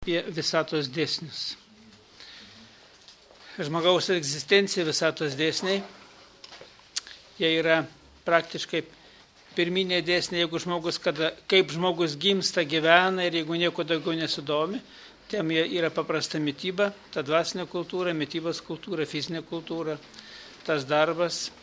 Apie visatos dėsnius. Žmogaus egzistencija, visatos dėsniai, jie yra praktiškai pirminiai dėsniai, jeigu žmogus, kaip žmogus gimsta, gyvena ir jeigu nieko daugiau nesidomi, tam yra paprasta mityba, ta dvasinė kultūra, mitybos kultūra, fizinė kultūra, tas darbas.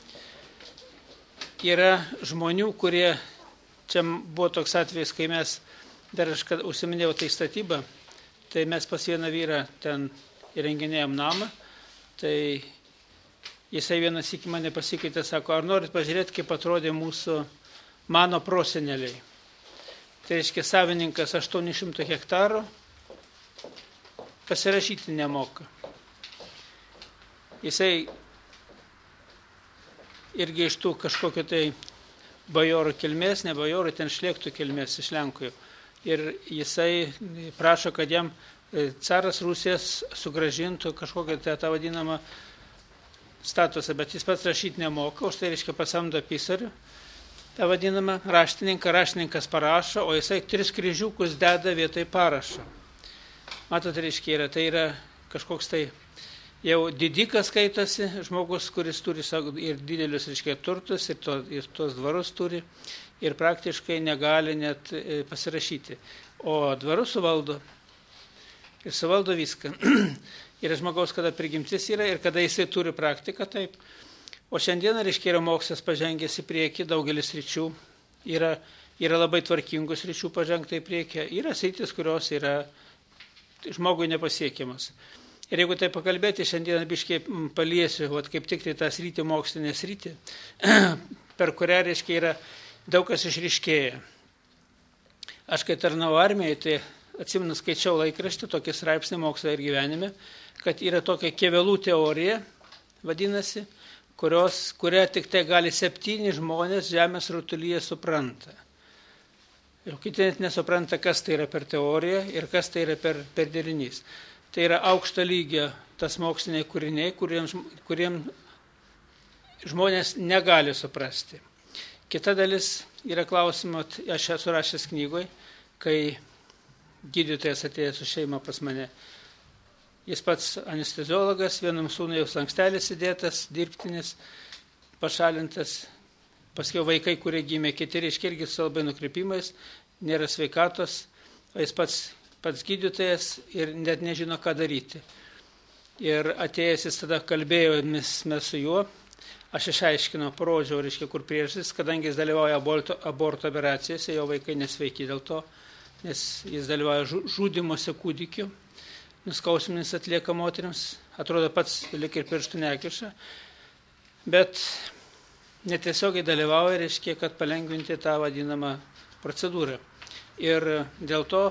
Yra žmonių, kurie, čia buvo toks atvejis, kai mes dar aš užsiminėjau tai statybą, tai mes pas vieną vyrą ten įrenginėjom namą, tai jisai vienas iki mane pasikeitė, sako, ar norit pažiūrėti, kaip atrodė mano proseneliai. Tai reiškia, savininkas 800 hektarų pasirašyti nemoka. Jisai irgi iš tų kažkokio tai bajorų kilmės, ne bajorų, ten šlėktų kilmės iš Lenkijų. Ir jisai prašo, kad jam caras Rusijos sugražintų kažkokią tą vadinamą statusą, bet jis pats rašyti nemoka, už tai reiškia pasamdo pisarių, tą vadinamą raštininkas parašo, o jisai 3 kryžiukus deda vietoj parašo. Matot, reiškia, tai yra kažkoks tai jau didikas skaitosi, žmogus, kuris turi ir didelius, reiškia, turtus, ir tos dvarus turi, ir praktiškai negali net pasirašyti. O dvarus suvaldo. Ir suvaldo viską. Ir žmogaus, kada prigimtis yra ir kada jisai turi praktiką, taip. O šiandieną, reiškia, yra mokslas pažengęs į priekį, daugelis sričių. Yra labai tvarkingų sričių pažengta į priekį. Yra sritis, kurios yra žmogui nepasiekiamas. Ir jeigu tai pakalbėti, šiandieną biškiai paliesiu, kaip tik tai tą sritį, mokslinę sritį, per kurią, reiškia, yra daug kas išryškėja. Aš kai tarnau armijai, tai atsimenu, skaičiau laikraštį, tokį straipsnį mokslo ir gyvenime, kad yra tokia kevelų teorija, vadinasi, kurią tik tai gali 7 žmonės Žemės rutulyje supranta. Ir kiti net nesupranta, kas tai yra per teoriją ir kas tai yra per derinys. Tai yra aukšto lygio tas moksliniai kūriniai, kuriem žmonės negali suprasti. Kita dalis yra klausimo, aš esu rašęs knygoj, kai gydytojas atėjo su šeima pas mane. Jis pats anesteziologas, vienam sūnui jau slankstelis įdėtas, dirbtinis, pašalintas. Paskiau vaikai, kurie gimė, kiti reiškia irgi su labai nukrypimais, nėra sveikatos, o jis pats gydytojas ir net nežino, ką daryti. Ir atėjęs jis tada kalbėjo mes su juo. Aš išaiškinau, parodžiau, reiškia, kur priežastis, kadangi jis dalyvauja aborto operacijose, jo vaikai nesveiki dėl to, nes jis dalyvauja žudymuose kūdikių, nuskausminis atlieka moteriams, atrodo pats lik ir pirštų nekiša, bet netiesiogiai dalyvauja, reiškia, kad palengvinti tą vadinamą procedūrą. Ir dėl to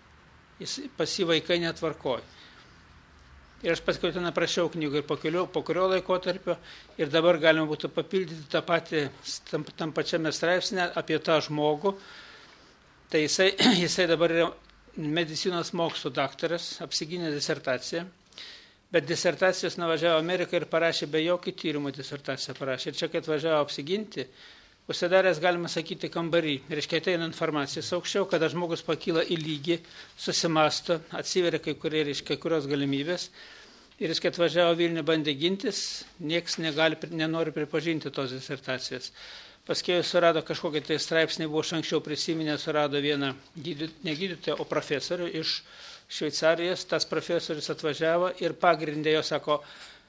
pas jį vaikai netvarkoja. Ir aš paskui ten aprašiau knygą ir po kurio laikotarpio ir dabar galima būtų papildyti tą patį tam pačiame straipsnė apie tą žmogų. Tai jisai dabar yra medicinos mokslų daktaras, apsigynė disertaciją, bet disertacijos nuvažiavo Ameriką ir parašė be jokių tyrimų disertaciją parašė. Ir čia, kai atvažiavo apsiginti, užsidaręs, galima sakyti, kambarį. Reiškia, ateina informacijos aukščiau, kada žmogus pakyla į lygį, susimasto, atsiveria kai kurios galimybės. Ir jis, kai atvažiavo Vilnių, bandė gintis, nieks nenori pripažinti tos disertacijos. Paskui surado kažkokį tai straipsnį, buvo anksčiau prisiminę, surado vieną ne gydytoją, o profesorių iš Šveicarijos. Tas profesorius atvažiavo ir pagrindė jo, sako,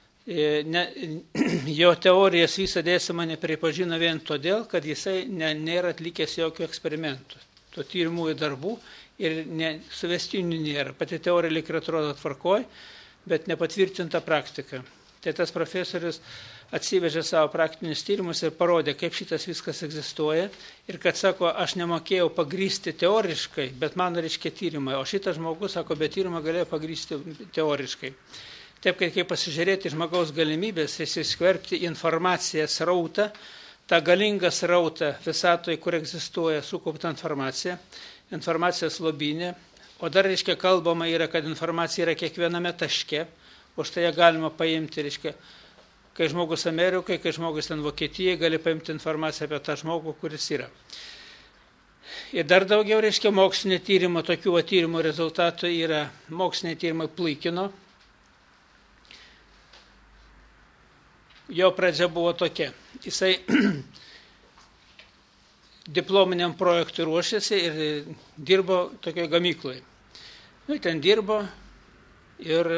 jo teorijas visą dėsimą nepripažino vien todėl, kad jisai nėra atlikęs jokių eksperimentų, to tyrimų ir darbų ir suvestinių nėra. Pati teorija lyg ir atrodo tvarkoj, bet nepatvirtinta praktika. Tai tas profesorius atsivežė savo praktinius tyrimus ir parodė, kaip šitas viskas egzistuoja ir kad, sako, aš nemokėjau pagrysti teoriškai, bet mano reiškia tyrimai, o šitas žmogus, sako, be tyrimo galėjo pagrysti teoriškai. Taip, kaip pasižiūrėti žmogaus galimybės, įsiskverbti informaciją srautą, tą galingą srautą visatoje, kur egzistuoja sukaupta informacijos lobynė, o dar, reiškia, kalbama yra, kad informacija yra kiekviename taške, už tai ją galima paimti, reiškia, kai žmogus Amerikai, kai žmogus ten Vokietijai, gali paimti informaciją apie tą žmogų, kuris yra. Ir dar daugiau, reiškia, mokslinio tyrimo, tokių tyrimo rezultatų yra moksliniai tyrimai Plykino. Jo pradžia buvo tokia. Jisai diplominiam projektui ruošėsi ir dirbo tokioje gamykloje. Nu, ten dirbo ir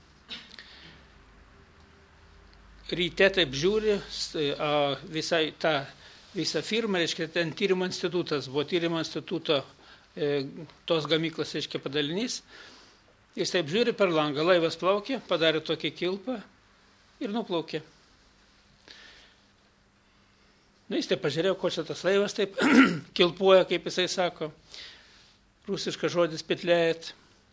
ryte taip žiūri, visą firmą, reiškia, ten tyrimo institutas, buvo tyrimo instituto tos gamyklos, reiškia, padalinys. Jis taip žiūri per langą, laivas plaukė, padarė tokį kilpą ir nuplaukė. Nu, jis taip pažiūrėjo, ko čia tas laivas taip kilpuoja, kaip jisai sako, rusiškas žodis petlėjat.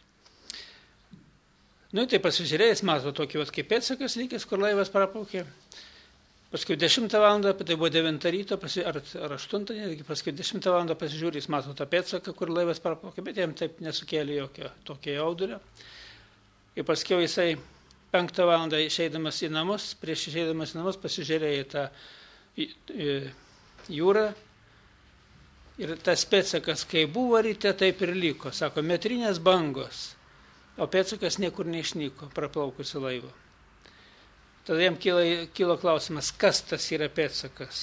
Nu, tai pasižiūrėjęs, mato tokį, kaip pėdsakas lygis, kur laivas praplaukė. Paskui 10 valandą, tai buvo 9 ryto, ar 8, paskui 10 valandą pasižiūrė, jis mato tą pėdsaką, kur laivas praplaukė, bet jam taip nesukėlė jokio tokio jaudulio. Ir paskui jisai 5 valandą išeidamas į namus, prieš išeidamas į namus pasižiūrėjo į tą jūrą. Ir tas pėdsakas, kai buvo ryte, taip ir liko. Sako, metrinės bangos, o pėdsakas niekur neišnyko, praplaukusi laivo. Tada jam kilo klausimas, kas tas yra pėdsakas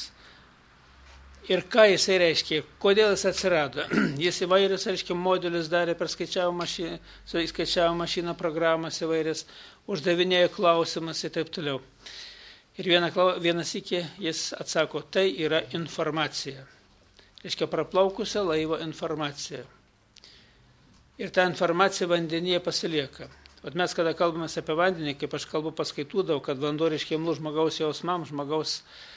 ir ką jisai reiškia, kodėl jis atsirado. Jis įvairius, reiškia, modelius darė per skaičiavimo mašiną, programas įvairias, uždavinėjo klausimas ir taip toliau. Ir vienas iki jis atsako, tai yra informacija. Reiškia, praplaukusio laivo informacija. Ir ta informacija vandenyje pasilieka. O mes, kada kalbame apie vandenį, kaip aš kalbu paskaitų daug, kad vanduo reiškia imlu žmogaus jausmam, žmogaus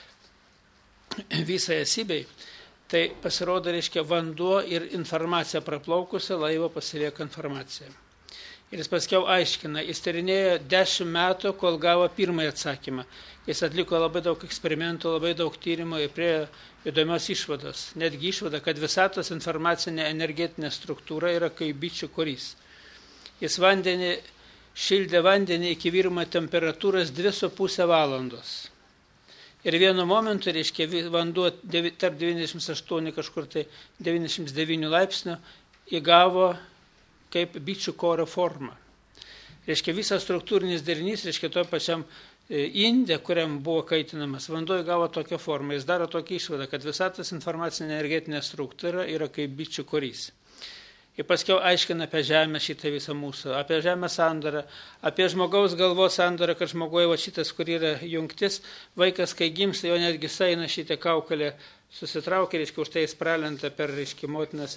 visai esybei, tai pasirodo, reiškia, vanduo ir informacija praplaukusio laivo pasilieka informacija. Ir jis paskiau aiškina, jis tyrinėjo 10 metų, kol gavo pirmąjį atsakymą. Jis atliko labai daug eksperimentų, labai daug tyrimų ir prie įdomios išvados. Netgi išvada, kad visatos informacinė energetinė struktūra yra kaip bičių korys. Jis šildė vandenį iki virimo temperatūros 2,5 valandos. Ir vienu momentu, reiškia, vanduo tarp 98 kažkur tai 99 laipsnių įgavo kaip bičių koro formą. Reiškia, visas struktūrinis derinys, reiškia, to pačiam inde, kuriam buvo kaitinamas, vanduo įgavo tokią formą. Jis daro tokią išvadą, kad visatos informacinė energetinė struktūra yra kaip bičių korys. Ir paskiau aiškina apie žemę šitą visą mūsų, apie žemės sandarą, apie žmogaus galvos sandarą, kad žmogoje va šitas, kur yra jungtis, vaikas, kai gimsta, jo netgi saina šitą kaukolę susitraukia, reiškia, už tai jis pralenta per, reiškia, motinas,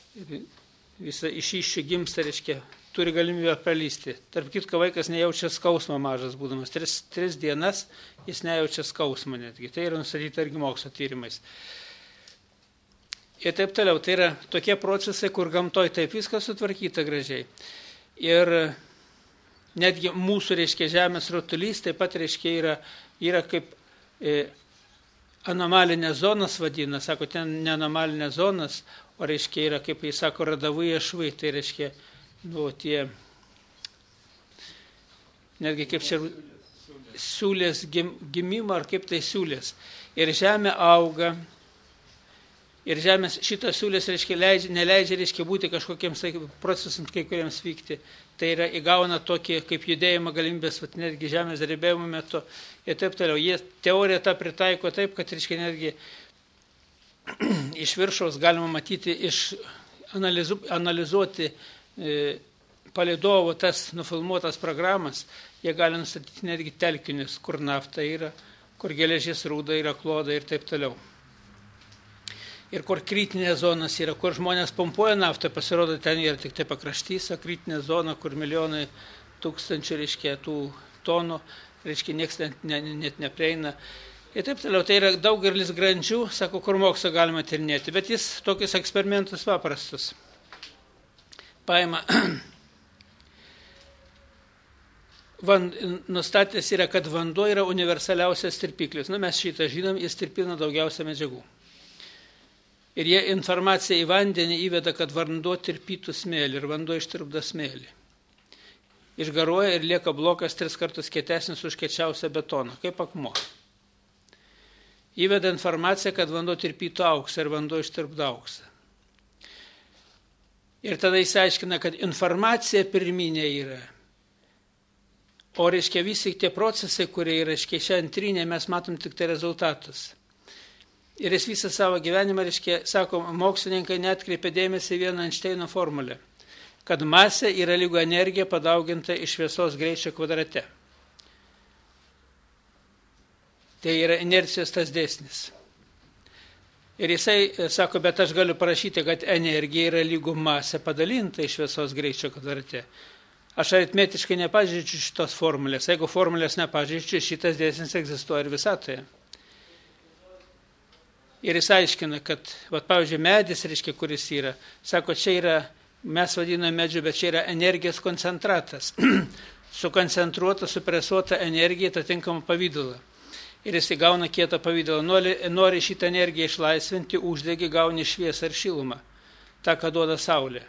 visą išyščių gimsta, reiškia, turi galimybę pralysti. Tarp kitko, vaikas nejaučia skausmo mažas būdamas, 3 dienas jis nejaučia skausmo netgi, tai yra nustatyta irgi mokslo tyrimais. Ir taip toliau, tai yra tokie procesai, kur gamtoj taip viskas sutvarkyta gražiai. Ir netgi mūsų, reiškia, žemės rutulys taip pat, reiškia, yra kaip anomalinės zonas vadina, sako, ten ne anomalinės zonas, o, reiškia, yra, kaip jis sako, radavai švai, tai reiškia, nu, tie, netgi kaip čia siūlės gimimo, ar kaip tai siūlės. Ir žemė auga. Ir žemės šitos siūlės, reiškia, neleidžia, reiškia, būti kažkokiems procesams kai kuriems vykti. Tai yra įgauna tokį kaip judėjimo galimybės, netgi žemės drebėjimo metu ir taip toliau. Jie teoriją tą pritaiko taip, kad, reiškia, netgi iš viršaus galima matyti, analizuoti palydovų tas nufilmuotas programas, jie gali nustatyti netgi telkinius, kur nafta yra, kur geležis rūda yra, kloda ir taip toliau. Ir kur kritinės zonas yra, kur žmonės pompuoja naftą, pasirodo, ten yra tik tai pakraštys, kritinė zona, kur milijonai tūkstančių, reiškia, tų tonų, reiškia, nieks net neprieina. Ir taip toliau, tai yra daugelis grandžių, sako, kur mokslo galima tyrinėti, bet jis tokius eksperimentus paprastus paima. Nustatęs yra, kad vanduo yra universaliausias tirpiklis. Nu, mes šitą žinom, jis tirpina daugiausia medžiagų. Ir jie informaciją į vandenį įveda, kad vanduo tirpytų smėlį ir vanduo ištirpdo smėlį. Išgaruoja ir lieka blokas 3 kartus kietesnis už kiečiausią betoną, kaip akmuo. Įveda informaciją, kad vanduo tirpytų auksą ir vanduo ištirpdo auksą. Ir tada jis aiškina, kad informacija pirminė yra. O reiškia visi tie procesai, kurie yra, reiškia, šią antrinę, mes matom tik tai rezultatus. Ir jis visą savo gyvenimą, reiškia, sako, mokslininkai netkreipia dėmesį vieną Einšteino formulę, kad masė yra lygu energija padauginta iš šviesos greičio kvadrate. Tai yra inercijos tas dėsnis. Ir jisai sako, bet aš galiu parašyti, kad energija yra lygu masė padalinta iš šviesos greičio kvadrate. Aš aritmetiškai nepažeidžiu šitos formulės. Jeigu formulės nepažeidžiu, šitas dėsnis egzistuoja ir visatoje. Ir jis aiškina, kad, pavyzdžiui, medis, reiškia, kuris yra, sako, čia yra, mes vadiname medžiu, bet čia yra energijos koncentratas. Sukoncentruota, supresuota energija atitinkamą pavydalą. Ir jis įgauna kietą pavydalą. Nori šitą energiją išlaisvinti, uždegi, gauni šviesą ir šilumą. Ta, ką duoda saulė.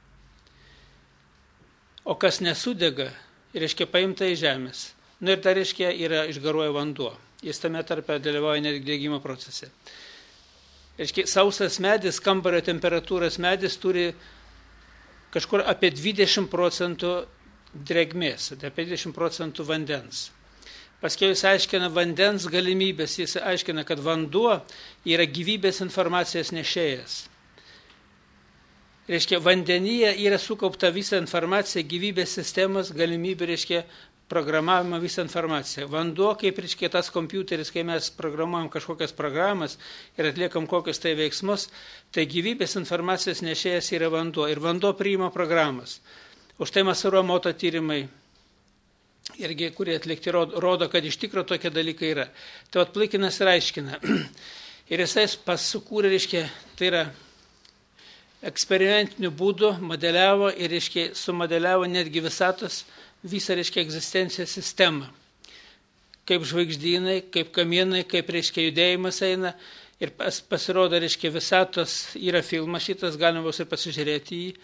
O kas nesudega, reiškia, paimta iš žemės. Ir dar, reiškia, yra išgaruoja vanduo. Jis tame tarpe dalyvauja netgi degimo procese. Reiškia, sausas medis, kambario temperatūros medis turi kažkur apie 20% drėgmės, apie 20% vandens. Paskiau jis aiškina vandens galimybės, jis aiškina, kad vanduo yra gyvybės informacijos nešėjas. Reiškia, vandenyje yra sukaupta visa informacija, gyvybės sistemos galimybė, reiškia, programavimo visą informaciją. Vanduo, kaip, reiškia, tas kompiuteris, kai mes programuojam kažkokias programas ir atliekam kokius tai veiksmus, tai gyvybės informacijos nešėjas yra vanduo. Ir vanduo priima programas. Už tai Masaru Emoto tyrimai, irgi, kurie atlikti, rodo, kad iš tikro tokie dalykai yra. Tai Plikinas ir aiškina. Ir jisai pasukūrė, reiškia, tai yra eksperimentiniu būdu modeliavo ir, reiškia, sumodeliavo netgi visatos visą, reiškia, egzistencijos sistemą. Kaip žvaigždynai, kaip kamienai, kaip, reiškia, judėjimas eina. Ir pasirodo, reiškia, visatos yra filmas šitas, galima bus ir pasižiūrėti jį.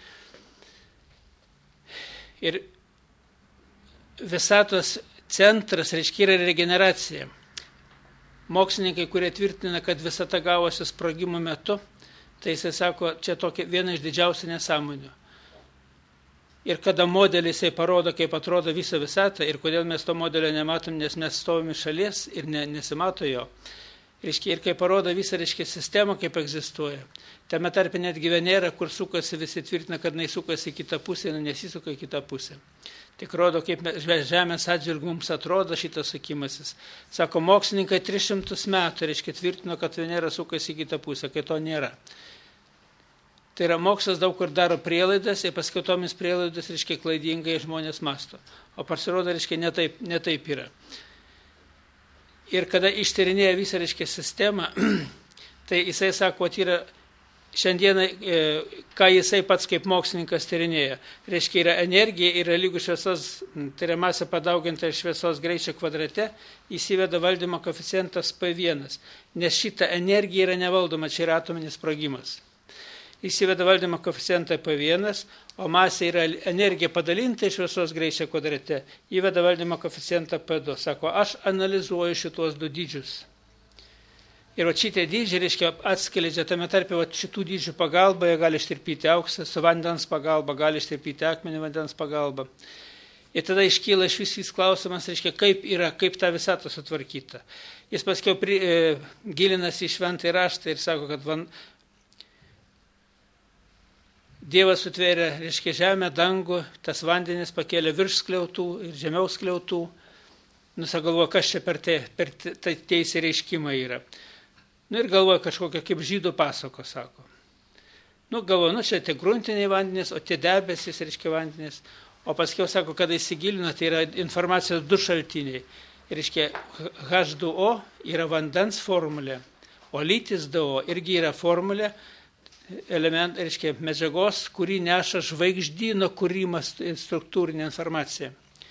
Ir visatos centras, reiškia, yra regeneracija. Mokslininkai, kurie tvirtina, kad visata gavosi sprogimo metu, tai jisai sako, čia tokia viena iš didžiausių nesąmonių. Ir kada modelį jisai parodo, kaip atrodo visa visata ir kodėl mes to modelio nematom, nes mes stovime šalies ir nesimato jo. Reiškia, ir kai parodo visą, reiškia, sistemą, kaip egzistuoja. Tame tarpe netgi Venera, kur sukasi, visi tvirtina, kad jinai sukasi į kitą pusę, nesisuka į kitą pusę. Tik rodo, kaip Žemės atžvilgiu mums atrodo šitas sukimasis. Sako, mokslininkai 300 metų, reiškia, tvirtino, kad Venera sukasi į kitą pusę, kai to nėra. Tai yra, mokslas daug kur daro prielaidas ir paskui tomis prielaidas, reiškia, klaidingai žmonės masto. O pasirodo, reiškia, netaip yra. Ir kada ištyrinėja visą, reiškia, sistemą, tai jisai sako, kad yra šiandieną, ką jisai pats kaip mokslininkas tyrinėja. Reiškia, yra energija, yra lygus šviesos, tai yra masė padauginta šviesos greičio kvadrate, įsiveda valdymo koeficientas P1, nes šita energija yra nevaldoma, čia yra atominis sprogimas. Įsiveda valdymo koeficientą P1, o masė yra energija padalinta iš šviesos greičio kvadrate, įveda valdymo koeficientą P2. Sako, aš analizuoju šitos du dydžius. Ir šitie dydžiai, reiškia, atskleidžia tame tarpe šitų dydžių pagalba, jie gali ištirpyti auksą, su vandens pagalba, gali ištirpyti akmenį vandens pagalba. Ir tada iškyla iš vis klausimas, reiškia, kaip ta visata sutvarkyta. Jis paskiau gilinasi į šventąjį raštą ir sako, kad Dievas sutvėrė, reiškia, žemę, dangų, tas vandenis pakėlė virš skliautų ir žemiau skliautų. Nusagalvoja, kas čia per tie įsireiškimai yra. Ir galvoja kažkokia kaip žydų pasako, sako. Galvoja, čia tie gruntiniai vandenys, o tie debesys, reiškia, vandenys. O paskiau sako, kada įsigilino, tai yra informacijos du šaltiniai. Reiškia, H2O yra vandens formulė, o lytis DO irgi yra formulė, element, reiškia, medžiagos, kurį neša žvaigždyno kūrimas struktūrinė informacija.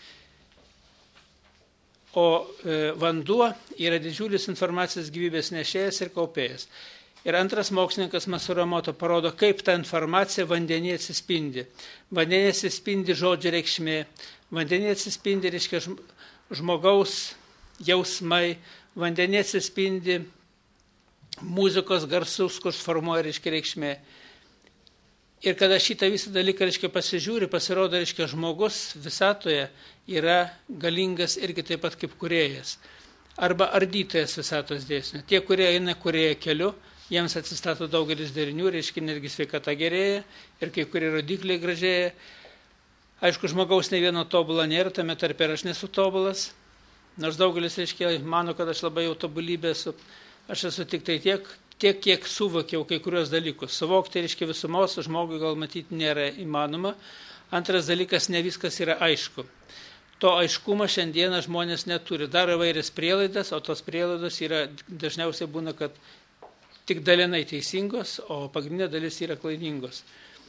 O vanduo yra didžiulis informacijos gyvybės nešėjas ir kaupėjas. Ir antras mokslininkas Masaru Emoto parodo, kaip ta informacija vandenyje atsispindi. Vandenyje atsispindi žodžio reikšmė, vandenyje atsispindi, reiškia, žmogaus jausmai, vandenyje atsispindi muzikos garsus, kur formuoja, reiškia, reikšmė. Ir kada šitą visą dalyką, reiškia, pasižiūri, pasirodo, reiškia, žmogus visatoje yra galingas irgi taip pat kaip kūrėjas. Arba ardytojas visatos dėsnių. Tie, kurie eina kūrėjo keliu, jiems atsistato daugelis derinių, reiškia, netgi sveikata gerėja ir kai kurie rodikliai gražėja. Aišku, žmogaus ne vieno tobulo nėra, tame tarpe ir aš nesu tobulas. Nors daugelis, reiškia, mano, kad aš labai jau tobulybė esu. Aš esu tik tai tiek, kiek suvokiau kai kurios dalykus. Suvokti, reiškia, visumos žmogui gal matyti nėra įmanoma. Antras dalykas, ne viskas yra aišku. To aiškumo šiandieną žmonės neturi. Daro įvairias prielaidas, o tos prielaidos yra dažniausiai būna, kad tik dalinai teisingos, o pagrindinė dalis yra klaidingos.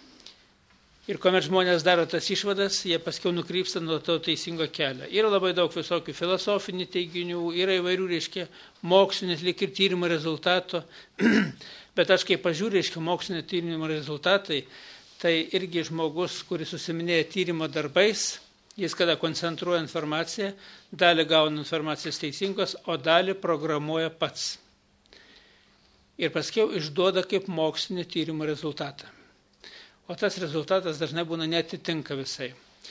Ir kuomet žmonės daro tas išvadas, jie paskiau nukrypsta nuo to teisingo kelio. Yra labai daug visokių filosofinių teiginių, yra įvairių, reiškia, mokslinio lyg ir tyrimo rezultato, bet aš kaip pažiūrėjau, reiškia, mokslinio tyrimo rezultatai, tai irgi žmogus, kuris susiminėja tyrimo darbais, jis kada koncentruoja informaciją, dalį gauna informacijos teisingos, o dalį programuoja pats. Ir paskiau išduoda kaip mokslinio tyrimo rezultatą. O tas rezultatas dažnai būna netitinka visai.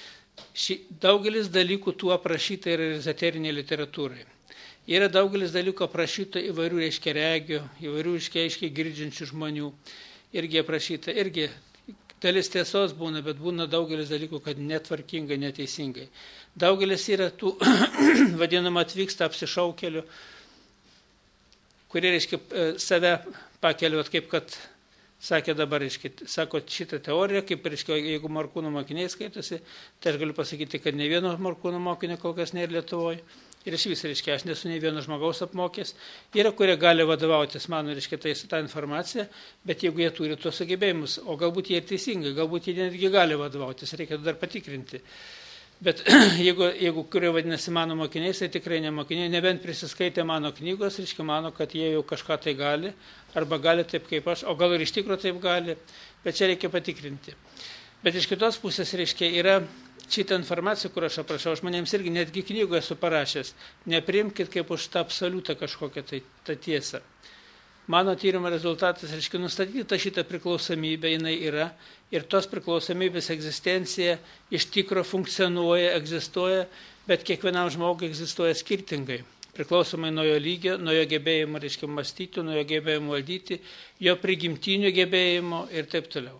Daugelis dalykų tuo aprašyta yra ezoterinėje literatūroje. Yra daugelis dalykų aprašyta įvairių, reiškia, regių, įvairių, aiškiai girdžiančių žmonių. Irgi aprašyta, irgi dalis tiesos būna, bet būna daugelis dalykų, kad netvarkingai, neteisingai. Daugelis yra tų vadinamą atvyksta apsišaukelių, kurie, reiškia, save pakeliuot, kaip kad sakė dabar, sako šitą teoriją, kaip, reiškia, jeigu Morkūno mokiniai skaitosi, tai aš galiu pasakyti, kad ne vieno Morkūno mokinio kol kas nėra Lietuvoje. Ir iš vis, reiškia, aš nesu nei vieno žmogaus apmokęs. Yra, kurie gali vadovautis mano, reiškia, tą informaciją, bet jeigu jie turi tuos sugebėjimus, o galbūt jie ir teisingai, galbūt jie netgi gali vadovautis, reikia dar patikrinti. Bet jeigu kurie vadinasi mano mokiniais, tai tikrai ne mokiniai, nebent prisiskaitė mano knygos, reiškia, mano, kad jie jau kažką tai gali, arba gali taip kaip aš, o gal ir iš tikrųjų taip gali, bet čia reikia patikrinti. Bet iš kitos pusės, reiškia, yra šitą informaciją, kur aš aprašau, žmonėms irgi netgi knygoje esu parašęs, nepriimkit kaip už tą absoliutą kažkokią tai tą tiesą. Mano tyrimo rezultatas, reiškia, nustatyta šitą priklausomybę, jinai yra, ir tos priklausomybės egzistencija iš tikro funkcionuoja, egzistuoja, bet kiekvienam žmogui egzistuoja skirtingai. Priklausomai nuo jo lygio, nuo jo gebėjimo, reiškia, mąstyti, nuo jo gebėjimo valdyti, jo prigimtinių gebėjimo ir taip toliau.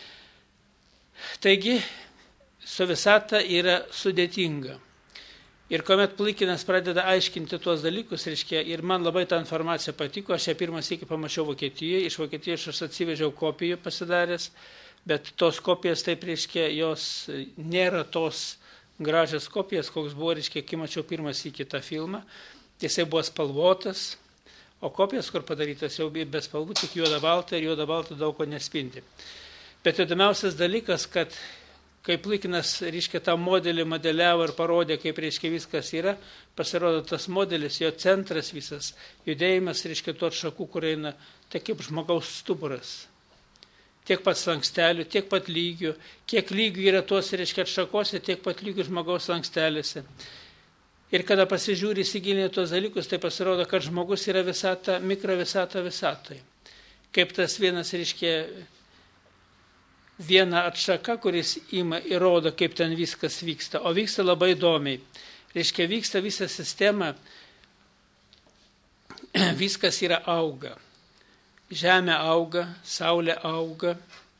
Taigi, su visata yra sudėtinga. Ir kuomet Plikinas pradeda aiškinti tuos dalykus, reiškia, ir man labai ta informacija patiko, aš ją pirmą sykį pamačiau Vokietijoje, iš Vokietijos aš atsivežiau kopijų pasidaręs, bet tos kopijas, taip, reiškia, jos nėra tos gražios kopijas, koks buvo, reiškia, kai mačiau pirmą sykį tą filmą, jisai buvo spalvotas, o kopijas, kur padarytas jau be spalvų, tik juoda balta ir juoda balta daug ko nespindi. Bet įdomiausias dalykas, kad kai Plikinas, reiškia, tą modelį modeliavo ir parodė, kaip, reiškia, viskas yra, pasirodo tas modelis, jo centras visas, judėjimas, reiškia, to šakų, kur eina, tai kaip žmogaus stuburas. Tiek pat slankstelių, tiek pat lygių, kiek lygių yra tos, reiškia, šakose, tiek pat lygių žmogaus slankstelėse. Ir kada pasižiūri įsigilinę tos dalykus, tai pasirodo, kad žmogus yra visata, mikrovisata visatai. Kaip tas vienas, reiškia, viena atšaka, kuris ima ir rodo, kaip ten viskas vyksta, o vyksta labai įdomiai. Reiškia, vyksta visa sistema, viskas yra auga. Žemė auga, saulė auga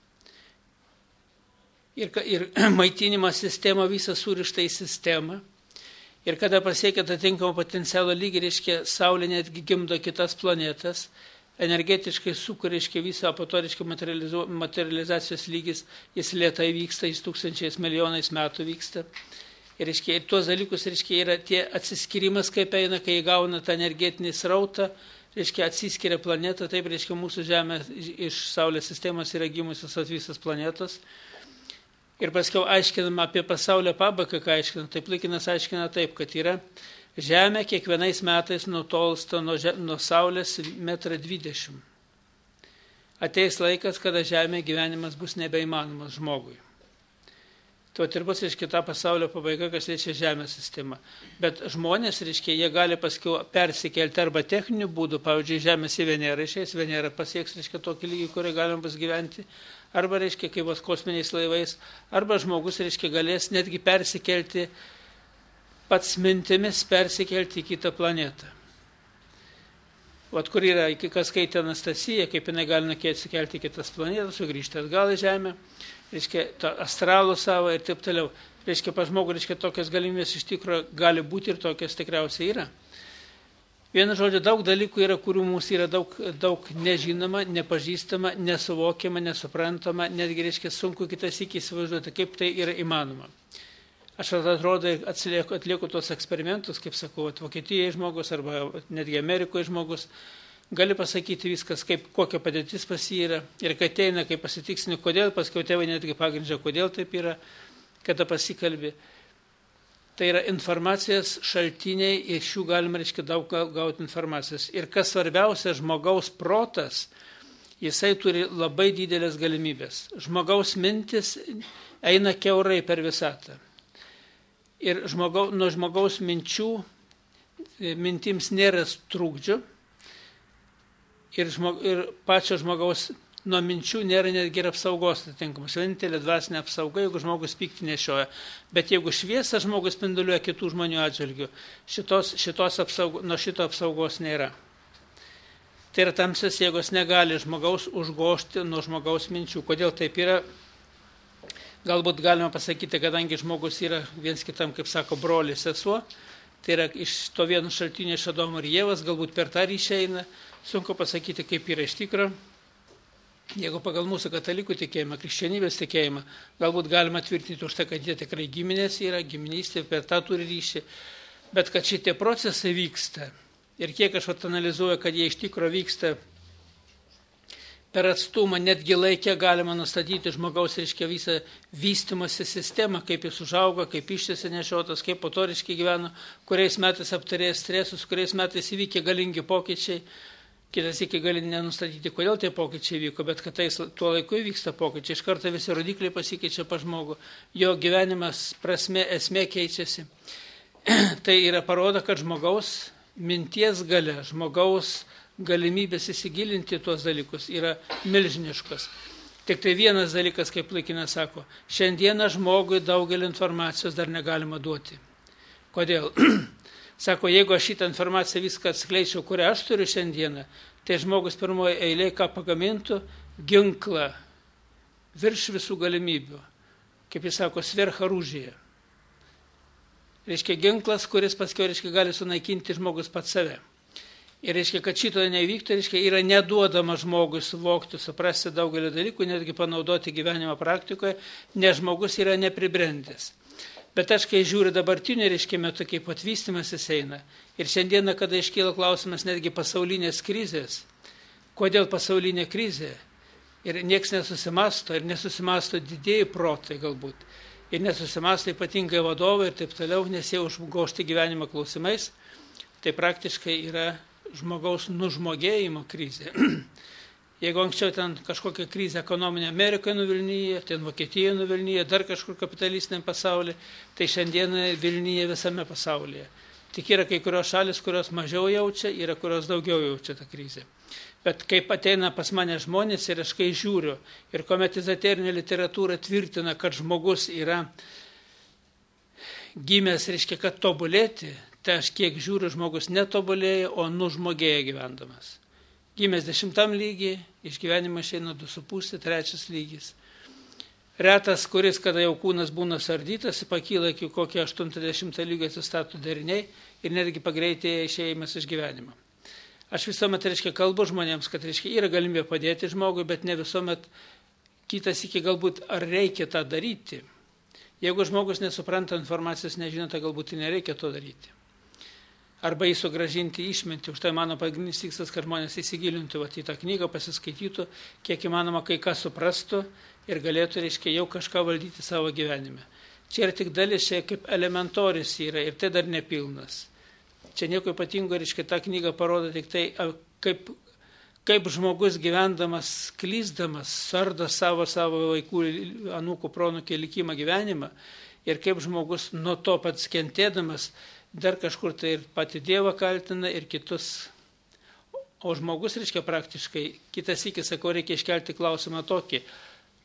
ir maitinimo sistema visą surišta į sistemą. Ir kada pasiekia atitinkamą potencialo lygį, reiškia, saulė netgi gimdo kitas planetas, energetiškai sukuria, reiškia, visą, po to, reiškia, materializacijos lygis, jis lėtai vyksta, jis tūkstančiais milijonais metų vyksta. Ir, reiškia, ir tuos dalykus, reiškia, yra tie atsiskirimas, kaip eina, kai gauna tą energetinį srautą, reiškia, atsiskiria planeta, taip, reiškia, mūsų Žemė iš Saulės sistemos yra gimusios visas planetos. Ir paskiau aiškinama apie pasaulio pabaigą, ką aiškinama, tai Plikinas aiškina taip, kad yra Žemė kiekvienais metais nutolsta nuo Saulės 1,20 m. Ateis laikas, kada Žemė gyvenimas bus nebeįmanomas žmogui. Tuo ir bus, reiškia, ta pasaulio pabaiga, kas liečia Žemės sistemą. Bet žmonės, reiškia, jie gali paskiau persikelti arba techninių būdų, pavyzdžiui, Žemės į Venerą išeis, Venera pasieks, reiškia, tokį lygį, kurį galim bus gyventi, arba, reiškia, kaip kosminiais laivais, arba žmogus, reiškia, galės netgi persikelti, pats mintimis persikelti į kitą planetą. Vat kur yra, kas skaitė Anastasiją, kaip jinai gali nusikelti į kitas planetas, sugrįžti atgal į Žemę, reiškia, astralų savo ir taip toliau. Reiškia, pas žmogų, reiškia, tokias galimybės iš tikrųjų gali būti ir tokias tikriausiai yra. Vienu žodžiu, daug dalykų yra, kurių mums yra daug nežinoma, nepažįstama, nesuvokiama, nesuprantama, netgi, reiškia, sunku kitas iki įsivaizduoti, kaip tai yra įmanoma. Aš atrodo atlieku tos eksperimentus, kaip sakau, Vokietijoje žmogus arba netgi Amerikoje žmogus, gali pasakyti viskas, kokia padėtis pas jį yra ir kai ateina, kai pasitiksini, kodėl, paskui tėvai netgi pagrindžia, kodėl taip yra, kada pasikalbi. Tai yra informacijos šaltiniai, iš jų galima, reiškia, daug gauti informacijos. Ir kas svarbiausia, žmogaus protas, jisai turi labai didelės galimybės. Žmogaus mintis eina kiaurai per visatą. Ir nuo žmogaus mintims nėra trukdžių ir pačio žmogaus nuo minčių nėra netgi ir apsaugos atitinkamos. Vienintelė dvasinė apsauga, jeigu žmogus pyktį nešioja. Bet jeigu šviesą žmogus spinduliuoja kitų žmonių atžvilgių, nuo šito apsaugos nėra. Tai yra tamsios jėgos negali žmogaus užgožti nuo žmogaus minčių. Kodėl taip yra? Galbūt galima pasakyti, kadangi žmogus yra viens kitam, kaip sako, brolis, sesuo, tai yra iš to vieno šaltinio iš Adomo ir Ievos, galbūt per tą ryšį eina, sunku pasakyti, kaip yra iš tikro. Jeigu pagal mūsų katalikų tikėjimą, krikščionybės tikėjimą, galbūt galima tvirtinti už tai, kad jie tikrai giminės yra, giminystė, per tą turi ryšį, bet kad šitie procesai vyksta ir kiek aš analizuoju, kad jie iš tikro vyksta per atstumą, netgi laikę galima nustatyti žmogaus, reiškia, visą vystymosi sistemą, kaip jis užauga, kaip ištisi nešiotas, kaip po to, reiškia, gyveno, kuriais metais aptarėjo stresus, kuriais metais įvykė galingi pokyčiai. Kitas iki gali nenustatyti, kodėl tie pokyčiai vyko, bet kad tuo laiku vyksta pokyčiai, iš karto visi rodikliai pasikeičia pa žmogų, jo gyvenimas prasme, esmė keičiasi. Tai yra parodo, kad žmogaus minties galia, žmogaus galimybės įsigilinti tuos dalykus yra milžiniškos. Tik tai vienas dalykas, kaip Laikinas sako, šiandieną žmogui daugelį informacijos dar negalima duoti. Kodėl? Sako, jeigu aš šitą informaciją viską atskleičiau, kurią aš turiu šiandieną, tai žmogus pirmoje eilėje ką pagamintų? Ginklą virš visų galimybių. Kaip jis sako, sverharūžyje. Reiškia ginklas, kuris paskiau, reiškia, gali sunaikinti žmogus pats save. Ir reiškia, kad šito nevyktų, reiškia, yra neduodama žmogui suvokti, suprasti daugelį dalykų, netgi panaudoti gyvenimo praktikoje, nes žmogus yra nepribrendęs. Bet aš, kai žiūriu dabartinį, reiškia, metu, kaip atvystymasis eina, ir šiandieną, kada iškyla klausimas netgi pasaulinės krizės, kodėl pasaulinė krizė, ir nieks nesusimasto, ir nesusimasto didieji protai galbūt, ir nesusimasto ypatingai vadovai ir taip toliau, nes jie užgožti gyvenimo klausimais, tai praktiškai yra žmogaus nužmogėjimo krizė. Jeigu anksčiau ten kažkokia krizė ekonominė Amerikoje nuvilnyje, ten Vokietijoje nuvilnyje, dar kažkur kapitalistiniam pasaulyje, tai šiandieną vilnyje visame pasaulyje. Tik yra kai kurios šalis, kurios mažiau jaučia, yra kurios daugiau jaučia tą krizę. Bet kaip ateina pas mane žmonės ir aš kai žiūriu, ir kuomet ezoterinė literatūra tvirtina, kad žmogus yra gimęs, reiškia, kad tobulėti, tai aš kiek žiūriu, žmogus netobulėja, o nužmogėja gyvendamas. Gimęs 10 lygiai, iš gyvenimo išeina 2,5, 3 lygis. Retas, kuris, kada jau kūnas būna sardytas, pakyla iki kokio 80 lygio atsistato dariniai ir netgi pagreitėja išėjimas iš gyvenimo. Aš visuomet, reiškia, kalbu žmonėms, kad, reiškia, yra galimybė padėti žmogui, bet ne visuomet kitas iki galbūt, ar reikia tą daryti. Jeigu žmogus nesupranta informacijos, nežino, tai galbūt nereikia to daryti. Arba jį sugrąžinti išmintį. Už tai mano pagrindinis tikslas, kad žmonės įsigilintų į tą knygą, pasiskaitytų, kiek įmanoma kai ką suprastų ir galėtų, reiškia, jau kažką valdyti savo gyvenime. Čia yra tik dalis, čia kaip elementorius yra ir tai dar nepilnas. Čia nieko ypatingo, reiškia, tą knygą parodo tik tai, kaip žmogus gyvendamas, klysdamas, sardo savo vaikų, anūkų, pronukė likimą gyvenimą ir kaip žmogus nuo to pats kentėdamas dar kažkur tai ir patį Dievą kaltina ir kitus. O žmogus, reiškia, praktiškai, kitas iki, sakau, reikia iškelti klausimą tokį,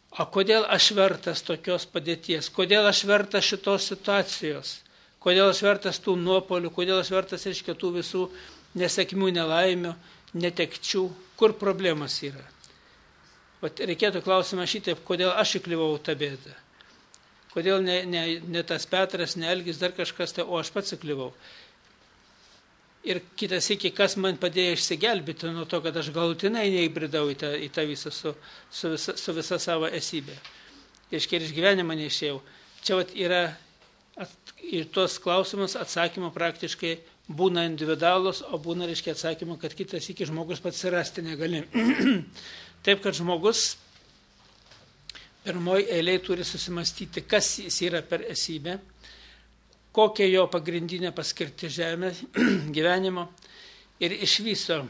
o kodėl aš vertas tokios padėties, kodėl aš vertas šitos situacijos, kodėl aš vertas tų nuopolių, kodėl aš vertas iš kitų visų nesėkmių, nelaimių, netekčių, kur problemas yra. Vat reikėtų klausimą šitaip, kodėl aš įkliuvau tą bėdą. Kodėl ne tas Petras, ne Elgis, dar kažkas, o aš pats įkliuvau. Ir kitas iki, kas man padėjo išsigelbėti nuo to, kad aš galutinai neįbridau į tą visą su visa savo esybė. Ir iš gyvenimo neišėjau. Čia vat yra ir tuos klausimus atsakymą praktiškai būna individualus, o būna, reiškia, atsakymą, kad kitas iki žmogus pats rasti negali. Taip, kad žmogus pirmoji eilėje turi susimastyti, kas jis yra per esybę, kokia jo pagrindinė paskirtis žemės gyvenimo. Ir iš viso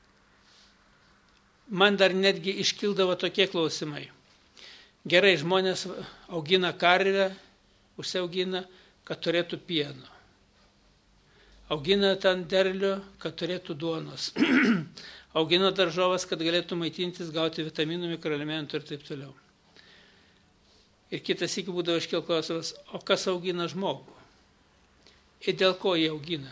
man dar netgi iškildavo tokie klausimai. Gerai, žmonės augina karvę, užsiaugina, kad turėtų pieno. Augina ten derlių, kad turėtų duonos. Augina daržovas, kad galėtų maitintis, gauti vitaminų, mikroelementų ir taip toliau. Ir kitas iki būdavo iškil klausimas, o kas augina žmogų? Ir dėl ko jie augina?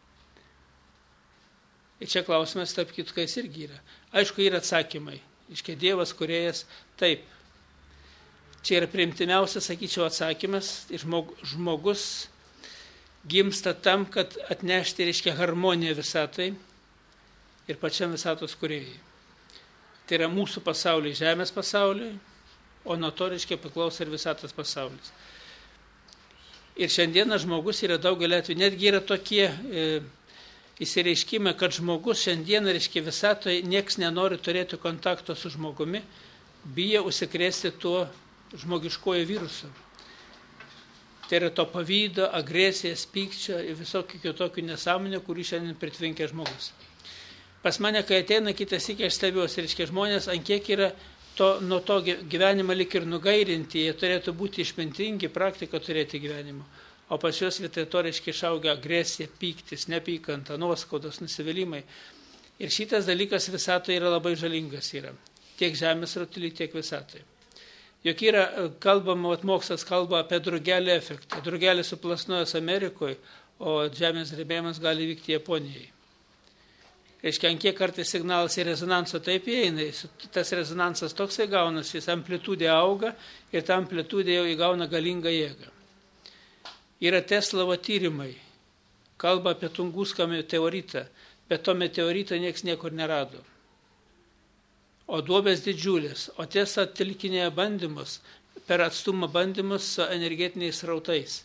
Ir čia klausimas, tarp kitkais irgi yra. Aišku, yra atsakymai. Iškia Dievas, kūrėjas, taip. Čia yra priimtiniausias, sakyčiau, atsakymas. Ir žmogus gimsta tam, kad atnešti, reiškia, harmoniją visatai ir pačiam visatos kūrėjai. Tai yra mūsų pasauliai, žemės pasauliai, o nuo to, reiškia, priklauso ir visatos pasaulis. Ir šiandieną žmogus yra daugelį atvejų, netgi yra tokie įsireiškimai, kad žmogus šiandieną, reiškia, visatoje nieks nenori turėti kontakto su žmogumi, bijo užsikrėsti tuo žmogiškojo virusu. Tai yra to pavydo, agresijos, pykčio ir visokių kitokių nesąmonių, kurį šiandien pritvinkia žmogus. Pas mane, kai ateina kitas iki, aš stebiuosi, reiškia, žmonės ant kiek yra nuo to gyvenimą lik ir nugairinti, jie turėtų būti išmintingi, praktiką turėti gyvenimo. O pas juos vietoj to, reiškia, išauga agresija, pyktis, nepykanta, nuoskaudos, nusivylimai. Ir šitas dalykas visatoje yra labai žalingas yra. Tiek žemės rutuly, tiek visatoje. Juk yra kalbama, mokslas kalba apie drugelį efektą. Drugelis suplasnuojas Amerikoje, o žemės drebėjimas gali vykti Japonijai. Reiškia, ant kiek kartais signalas į rezonanso taip įeina, tas rezonansas toksai gaunas, jis amplitudė auga ir ta amplitudė jau įgauna galingą jėgą. Yra Teslavo tyrimai, kalba apie Tunguską meteoritą, bet to meteorito nieks niekur nerado. O duobės didžiulės, o tiesa telkinėje bandymus, per atstumą bandymus su energetiniais srautais.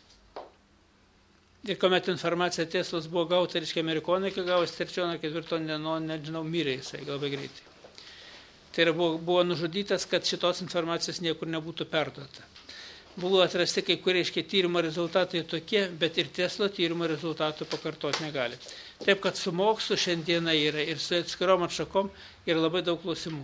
Ir kuomet informacija Teslos buvo gauta, reiškia, amerikonai, kai gavus 3-4 dienų, nežinau, mirė jisai labai greitai. Tai buvo nužudytas, kad šitos informacijos niekur nebūtų perduota. Buvo atrasti kai kurie, reiškia, tyrimo rezultatai tokie, bet ir Teslo tyrimo rezultatų pakartoti negali. Taip, kad su mokslu šiandieną yra ir su atskirom atšakom yra labai daug klausimų.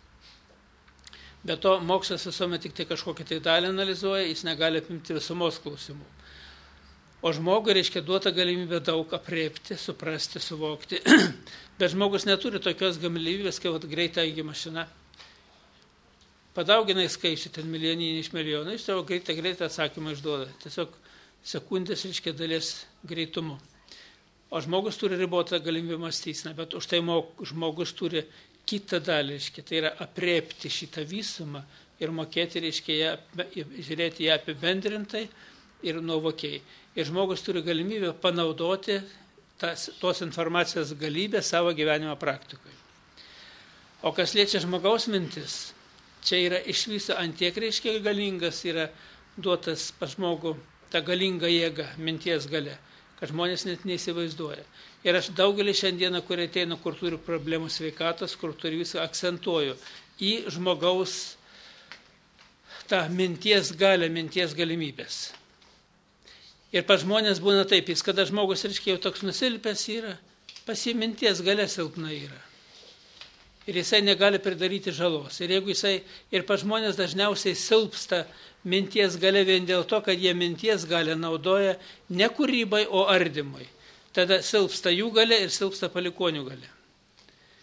Be to, mokslas visuomet tik tai kažkokią tai dalį analizuoja, jis negali apimti visumos klausimų. O žmogui, reiškia, duota galimybė daug apriepti, suprasti, suvokti. Bet žmogus neturi tokios galimybės, kaip greitaigi mašina. Padauginai skaičių, ten milijoninį iš milijoną, iš savo greitą atsakymą išduoda. Tiesiog sekundės, reiškia, dalies greitumu. O žmogus turi ribotą galimybę mąstyseną, bet už tai žmogus turi kitą dalį, reiškia, tai yra apriepti šitą visumą ir mokėti, reiškia, žiūrėti ją apibendrintai ir nuovokiai. Ir žmogus turi galimybę panaudoti tos informacijos galybę savo gyvenimo praktikoje. O kas liečia žmogaus mintis, čia yra iš viso antiek, reiškia, galingas yra duotas pas žmogų ta galinga jėga, minties galia, kad žmonės net neįsivaizduoja. Ir aš daugelį šiandieną, kur ateina, kur turi problemų sveikatos, kur turi viską, akcentuoju į žmogaus tą minties galę, minties galimybės. Ir pas žmonės būna taip, jis kada žmogus, reiškia, jau toks nusilpęs yra, pas jį minties galia silpna yra. Ir jisai negali pridaryti žalos. Ir jeigu jisai, ir pas žmonės dažniausiai silpsta minties galia vien dėl to, kad jie minties galę naudoja ne kūrybai, o ardymui. Tada silpsta jų galia ir silpsta palikonių galia.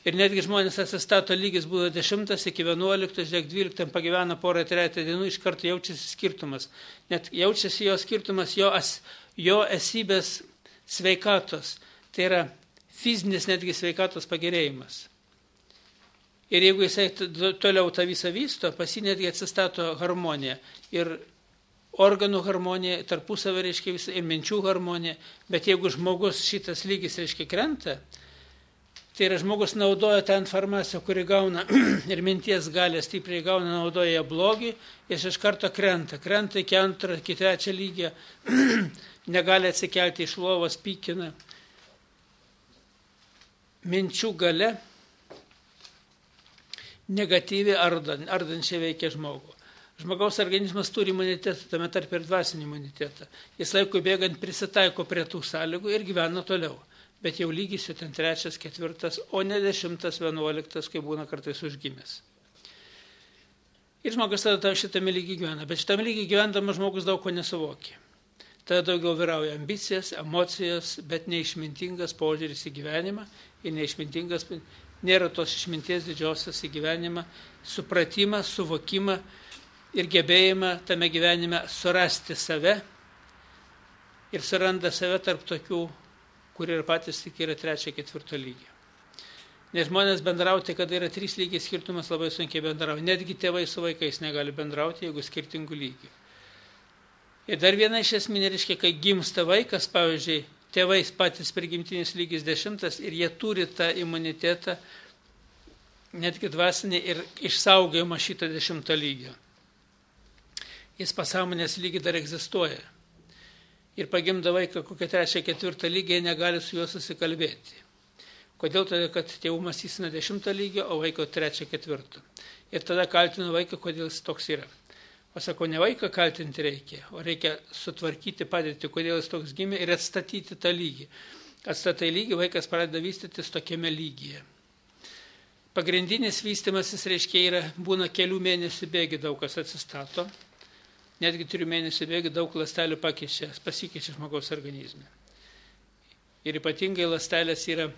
Ir netgi žmonės atsistato lygis būna 10 iki 11, žiūrėk, 12 pagyvena porą 3 dienų, iš karto jaučiasi skirtumas. Net jaučiasi jo skirtumas, jo esybės sveikatos. Tai yra fizinis netgi sveikatos pagerėjimas. Ir jeigu jisai toliau tą visą vysto, pas jį netgi atsistato harmonija. Ir organų harmonija, tarpusavio reiškia visą, ir minčių harmonija. Bet jeigu žmogus šitas lygis reiškia krenta, tai yra žmogus naudoja tą informaciją, kuri gauna ir minties galę stipriai gauna, naudoja ją blogį, jis iš karto krenta iki 2, iki 3 lygio, negali atsikelti iš lovos, pykina. Minčių gale negatyviai ardančiai veikia žmogų. Žmogaus organizmas turi imunitetą, tame tarp ir dvasinį imunitetą. Jis laikui bėgant prisitaiko prie tų sąlygų ir gyvena toliau. Bet jau lygis jau ten 3, 4, o ne 10, 11, kai būna kartais užgimęs. Ir žmogus tada šitame lygiai gyvena. Bet šitame lygiai gyvendamas žmogus daug ko nesuvokia. Tada daugiau vyrauja ambicijas, emocijos, bet neišmintingas požiūris į gyvenimą ir neišmintingas, nėra tos išminties didžiosios į gyvenimą, supratimą, suvokimą ir gebėjimą tame gyvenime surasti save ir suranda save tarp tokių, kurie ir patys tik yra 3, 4 lygio. Nes žmonės bendrauti, kada yra 3 lygiai skirtumas, labai sunkiai bendrauti. Netgi tėvai su vaikais negali bendrauti, jeigu skirtingų lygių. Ir dar viena iš esminė reiškia, kai gimsta vaikas, pavyzdžiui, tėvai patys prigimtinis lygis 10 ir jie turi tą imunitetą, netgi dvasinį ir išsaugojimą šitą 10 lygio. Jis pasąmonės lygiai dar egzistuoja. Ir pagimda vaiką kokią 3, 4 lygį, negali su juo susikalbėti. Kodėl? Todėl, kad tėvų mąstysena 10 lygio, o vaiko 3, 4. Ir tada kaltinu vaiką, kodėl jis toks yra. O sako, ne vaiką kaltinti reikia, o reikia sutvarkyti padėtį, kodėl jis toks gimė ir atstatyti tą lygį. Atstatai lygį, vaikas pradeda vystytis tokiame lygyje. Pagrindinis vystymasis, reiškia, būna kelių mėnesių bėgi, daug kas atsistato. Netgi 3 mėnesių bėgi daug ląstelių pasikeičia žmogaus organizme. Ir ypatingai ląstelės yra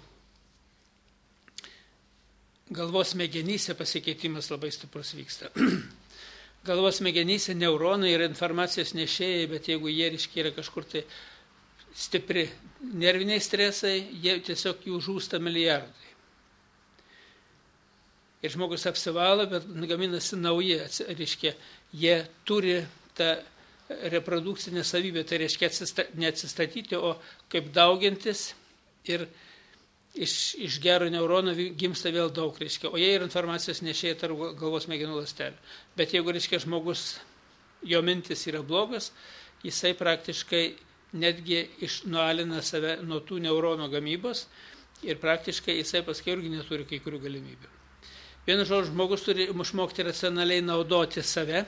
galvos smegenyse pasikeitimas labai stiprus vyksta. Galvos smegenyse neuronai yra informacijos nešėjai, bet jeigu jie yra kažkur tai stipri nerviniai stresai, jie tiesiog jų žūsta milijardai. Ir žmogus apsivalo, bet gaminasi nauji, reiškia, jie turi tą reprodukcinę savybę, tai reiškia neatsistatyti, o kaip daugintis ir iš gero neuronų gimsta vėl daug, reiškia, o jie ir informacijos nešėjai tarp galvos smegenų ląstelių. Bet jeigu, reiškia, žmogus, jo mintis yra blogas, jisai praktiškai netgi nualina save nuo tų neuronų gamybos ir praktiškai jisai paskui irgi neturi kai kurių galimybių. Vienu žodžiu, žmogus turi išmokti racionaliai naudoti save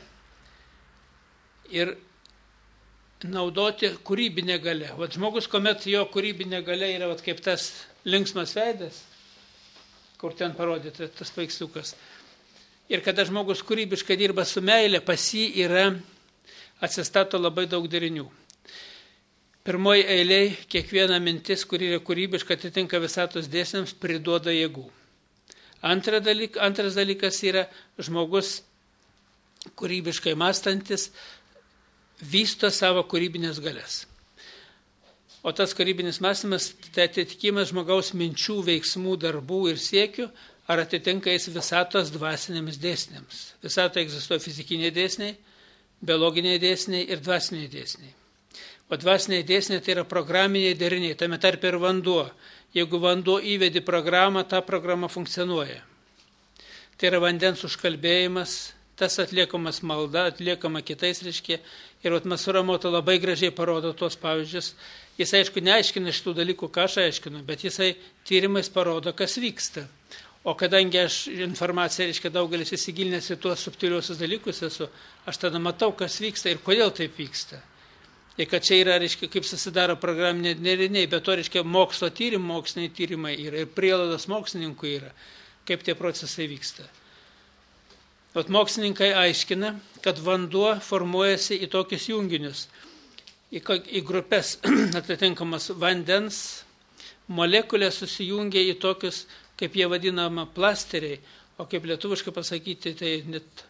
ir naudoti kūrybinę galę. Vat žmogus, kuomet jo kūrybinė galia yra vat kaip tas linksmas veidas, kur ten parodyta tas paveiksliukas. Ir kada žmogus kūrybiškai dirba su meile, pas jį atsistato labai daug derinių. Pirmoji eilėj kiekviena mintis, kuri yra kūrybiška, atitinka visatos dėsniams, priduoda jėgų. Antras dalykas yra žmogus kūrybiškai mąstantis, vysto savo kūrybinės galias. O tas kūrybinis mąstymas, tai atitikimas žmogaus minčių, veiksmų, darbų ir siekių, ar atitinka jis visatos dvasinėmis dėsniams. Visatoje egzistuoja fizikiniai dėsniai, biologiniai dėsniai ir dvasiniai dėsniai. O dvasiniai dėsniai tai yra programiniai deriniai, tame tarp ir vanduo. Jeigu vanduo įvedi programą, ta programa funkcionuoja. Tai yra vandens užkalbėjimas, tas atliekamas malda, atliekama kitais, reiškia. Ir Masuramoto labai gražiai parodo tuos pavyzdžius. Jis, aišku, neaiškina šitų dalykų, ką aš aiškinu, bet jisai tyrimais parodo, kas vyksta. O kadangi aš informaciją, reiškia, daugelis įsigilinęs į tuos subtiliuosius dalykus esu, aš tada matau, kas vyksta ir kodėl taip vyksta. Ir kad čia yra, reiškia, kaip susidaro programiniai deriniai, bet to, reiškia, moksliniai tyrimai yra ir prielaidos mokslininkų yra, kaip tie procesai vyksta. Ot mokslininkai aiškina, kad vanduo formuojasi į tokius junginius, į grupės atitinkamas vandens molekulės susijungia į tokius kaip jie vadinama, plasteriai, o kaip lietuviškai pasakyti, tai net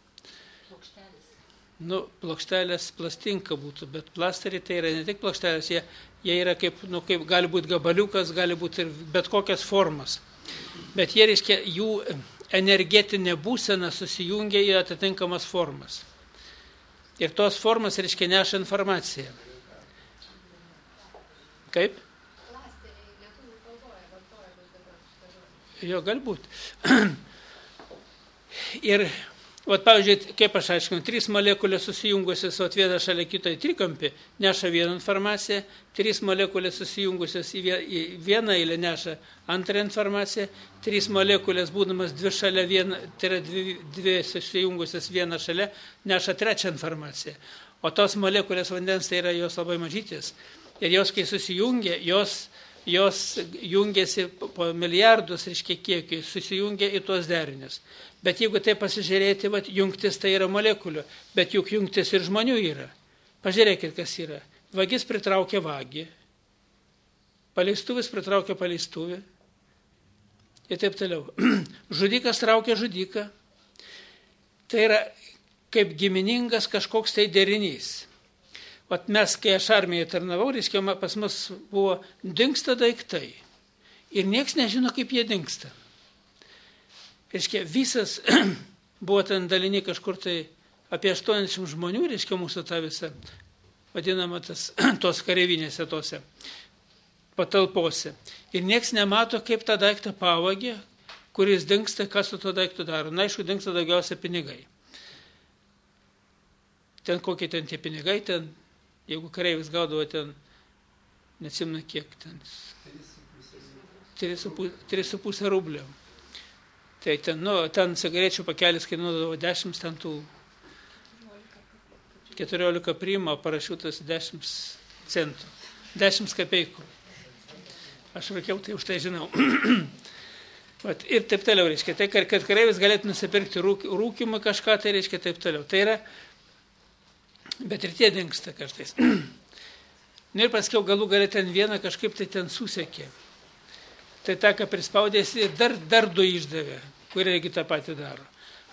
plokštelės plastinka būtų, bet plasteriai tai yra ne tik plokštelės, jie yra kaip gali būti gabaliukas, gali būti ir bet kokias formas. Bet jie, reiškia, jų energetinė būsena susijungia į atitinkamas formas. Ir tos formas, reiškia, neša informaciją. Kaip? Plasteriai lietuvių kalboje vartoja vis dabar. Jo, galbūt. Ir pavyzdžiui, kaip aš aiškinu, 3 molekulės susijungusios, viena šalia kito į trikampį, neša vieną informaciją, 3 molekulės susijungusios į vieną eilę neša antrą informaciją, 3 molekulės būdamas 2 šalia vieną, tai yra 2 susijungusios vieną šalia, neša 3 informaciją. O tos molekulės vandens tai yra jos labai mažytės. Ir jos, kai susijungia, jos jungiasi po milijardus, reiškia, kiekiai, susijungia į tuos derinius. Bet jeigu tai pasižiūrėti, jungtis tai yra molekulių, bet juk jungtis ir žmonių yra. Pažiūrėkit, kas yra. Vagis pritraukia vagį, paleistuvis pritraukia paleistuvį ir taip toliau. Žudikas traukia žudiką. Tai yra kaip giminingas kažkoks tai derinys. Mes, kai aš armijoje tarnavau, reiškia, pas mus buvo dingsta daiktai. Ir nieks nežino, kaip jie dingsta. Reiškia, visas buvo ten daliniai kažkur tai apie 80 žmonių, reiškia, mūsų tą visą, vadinamą tos kareivinėse tose patalpose. Ir nieks nemato, kaip tą daiktą pavagė, kuris dingsta, kas su to daiktu daro. Na, aišku, dingsta daugiausia pinigai. Ten kokie ten tie pinigai, ten, jeigu kareivis gaudavo ten, neatsimenu kiek ten, 3,5 rublio. Tai ten cigarečių pakelis kainuodavo 10 centų, 14 primo, parašiutas 10 centų, 10 kapeikų. Aš rūkiau, tai už tai žinau. Ir taip toliau, reiškia, tai kad kareivis galėtų nusipirkti rūkimą kažką, tai reiškia taip toliau. Tai yra, bet ir tie dingsta kartais. Ir paskiau galų galę ten vieną kažkaip tai ten susekė. Tai tą, ką prispaudėsi, dar 2 išdavė, kurie irgi tą patį daro.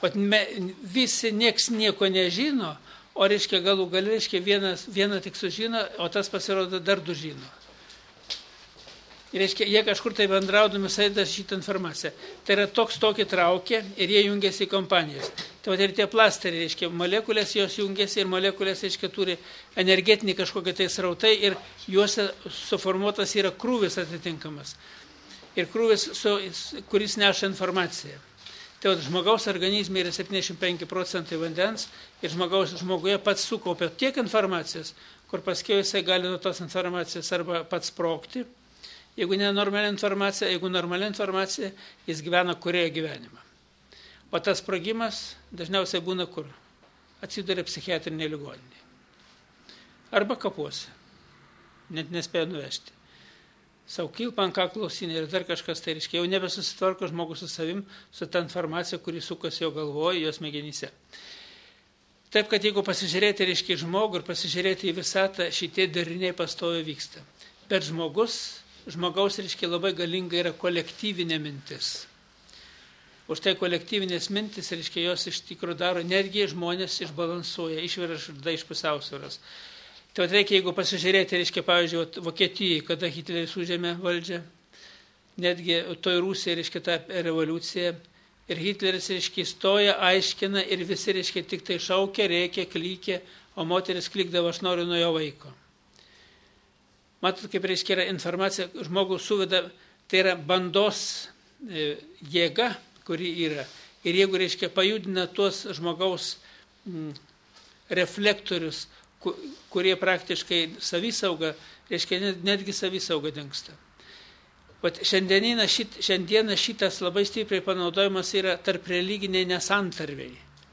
Visi nieks nieko nežino, o reiškia galų galę, reiškia vieną tik sužino, o tas pasirodo dar 2 žino. Ir reiškia, jie kažkur tai bendraudami saida šitą informaciją. Tai yra tokį traukia ir jie jungiasi į kompanijas. Tai ir tie plasteriai, reiškia, molekulės jos jungiasi ir molekulės, reiškia, turi energetinį kažkokią tai srautai ir juose suformuotas yra krūvis atitinkamas. Ir krūvis, kuris neša informaciją. Tai žmogaus organizme yra 75% vandens ir žmoguje pats sukaupia tiek informacijos, kur paskiau jisai gali nuo tos informacijos arba pats sprogti. Jeigu ne normali informacija, jeigu normali informacija, jis gyvena kurioje gyvenimą. O tas sprogimas dažniausiai būna kur? Atsiduria psichiatrinėje ligoninėje. Arba kapuose. Net nespėjo nuvežti. Sau kilpa ant kaklosinė ir dar kažkas, tai reiškia, jau nebesusitvarko žmogus su savim, su ta informacija, kuri sukasi jo galvoje, jos smegenyse. Taip, kad jeigu pasižiūrėti, reiškia, žmogų ir pasižiūrėti į visatą, šitie dariniai pastoviai vyksta. Bet žmogaus, reiškia, labai galinga yra kolektyvinė mintis. Už tai kolektyvinės mintis, reiškia, jos iš tikrųjų daro, netgi žmonės išbalansuoja, išveda iš pusiausvyros. Tai reikia, jeigu pasižiūrėti, reiškia, pavyzdžiui, Vokietijai, kada Hitleris užėmė valdžią, netgi toj Rusijai, reiškia, tą revoliuciją, ir Hitleris, reiškia, stoja, aiškina ir visi, reiškia, tik tai šaukia, rėkia, klykė, o moteris klikdavo, aš noriu nuo jo vaiko. Matot, kaip, reiškia, yra informacija, žmogus suveda, tai yra bandos jėga, kuri yra. Ir jeigu, reiškia, pajudina tuos žmogaus reflektorius, kurie praktiškai savisauga, reiškia, netgi savisauga dingsta. Šiandieną šitas labai stipriai panaudojimas yra tarp religiniai nesantarviai.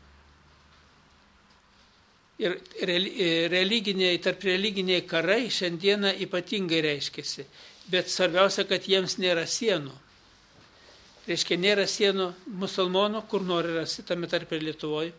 Ir tarp religiniai karai šiandieną ypatingai reiškiasi. Bet svarbiausia, kad jiems nėra sienų. Reiškia, nėra sienų musulmonų, kur nori rasti, tame tarp ir Lietuvoje.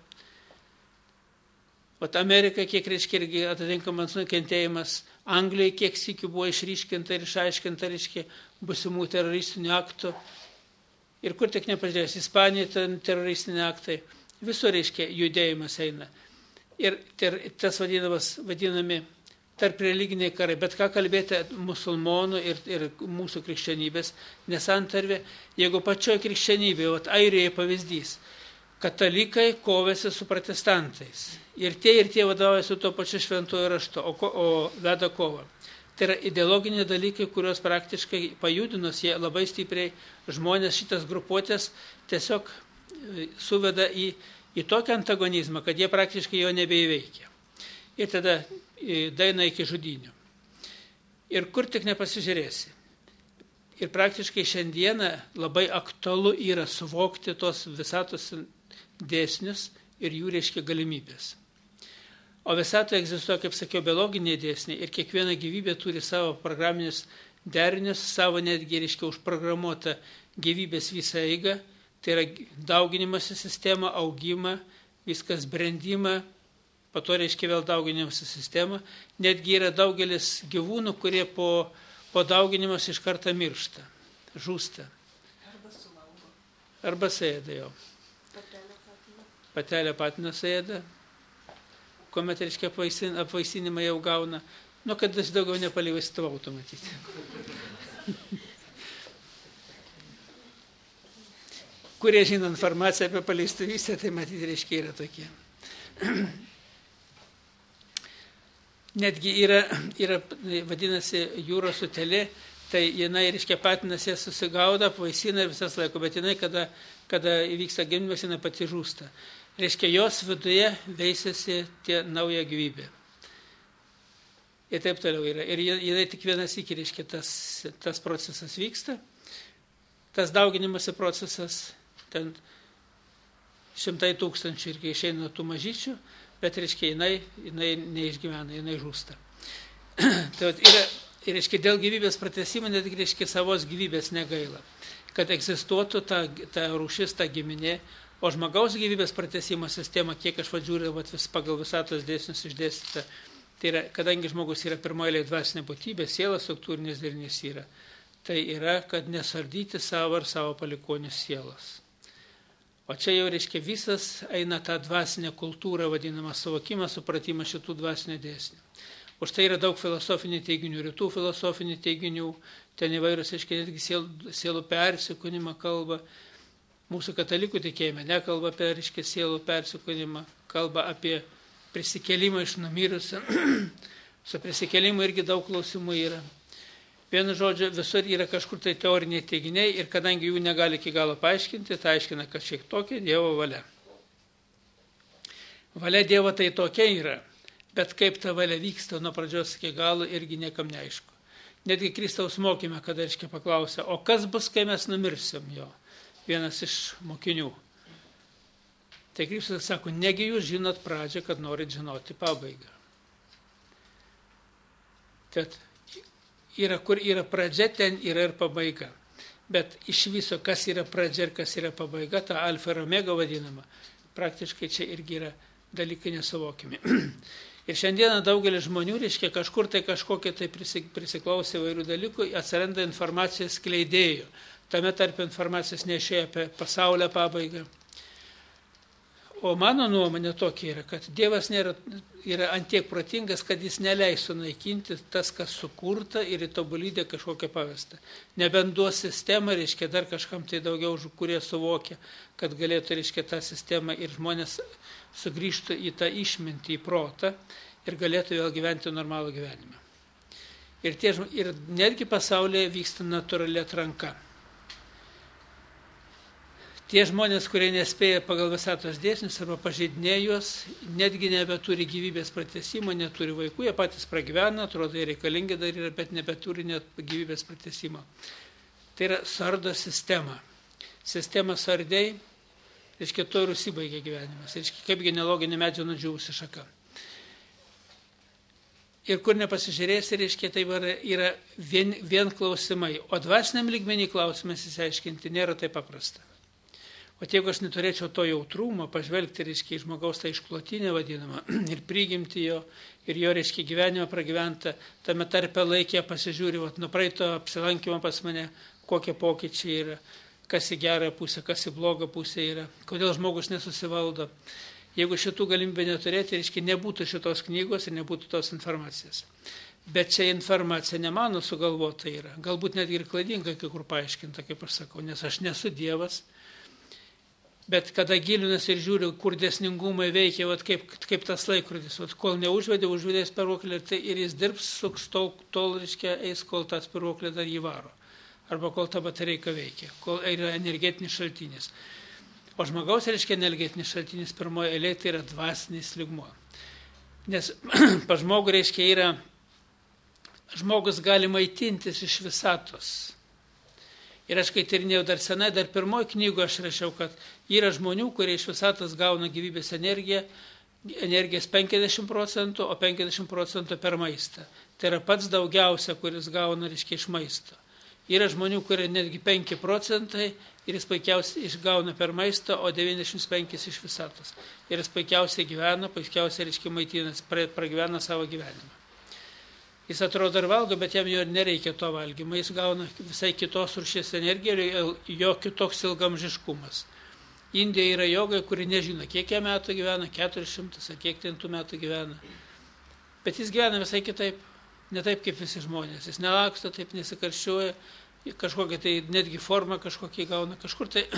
Amerika, kiek, reiškia, irgi atitinkamas nukentėjimas, Anglijai kiek sykių buvo išryškinta ir išaiškinta, reiškia, būsimų teroristinių aktų. Ir kur tik nepažiūrės, Ispanija, ten teroristiniai aktai, visur, reiškia, judėjimas eina. Ir tas vadinami tarp religiniai karai, bet ką kalbėti musulmonų ir mūsų krikščionybės nesantarvė, jeigu pačioje krikščionybėje, Airijoje pavyzdys, katalikai kovėsi su protestantais. Ir tie vadovauja su to pačiu šventuoju raštu, o veda kovą. Tai yra ideologiniai dalykai, kuriuos praktiškai pajudinus, jie labai stipriai žmonės šitas grupuotės tiesiog suveda į tokį antagonizmą, kad jie praktiškai jo nebeįveikia. Ir tada daina iki žudynių. Ir kur tik nepasižiūrėsi. Ir praktiškai šiandieną labai aktualu yra suvokti tos visatos dėsnius ir jų reiškia galimybės. O visatoje egzistuoja, kaip sakiau, biologiniai dėsniai ir kiekviena gyvybė turi savo programinius derinius, savo netgi reiškia užprogramuotą gyvybės visą eigą, tai yra dauginimosi sistema, augimą, viskas brendimą, po to reiškia vėl dauginimosi sistema. Netgi yra daugelis gyvūnų, kurie po dauginimas iš karto miršta, žūsta. Arba suvalgo. Arba sėda jau. Patelė patiną sėda, kuomet reiškia apvaisinimą jau gauna, kad jis daugiau nepalivaistavautų matyti. Kurie žino informaciją apie paleistuvystę, tai matyti reiškia yra tokie. Netgi yra vadinasi jūros utelė, tai jinai reiškia patinas jas susigauda, apvaisina visas laiko, bet jinai, kada įvyksta gimdymas, jinai pati žūsta. Reiškia, jos viduje veisiasi tie nauja gyvybė. Ir taip toliau yra. Ir jinai tik vienas iki, reiškia, tas procesas vyksta. Tas dauginimuose procesas, ten 100 000 ir kai išeina nuo tų mažyčių, bet, reiškia, jinai neišgyvena, jinai žūsta. Tai ir, reiškia, dėl gyvybės pratęsimo, net, reiškia, savos gyvybės negaila. Kad egzistuotų ta rūšis, ta giminė, o žmogaus gyvybės pratęsimo sistema, kiek aš žiūriu, pagal visatos dėsnius išdėstyta, tai yra, kadangi žmogus yra pirmoje dvasinė būtybė, sielas struktūrinis darinys yra, tai yra, kad nesardyti savo ir savo palikonių sielas. O čia jau, reiškia, visas eina tą dvasinę kultūrą, vadinamą suvokimą, supratimą šitų dvasinio dėsnių. Už tai yra daug filosofinių teiginių, rytų filosofinių teiginių, ten įvairios, reiškia, netgi sielų persikūnimą kalba. Mūsų katalikų tikėjime nekalba apie, reiškia, sielų persikūnimą, kalba apie prisikėlimą iš numirusių. Su prisikėlimu irgi daug klausimų yra. Vienu žodžiu, visur yra kažkur tai teoriniai teiginiai ir kadangi jų negali iki galo paaiškinti, tai aiškina, kad šiek tokia Dievo valia. Valia Dievo tai tokia yra, bet kaip ta valia vyksta nuo pradžios iki galo irgi niekam neaišku. Netgi Kristaus mokyme, kada, reiškia, paklausė, o kas bus, kai mes numirsim jo? Vienas iš mokinių. Tai Kristus sako, negi jūs žinot pradžią, kad norit žinoti pabaigą. Tad yra, kur yra pradžia, ten yra ir pabaiga. Bet iš viso, kas yra pradžia ir kas yra pabaiga, ta alfa ir omega vadinama, praktiškai čia irgi yra dalykai nesuvokimi. Ir šiandieną daugelis žmonių, reiškia, kažkur tai kažkokie tai prisiklausė įvairių dalykų, atsiranda informacijos skleidėjų. Tame tarp informacijos nešėjo apie pasaulio pabaigą. O mano nuomonė tokia yra, kad Dievas yra antiek protingas, kad jis neleis sunaikinti tas, kas sukurta ir į tobulybę kažkokią pavestą. Nebent duos sistemą, reiškia, dar kažkam tai daugiau, kurie suvokia, kad galėtų, reiškia, tą sistemą ir žmonės sugrįžtų į tą išmintį, į protą ir galėtų vėl gyventi normalų gyvenimą. Ir netgi pasaulyje vyksta natūrali atranka. Tie žmonės, kurie nespėja pagal visatos dėsnius arba pažeidinėja juos, netgi nebeturi gyvybės pratęsimo, neturi vaikų, jie patys pragyvena, atrodo, jie reikalingi dar yra, bet nebeturi net gyvybės pratęsimo. Tai yra sardo sistema. Sistema sardiai, reiškia, to ir užsibaigia gyvenimas. Reiškia, kaip genealoginė medžio nudžiūvusi šaka. Ir kur nepasižiūrėsi, reiškia, tai yra vien klausimai. O dvasiniam lygmenį klausimas įsiaiškinti nėra taip paprasta. O jeigu aš neturėčiau to jautrumo, pažvelgti, reiškia, į žmogaus tą išklotinę vadinamą ir prigimti jo, ir jo, reiškia, gyvenimą pragyventą, tame tarpe laikė pasižiūri, nuo praeito apsilankimo pas mane, kokie pokyčiai yra, kas į gerą pusę, kas į blogą pusę yra, kodėl žmogus nesusivaldo. Jeigu šitų galimybę neturėti, reiškia, nebūtų šitos knygos ir nebūtų tos informacijos. Bet čia informacija ne mano sugalvota yra, galbūt netgi ir klaidinga kai kur paaiškinta, kaip aš sakau, nes aš nesu Dievas. Bet kada gilinas ir žiūriu, kur dėsningumai veikia, kaip tas laikrodis, kol neužvedė spyruoklę, tai ir jis dirbs, suks tol reiškia, eis, kol tą spyruoklę dar jį varo. Arba kol ta batereika veikia, kol yra energetinis šaltinis. O žmogaus, reiškia, energetinis šaltinis pirmoje eilėje tai yra dvasinis lygmuo. Nes pa žmogų, reiškia, žmogus gali maitintis iš visatos. Ir aš kai tyrinėjau dar senai, dar pirmoji knygoje aš rašiau, kad yra žmonių, kurie iš visatos gauna gyvybės energijos 50%, o 50% per maistą. Tai yra pats daugiausia, kuris gauna, reiškia, iš maisto. Yra žmonių, kurie netgi 5% ir jis puikiausiai išgauna per maistą, o 95% iš visatos. Ir jis puikiausiai gyvena, puikiausiai, reiškia, maitinas, pragyvena savo gyvenimą. Jis atrodo ir valgo, bet jam jo nereikia to valgymo. Jis gauna visai kitos rūšies energiją ir jo kitoks ilgamžiškumas. Indija yra joga, kuri nežino, kiek jam metų gyvena, 400 ar kiek ten tų metų gyvena. Bet jis gyvena visai kitaip, ne taip kaip visi žmonės. Jis nelaksto, taip nesikarščiuoja, kažkokią tai netgi formą kažkokį gauna, kažkur tai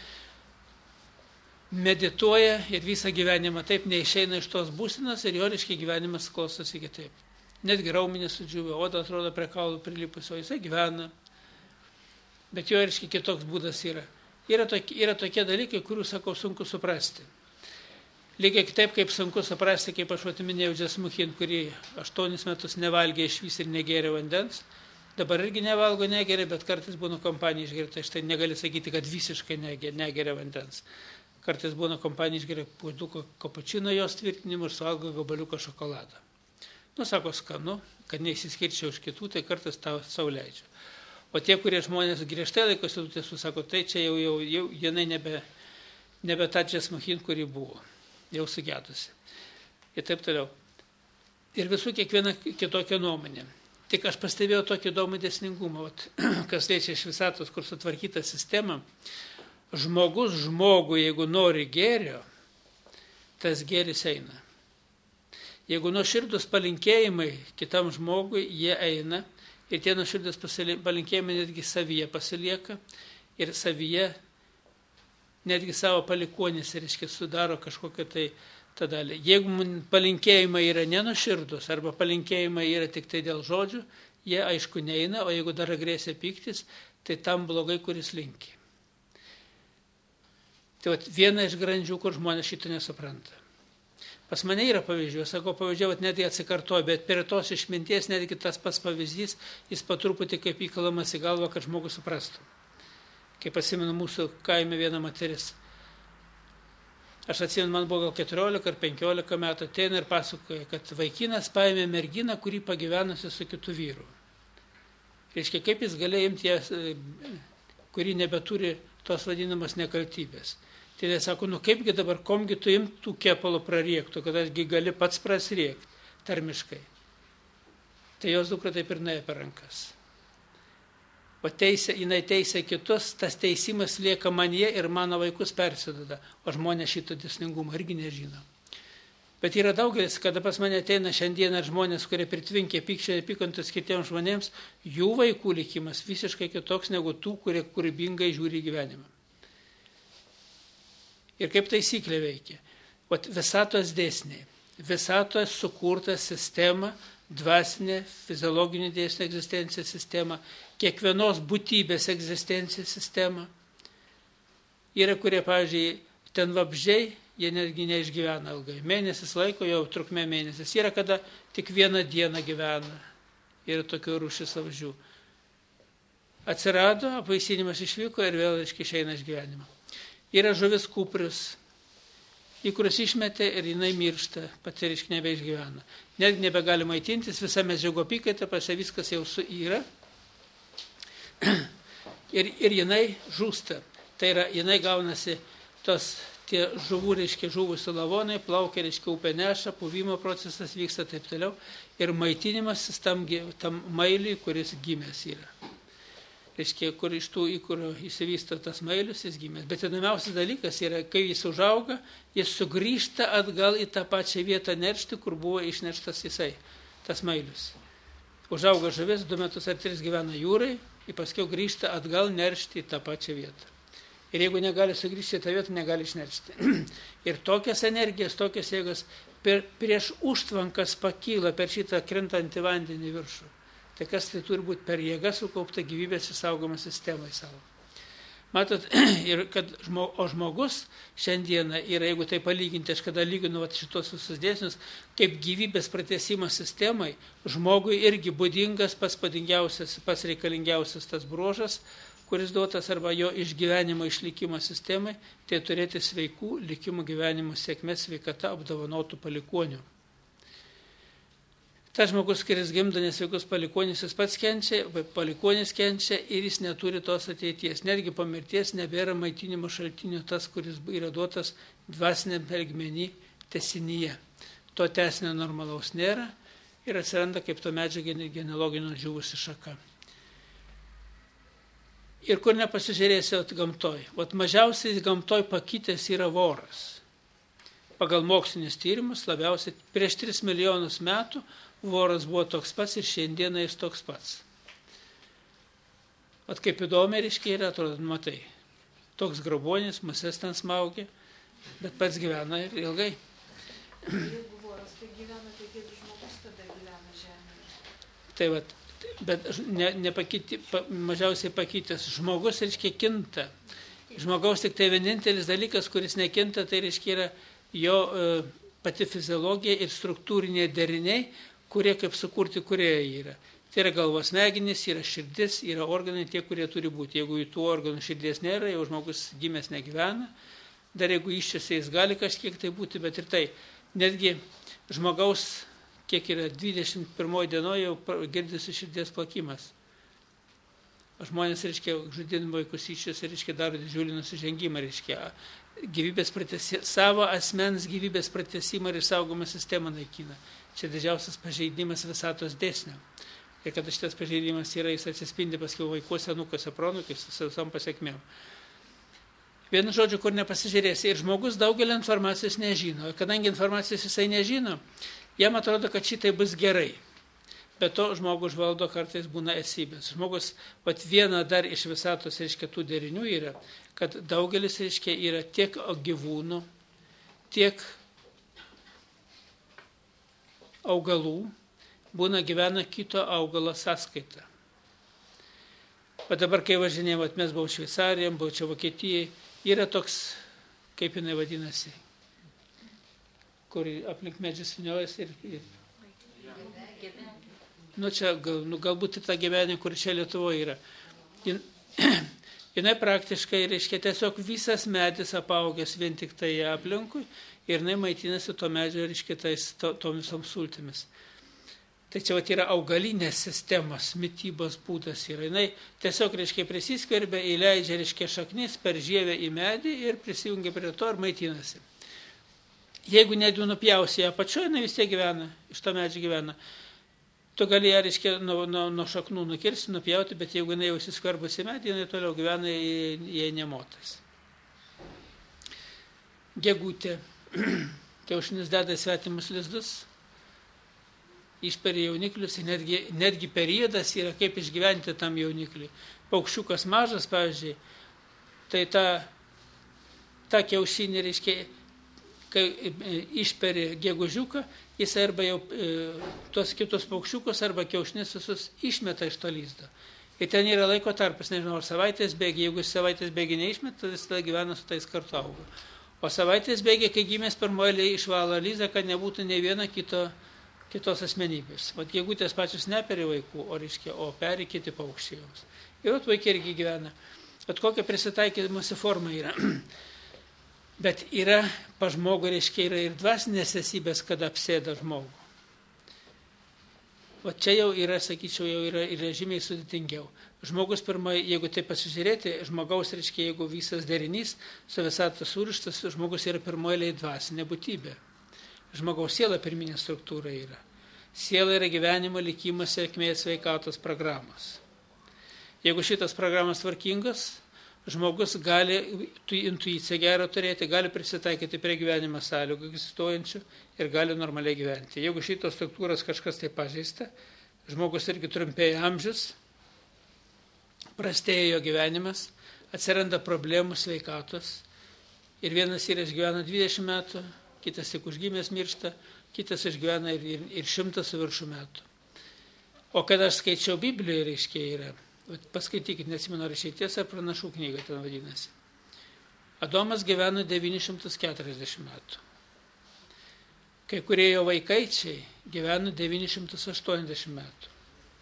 medituoja ir visą gyvenimą taip neišeina iš tos būsenos ir jo reiškia gyvenimas klostosi kitaip. Netgi raumenys sudžiūvę, oda atrodo prie kaulų prilipusi, o jisai gyvena. Bet jo, reiškia, kitoks būdas yra. Yra tokie dalykai, kurių, sakau, sunku suprasti. Lygiai taip, kaip sunku suprasti, kaip aš minėjau Džesmuchin, kurį 8 metus nevalgė išvis ir negėrė vandens. Dabar irgi nevalgo, negeria, bet kartais būna kompanija išgeria. Tai štai negali sakyti, kad visiškai negeria vandens. Kartais būna kompanija išgeria puoduko kapučino jos tvirtinimu ir suvalgo gabaliuką šokoladą. Sako, skanu, kad neįsiskirčiau iš kitų, tai kartais tau savo leidžiu. O tie, kurie žmonės griežtai laikosi tų tiesų, sako, tai čia jau jinai nebe ta Džesmuchin, kuri buvo, jau sugedusi. Ir taip toliau. Ir visų kiekviena kitokia nuomonė. Tik aš pastebėjau tokį įdomų dėsningumą, kas liečia iš visatos, kur sutvarkyta sistema. Žmogus žmogui, jeigu nori gėrio, tas gėris eina. Jeigu nuoširdus palinkėjimai kitam žmogui, jie eina ir tie nuoširdus palinkėjimai netgi savyje pasilieka ir savyje netgi savo palikuonis, reiškia, sudaro kažkokią tai tą dalį. Jeigu palinkėjimai yra nenuoširdus arba palinkėjimai yra tik tai dėl žodžių, jie aišku neina, o jeigu dar agresija pyktis, tai tam blogai, kuris linki. Tai viena iš grandžių, kur žmonės šito nesupranta. Pas mane yra pavyzdžių, sakau, pavyzdžiai netgi atsikartoja, bet prie tos išminties netgi tas pats pavyzdys, jis patruputį kaip įkalamas į galvą, kad žmogus suprastų. Kaip atsimenu mūsų kaime viena moteris. Aš atsimenu, man buvo gal 14 ar 15 metų, ateina ir pasakoja, kad vaikinas paėmė merginą, kuri pagyvenusi su kitu vyru. Reiškia, kaip jis galėjo imti ją, kuri nebeturi tos vadinamos nekaltybės. Tai jie sako, kaipgi dabar, komgi tu imtų kepalo prariektų, kad asgi gali pats prasriekti tarmiškai. Tai jos dukra taip ir nuėjo per rankas. O jinai teisė kitus, tas teisimas lieka manyje ir mano vaikus persiduoda, o žmonės šito dėsningumo irgi nežino. Bet yra daugelis, kada pas mane ateina šiandieną žmonės, kurie pritvinkė pykčio neapykantos kitiems žmonėms, jų vaikų likimas visiškai kitoks negu tų, kurie kūrybingai žiūri gyvenimą. Ir kaip taisyklė veikia. Visatos dėsniai. Visatos sukurta sistema, dvasinė, fiziologinė dėsnio egzistencijos sistema, kiekvienos būtybės egzistencijos sistema. Yra, kurie, pavyzdžiui, ten vabzdžiai, jie netgi neišgyvena ilgai. Mėnesis laiko, jau trukmė mėnesis. Yra, kada tik vieną dieną gyvena. Yra tokių rūšis vabzdžių. Atsirado, apvaisinimas išvyko ir vėl išeina iš gyvenimo. Yra žuvis kuprius, į kuriuos išmetė ir jinai miršta, pati reiškia nebeišgyvena. Netgi nebegali maitintis, visa medžiago apykaita, pasi viskas jau yra. Ir jinai žūsta. Tai yra, jinai gaunasi tie žuvų, reiškia, žuvusių lavonai, plaukia, reiškia, upė neša, puvimo procesas vyksta taip toliau. Ir maitinimasis tam mailiui, kuris gimęs yra. reiškia, kur iš tų įkurio įsivysto tas mailius, jis gimęs. Bet įdomiausias dalykas yra, kai jis užauga, jis sugrįžta atgal į tą pačią vietą neršti, kur buvo išneštas jisai, tas mailius. Užauga žuvis, 2 metus ar 3 gyvena jūrai, ir paskui grįžta atgal neršti į tą pačią vietą. Ir jeigu negali sugrįžti į tą vietą, negali išneršti. Ir tokias energijas, tokias jėgas prieš užtvankas pakyla per šitą krintantį vandenį viršų. Tai kas tai turi būti per jėgą sukaupta gyvybės įsaugoma sistemai savo. Matot, ir kad žmogus šiandieną yra, jeigu tai palyginti, aš kada lyginu šitos visus dėsnius, kaip gyvybės pratęsimo sistemai, žmogui irgi būdingas pats padingiausias, pats reikalingiausias tas bruožas, kuris duotas arba jo išgyvenimo išlikimo sistemai, tai turėti sveikų likimų gyvenimo sėkmės sveikata apdovanotų palikonių. Tas žmogus, kuris gimdo nesveikus palikonis, jis pats kenčia, palikonis kenčia ir jis neturi tos ateities. Netgi po mirties nebėra maitinimo šaltinio tas, kuris yra duotas dvasiniam lygmeny tęsinyje. To tęsinio normalaus nėra ir atsiranda kaip to medžio genealoginio džiūvusi šaka. Ir kur nepasižiūrėsi gamtoj. Mažiausiai gamtoj pakitęs yra voras. Pagal mokslinius tyrimus labiausiai prieš 3 milijonus metų voras buvo toks pats ir šiandieną jis toks pats. Kaip įdomi reiškia yra, atrodo, matai, toks grabonis, musės ten smaugia, bet pats gyvena ir ilgai. Jeigu voras tai gyvena, tai kaip žmogus tada gyvena žemėje? Tai bet mažiausiai pakitęs žmogus, reiškia, kinta. Žmogaus tik tai vienintelis dalykas, kuris nekinta, tai reiškia yra jo pati fiziologija ir struktūriniai deriniai, kurie kaip sukurti kūrėjai yra. Tai yra galvos smegenys, yra širdis, yra organai tie, kurie turi būti. Jeigu į tų organų širdies nėra, jau žmogus gimęs negyvena. Dar jeigu iščiasi, jis gali kažkiek tai būti, bet ir tai. Netgi žmogaus, kiek yra 21 dienoje, jau girdisi širdies plakimas. Žmonės, reiškia, žudydami vaikus iščiasi, reiškia, daro didžiulį nusižengimą, reiškia, savo asmens gyvybės pratęsimą ir išsaugomą sistemą naikina. Čia didžiausias pažeidimas visatos dėsnio. Ir kad šitas pažeidimas yra, jis atsispindi paskui vaikuose, anūkuose, proanūkiuose, su visom pasiekmėm. Vienu žodžiu, kur nepasižiūrėsi. Ir žmogus daugelį informacijos nežino. Kadangi informacijos jisai nežino, jam atrodo, kad šitai bus gerai. Bet to žmogus valdo kartais būna esybės. Žmogus, viena dar iš visatos, reiškia, tų derinių yra, kad daugelis, reiškia, yra tiek gyvūnų, tiek augalų, gyvena kito augalo sąskaita. O dabar, kai važinėjom, mes buvau Šveicarijam, buvau čia Vokietijai, yra toks, kaip jinai vadinasi, kur aplink medžius viniojasi ir čia galbūt ta gyvenė, kur čia Lietuvoje yra. Jinai praktiškai, reiškia, tiesiog visas medis apaugęs vien tik tai aplinkui ir jinai maitinasi to medžio, reiškia, tom visom sultimis. Tai čia yra augalinės sistemos, mitybos būdas yra. Jinai tiesiog, reiškia, prisiskverbia, įleidžia, reiškia, šaknis per žievę į medį ir prisijungia prie to ir maitinasi. Jeigu nedų nupjausi ją apačioje, jinai vis tiek gyvena, iš to medžio gyvena. Tu gali ją, reiškia, nuo šaknų nukirsti, nupjauti, bet jeigu jinai jau įsiskverbusi medį, jinai toliau gyvena, jai nemotas. Gegutė. Kiaušinis deda į svetimus lizdus, išperi jauniklius, netgi periodas yra, kaip išgyventi tam jaunikliui. Paukščiukas mažas, pavyzdžiui, tai ta kiaušinė, reiškia, kai išperi gegužiuką, jis arba jau tos kitus paukščiukus arba kiaušinius visus išmeta iš to lizdo. Ir ten yra laiko tarpas, nežinau, ar savaitės bėgiai, jeigu savaitės bėgiai neišmeta, jis tada gyvena su tais kartu auga. O savaitės bėgiai, kai gimęs pirmoji išvalo lizdą, kad nebūtų ne viena kitos asmenybės. O gegutės pačios neperi vaikų, o peri kiti paukščiai joms. Ir vaikai irgi gyvena. Kokia prisitaikymosi forma yra. Bet yra pa žmogų, reiškia, yra ir dvasinės esybės, kada apsėda žmogų. O čia jau yra, sakyčiau, jau yra žymiai sudėtingiau. Žmogus pirmai, jeigu tai pasižiūrėti, žmogaus, reiškia, jeigu visas derinys su visatos surištas, žmogus yra pirmoji dvasinė būtybė. Žmogaus siela pirminė struktūra yra. Siela yra gyvenimo, likimas, sėkmės, sveikatos programos. Jeigu šitas programas tvarkingas, žmogus gali intuiciją gerą turėti, gali prisitaikyti prie gyvenimo sąlygų egzistuojančių ir gali normaliai gyventi. Jeigu šitos struktūros kažkas tai pažeista, žmogus irgi trumpėja amžius, prastėja jo gyvenimas, atsiranda problemų sveikatos ir vienas yra išgyvena 20 metų, kitas tik užgimęs miršta, kitas išgyvena ir 100 su viršų metų. O kada aš skaičiau Biblijoje, reiškia yra, paskaitykit, nesimenu ar Išeities ar Pranašų knyga ten vadinasi. Adomas gyveno 940 metų. Kai kurie jo vaikaičiai gyveno 980 metų.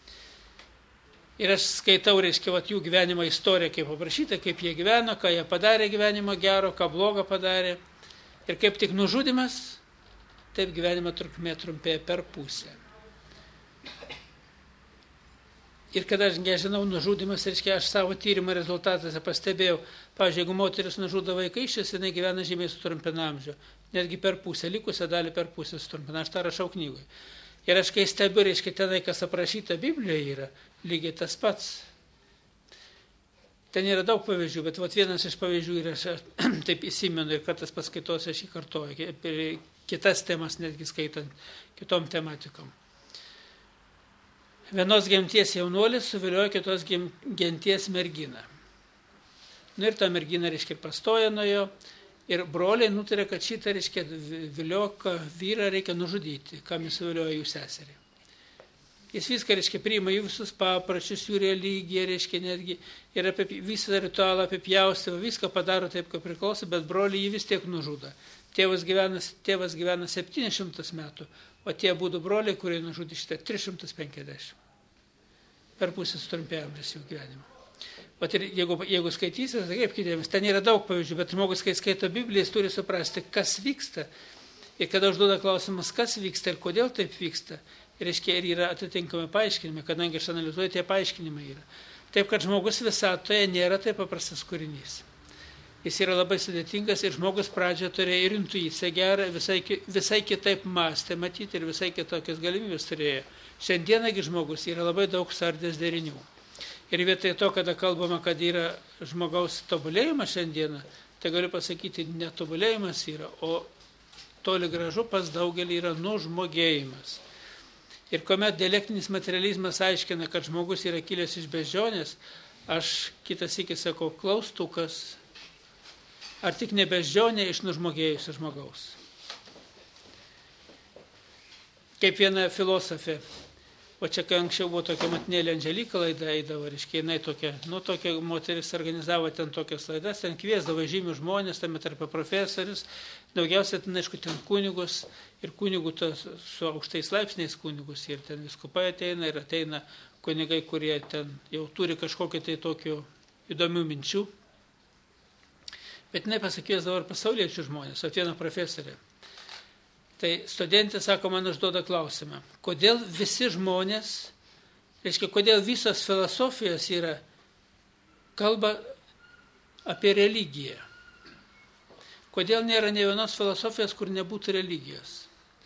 Ir aš skaitau, reiškia, jų gyvenimo istoriją, kaip aprašyta, kaip jie gyveno, ką jie padarė gyvenimo gero, ką blogo padarė. Ir kaip tik nužudimas, taip gyvenimo trukmė trumpėja per pusę. Ir kada aš nežinau nužudimas, reiškia, aš savo tyrimo rezultatuose pastebėjau, pavyzdžiui, jeigu moteris nužudo vaikaičius, jinai gyvena žymiai sutrumpina amžių. Netgi per pusę, likusią dalį per pusę sutrumpina. Aš tą rašau knygoje. Ir aš kai stebiu, reiškia, tenai, kas aprašyta Biblijoje yra, lygiai tas pats. Ten yra daug pavyzdžių, bet vienas iš pavyzdžių ir aš taip įsimenu ir kartais paskaitose aš jį kartoju, ir kitas temas netgi skaitant kitom tematikom. Vienos genties jaunuolis suviliojo kitos genties merginą. Ir ta mergina, reiškia, pastoja nuo jo ir broliai nutarė, kad šitą, reiškia, vilioką vyrą reikia nužudyti, kam jis suviliojo jų seserį. Jis viską, reiškia, priima jų visus paprašius, jų religiją, reiškia, netgi ir visą ritualą apipjaustymą, viską padaro taip, kaip priklauso, bet broliai jį vis tiek nužudo. Tėvas gyvena 700 metų, o tie būtų broliai, kurie nužudė šitą 350. Per pusę sutrumpėjo amžius jų gyvenimo. Bet ir jeigu skaitysi, tai kaip kitiems, ten yra daug pavyzdžių, bet žmogus, kai skaito Bibliją, jis turi suprasti, kas vyksta. Ir kada užduoda klausimas, kas vyksta ir kodėl taip vyksta, reiškia, ir yra atitinkami paaiškinimai, kadangi aš analizuoju, tie paaiškinimai yra. Taip, kad žmogus visatoje nėra taip paprastas kūrinys. Jis yra labai sudėtingas ir žmogus pradžioje turėjo ir intuiciją gerą, visai kitaip mąstė matyti ir visai kitokias galimybės turėjo. Šiandienagi žmogus yra labai daug sardės derinių. Ir vietoj to, kada kalbama, kad yra žmogaus tobulėjimas šiandieną, tai galiu pasakyti, netobulėjimas yra, o toli gražu pas daugelį yra nužmogėjimas. Ir kuomet dialektinis materializmas aiškina, kad žmogus yra kilęs iš beždžionės, aš kitas sykį sakau, klaustukas. Ar tik ne beždžionė iš nužmogėjusio žmogaus? Kaip viena filosofė, o čia kai anksčiau buvo tokia Matinėlė Andželika laida eidavo, reiškia, jinai tokia moteris organizavo ten tokias laidas, ten kviesdavo žymių žmonės, tame tarp profesorius, daugiausiai ten, aišku, ten kunigus ir kunigų su aukštais laipsniais kunigus, ir ten vyskupai ateina ir ateina kunigai, kurie ten jau turi kažkokią tai tokių įdomių minčių. Bet jinai pasakviesdavo ir pasauliečių žmonės, o viena profesorė. Tai studentė, sako, man užduoda klausimą, kodėl visi žmonės, reiškia, kodėl visos filosofijos kalba apie religiją. Kodėl nėra ne vienos filosofijos, kur nebūtų religijos.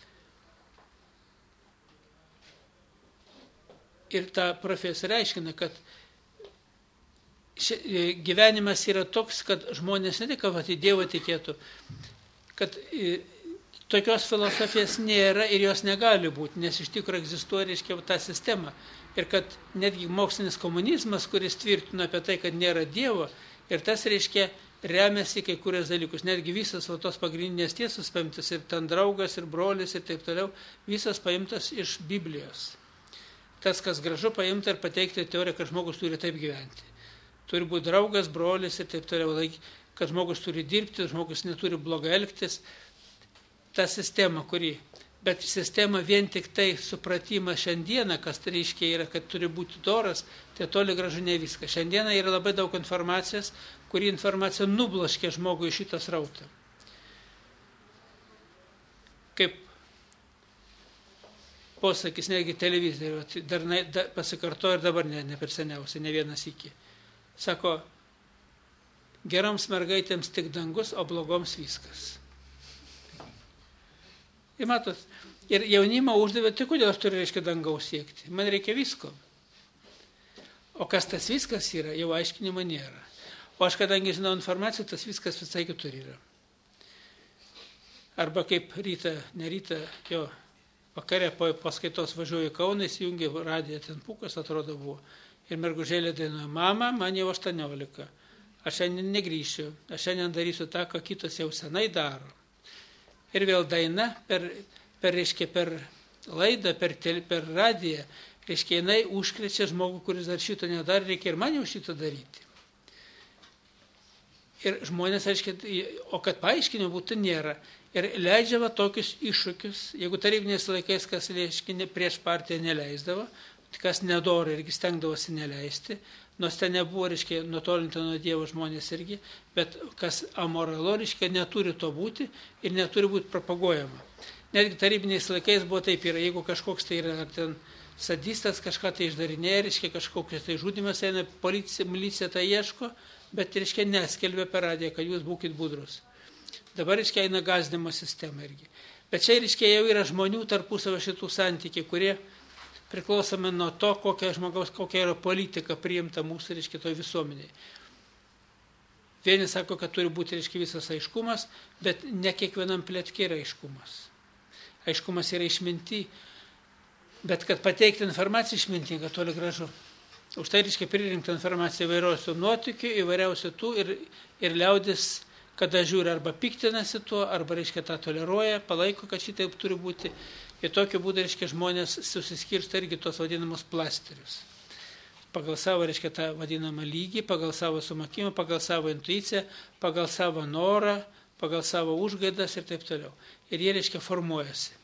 Ir ta profesorė aiškina, kad gyvenimas yra toks, kad žmonės ne tik į Dievą tikėtų, kad tokios filosofijos nėra ir jos negali būti, nes iš tikrųjų egzistuoja, reiškia, ta sistema. Ir kad netgi mokslinis komunizmas, kuris tvirtina apie tai, kad nėra Dievo, ir tas, reiškia, remiasi kai kurias dalykus. Netgi visas tos pagrindinės tiesos paimtas, ir ten draugas, ir brolis, ir taip toliau, visas paimtas iš Biblijos. Tas, kas gražu, paimta ir pateikti teoriją, kad žmogus turi taip gyventi. Turi būti draugas, brolis ir taip toliau, kad žmogus turi dirbti, žmogus neturi blogai elgtis. Ta sistema, bet sistema vien tik tai supratimas šiandieną, kas tai reiškia yra, kad turi būti doras, tai toli gražu ne viskas. Šiandieną yra labai daug informacijos, kuri informacija nubloškia žmogų į šitą srautą. Kaip posakis, netgi televizijoje, pasikartoja ir dabar ne per seniausiai, ne vienas iki. Sako, geroms mergaitėms tik dangus, o blogoms viskas. Ir matot, ir jaunimą uždavė, tai kodėl aš turiu, reiškia, dangaus siekti? Man reikia visko. O kas tas viskas yra, jau aiškinimo nėra. O aš kadangi žinau informaciją, tas viskas visai kitur yra. Arba kaip jo vakare po paskaitos važiuoju į Kauną, įsijungia radiją, ten Pūkas atrodo buvo. Ir mergužėlė dainuoja, mama, man jau 18, aš šiandien negrįšiu, aš šiandien darysiu tą, ką kitos jau senai daro. Ir vėl daina per laidą, per radiją, reiškia, jinai užkrečia žmogų, kuris dar šito nedarė, reikia ir man jau šito daryti. Ir žmonės, aiškiai, o kad paaiškinimo būtų nėra. Ir leidžiama tokius iššūkius, jeigu tarybiniais laikais, kas reiškia, prieš partiją neleisdavo, kas nedoro irgi stengdavosi neleisti, nors ten nebuvo, reiškia, nutolinti nuo Dievo žmonės irgi, bet kas amoralu, reiškia, neturi to būti ir neturi būti propaguojama. Netgi tarybiniais laikais buvo taip, yra, jeigu kažkoks tai yra ten sadistas, kažką tai išdarinėja, reiškia, kažkokias tai žudimas eina, policija, milicija tai ieško, bet, reiškia, neskelbia per radiją, kad jūs būkit budrus. Dabar, reiškia, eina gąsdinimo sistema irgi. Bet čia, reiškia, jau yra žmonių tarpusavio šitų santykiai, kurie priklausome nuo to, kokia yra politika priimta mūsų, reiškia, toj visuomeniai. Vieni sako, kad turi būti, reiškia, visas aiškumas, bet ne kiekvienam plėtkė yra aiškumas. Aiškumas yra išminti, bet kad pateikti informaciją išmintingą, toli gražu. Už tai, reiškia, pririnkti informaciją įvairiausių nuotykių, įvairiausių tų ir liaudis, kada žiūri arba piktinasi tuo, arba, reiškia, tą toleruoja, palaiko, kad šitaip turi būti. Ir tokiu būdu, reiškia, žmonės susiskirsto irgi tos vadinamus plasterius. Pagal savo, reiškia, tą vadinamą lygį, pagal savo sumokimą, pagal savo intuiciją, pagal savo norą, pagal savo užgaidas ir taip toliau. Ir jie, reiškia, formuojasi.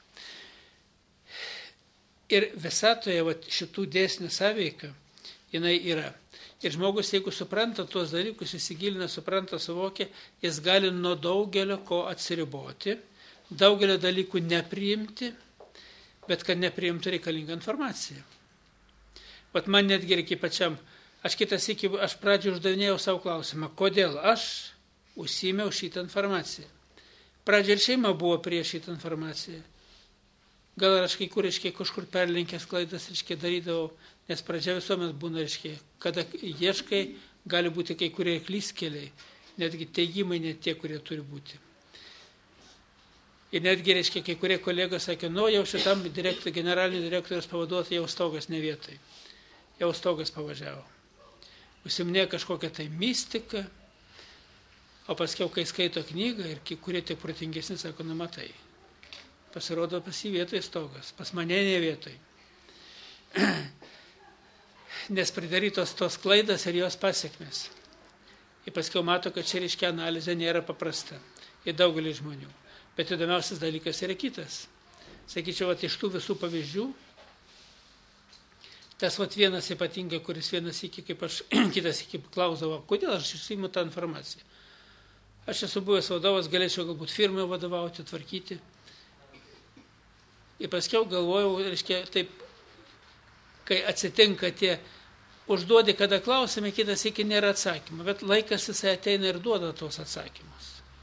Ir visatoje šitų dėsnių sąveika, jinai yra. Ir žmogus, jeigu supranta tuos dalykus, įsigilina, supranta, suvokia, jis gali nuo daugelio ko atsiriboti, daugelio dalykų nepriimti, bet kad nepriimtų reikalingą informaciją. Vat man netgi reikia pačiam, aš pradžioje uždavinėjau savo klausimą, kodėl aš užsiėmiau šitą informaciją. Pradžioje ir šeima buvo prieš šitą informaciją. Gal aš kai kur, reiškia, kažkur perlenkęs klaidas, reiškia, darydavau, nes pradžia visuomet būna, reiškia, kada ieškai, gali būti kai kurie klystkeliai, netgi teigimai net tie, kurie turi būti. Ir netgi, reiškia, kai kurie kolegos sakė, jau šitam generalinio direktoriaus pavaduotojui jau stogas ne vietoj. Jau stogas pavažiavo. Užsiminė kažkokią tai mistiką, o paskiau, kai skaito knygą ir kai kurie tie protingesni, sako, matai. Pasirodo pas jį vietoj stogas, pas mane ne vietoj. Nes pridarytos tos klaidas ir jos pasiekmes. Ir paskiau mato, kad čia, reiškia, analizė nėra paprasta į daugelį žmonių. Bet įdomiausias dalykas yra kitas. Sakyčiau, iš tų visų pavyzdžių, tas vienas ypatingai, kuris vienas iki, kaip aš kitas iki klausdavo, kodėl aš išsiimu tą informaciją. Aš esu buvęs vadovas, galėčiau galbūt firmai vadovauti, tvarkyti. Ir paskiau galvojau, reiškia, taip, kai atsitinka tie, užduodi, kada klausime, kitas iki nėra atsakymą, bet laikas jisai ateina ir duoda tos atsakymus.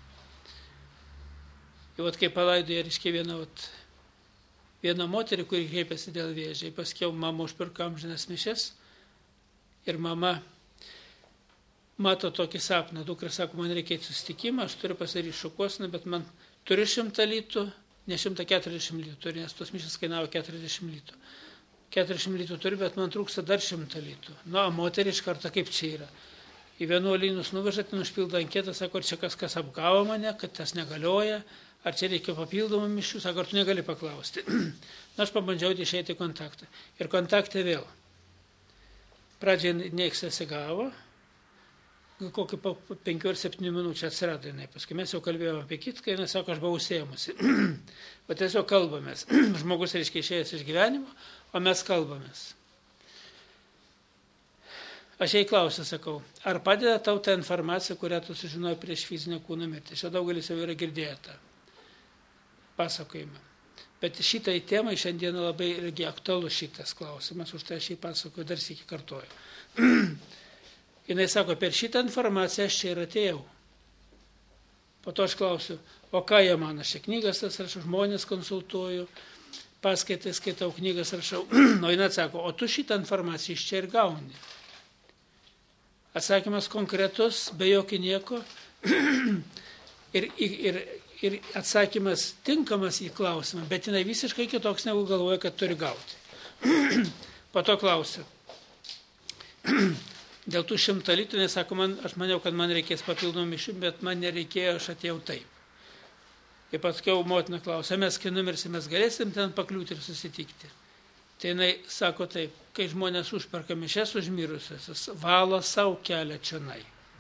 Ir kai palaidoja, reiškia, viena moterį, kuri kreipėsi dėl vėžio, paskiau mama užpirko amžinas mišias ir mama mato tokį sapną, dukra sako, man reikia susitikimą, aš turiu pasidaryti šukuosiną, bet man turi 100 litų, ne 140 litų, nes tos mišas kainavo 40 litų. 40 litų turiu, bet man trūksta dar 100 litų. Moterį iš karto kaip čia yra. Į vienuolynus nuvežat, užpildo anketą, sako, ar čia kas apgavo mane, kad tas negalioja, ar čia reikia papildomų mišių, sako, ar tu negali paklausti. Aš pabandžiau išeiti į kontaktą. Ir kontaktą vėl. Pradžiai nieks nesigavo, gal kokį po 5 ar 7 minučių atsirado jinai. Paskui mes jau kalbėjome apie kitką, jinai sako, aš buvau užsiėmusi. Bet tiesiog kalbamės. Žmogus, reiškia, išėjęs iš gyvenimo, o mes kalbamės. Aš jai klausiu, sakau, ar padeda tau ta informacija, kurią tu sužinojai prieš fizinę kūno mirtį? Šia daugelis jau yra girdėję tą pasakojimą. Bet šitai temai šiandieną labai irgi aktualus šitas klausimas, už tai aš jį pasakoju, dar sykį kartuoju. Jinai sako, per šitą informaciją aš čia ir atėjau. Po to aš klausiu, o ką jie man, aš čia knygas tas rašau, žmonės konsultuoju, paskaitai skaitau, knygas rašau. O jinai atsako, o tu šitą informaciją iš čia ir gauni. Atsakymas konkretus, be jokio nieko. ir atsakymas tinkamas į klausimą, bet jinai visiškai kitoks negu galvoja, kad turi gauti. Po to klausia. Dėl tų 100 litrų, nes sako, aš maniau, kad man reikės papildomų mišių, bet man nereikėjo, aš atėjau taip. Ir paskiau motina klausia, mes kai numirsim, mes galėsim ten pakliūti ir susitikti. Tai jinai sako taip, kai žmonės užperka mišias užmirusius, valo savo kelią čionai.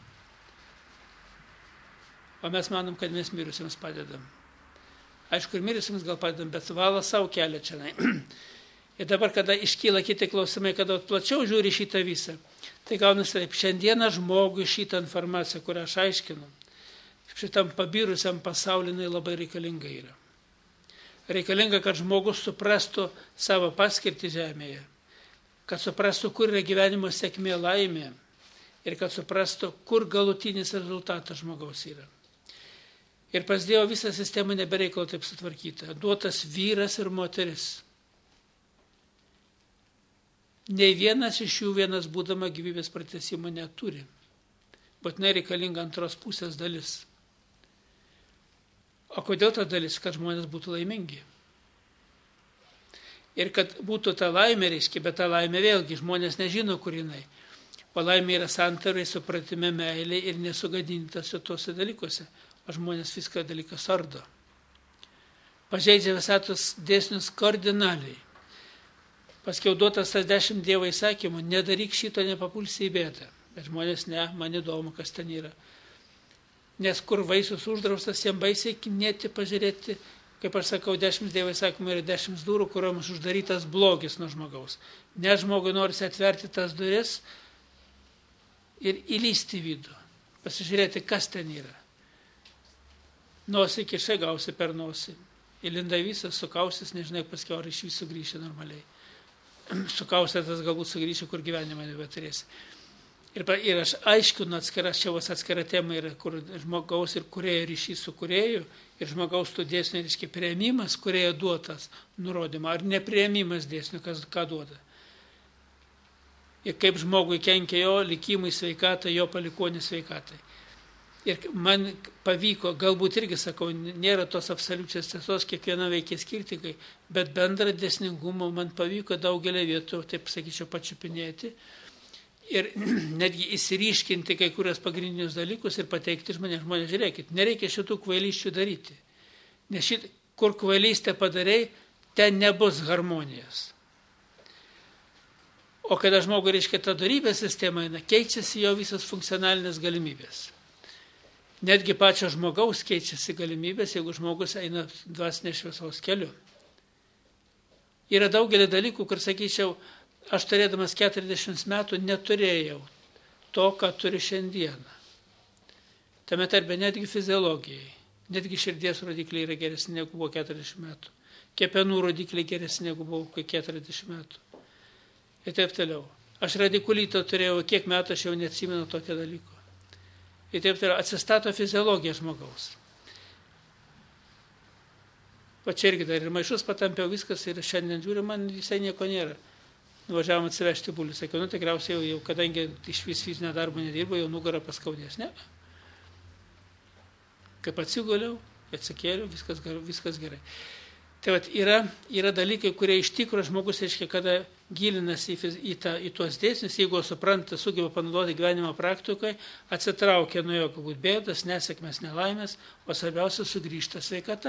O mes manom, kad mes mirusiems padedam. Aišku, ir mirusiems gal padedam, bet valo savo kelią čionai. Ir dabar, kada iškyla kiti klausimai, kada plačiau žiūri šitą visą, tai gaunasi taip, šiandieną žmogui šitą informaciją, kurią aš aiškinu, šitam pabirusiam pasaulinai labai reikalinga yra. Reikalinga, kad žmogus suprastų savo paskirtį žemėje, kad suprastų, kur yra gyvenimo sėkmė laimė ir kad suprastų, kur galutinis rezultatas žmogaus yra. Ir pas Dievą visa sistema nebereikalo taip sutvarkyta. Duotas vyras ir moteris. Nei vienas iš jų vienas būdama gyvybės pratęsimo neturi. Būtinai reikalinga antros pusės dalis. O kodėl ta dalis? Kad žmonės būtų laimingi. Ir kad būtų ta laimė, reiškia, bet ta laimė vėlgi žmonės nežino, kur jinai. O laimė yra santarai, supratime, meilė ir nesugadintas tuose dalykuose. O žmonės viską dalyką sardo. Pažeidžia visatos dėsnius kardinaliai. Paskiau duotas tas 10 Dievo įsakymų, nedaryk šito, nepapulsi į bėdą. Bet žmonės ne, man įdomu, kas ten yra. Nes kur vaisius uždraustas, jam baisiai kinėti, pažiūrėti, kaip aš sakau, 10 Dievo įsakymų yra 10 durų, kurioms uždarytas blogis nuo žmogaus. Ne žmogui norisi atverti tas duris ir įlysti vidų. Pasižiūrėti, kas ten yra. Nosį kišai gausi per nosį. Įlinda visas, sukausis, nežinai, paskiau ar iš visų sugrįši normaliai. Sukausėtas galbūt sugrįši, kur gyvenimą nebeturėsi. Ir aš aiškinu atskira tema yra, kur žmogaus ir kūrėjo ryšys su kūrėju ir žmogaus tų dėsnių, reiškia, priėmimas kūrėjo duotas nurodymą, ar nepriėmimas dėsnių, ką duoda. Ir kaip žmogui kenkia jo likimui sveikatai, jo palikuonių sveikatai. Ir man pavyko, galbūt irgi sakau, nėra tos absoliučios tiesos, kiekviena veikia skirtingai, bet bendrą dėsningumą man pavyko daugelį vietų, taip sakyčiau, pačiupinėti ir netgi įsiryškinti kai kurios pagrindinius dalykus ir pateikti žmonėms. Žmonės, žiūrėkit, nereikia šitų kvailysčių daryti, nes kur kvailystę padarai, ten nebus harmonijos. O kada žmogui, reiškia, ta darybės sistema eina, keičiasi jo visos funkcionalinės galimybės. Netgi pačio žmogaus keičiasi galimybės, jeigu žmogus eina dvasinės šviesos keliu. Yra daugelį dalykų, kur, sakyčiau, aš turėdamas 40 metų neturėjau to, ką turiu šiandieną. Tame tarpe netgi fiziologijai, netgi širdies rodikliai yra geresni, negu buvo 40 metų. Kepenų rodikliai geresni, negu buvo 40 metų. Ir taip toliau. Aš radikulitą turėjau, kiek metų aš jau neatsimenu tokio dalyko. Ir taip toliau, atsistato fiziologija žmogaus. O čia irgi dar ir maišus patampiau viskas ir šiandien žiūriu, man visai nieko nėra. Nuvažiavom atsivežti bulių. Sakiau, tikriausiai jau, kadangi iš vis fizinio darbo nedirbo, jau nugarą paskaudės. Ne. Kaip atsiguliau, atsikėliau, viskas gerai. Tai vat, yra dalykai, kurie iš tikrųjų žmogus, reiškia, kada gilinasi į tuos dėsnius, jeigu supranta, sugeba panaudoti gyvenimo praktikoje, atsitraukia nuo jo galbūt bėdas, nesėkmės, nelaimės, o svarbiausia sugrįžta sveikata.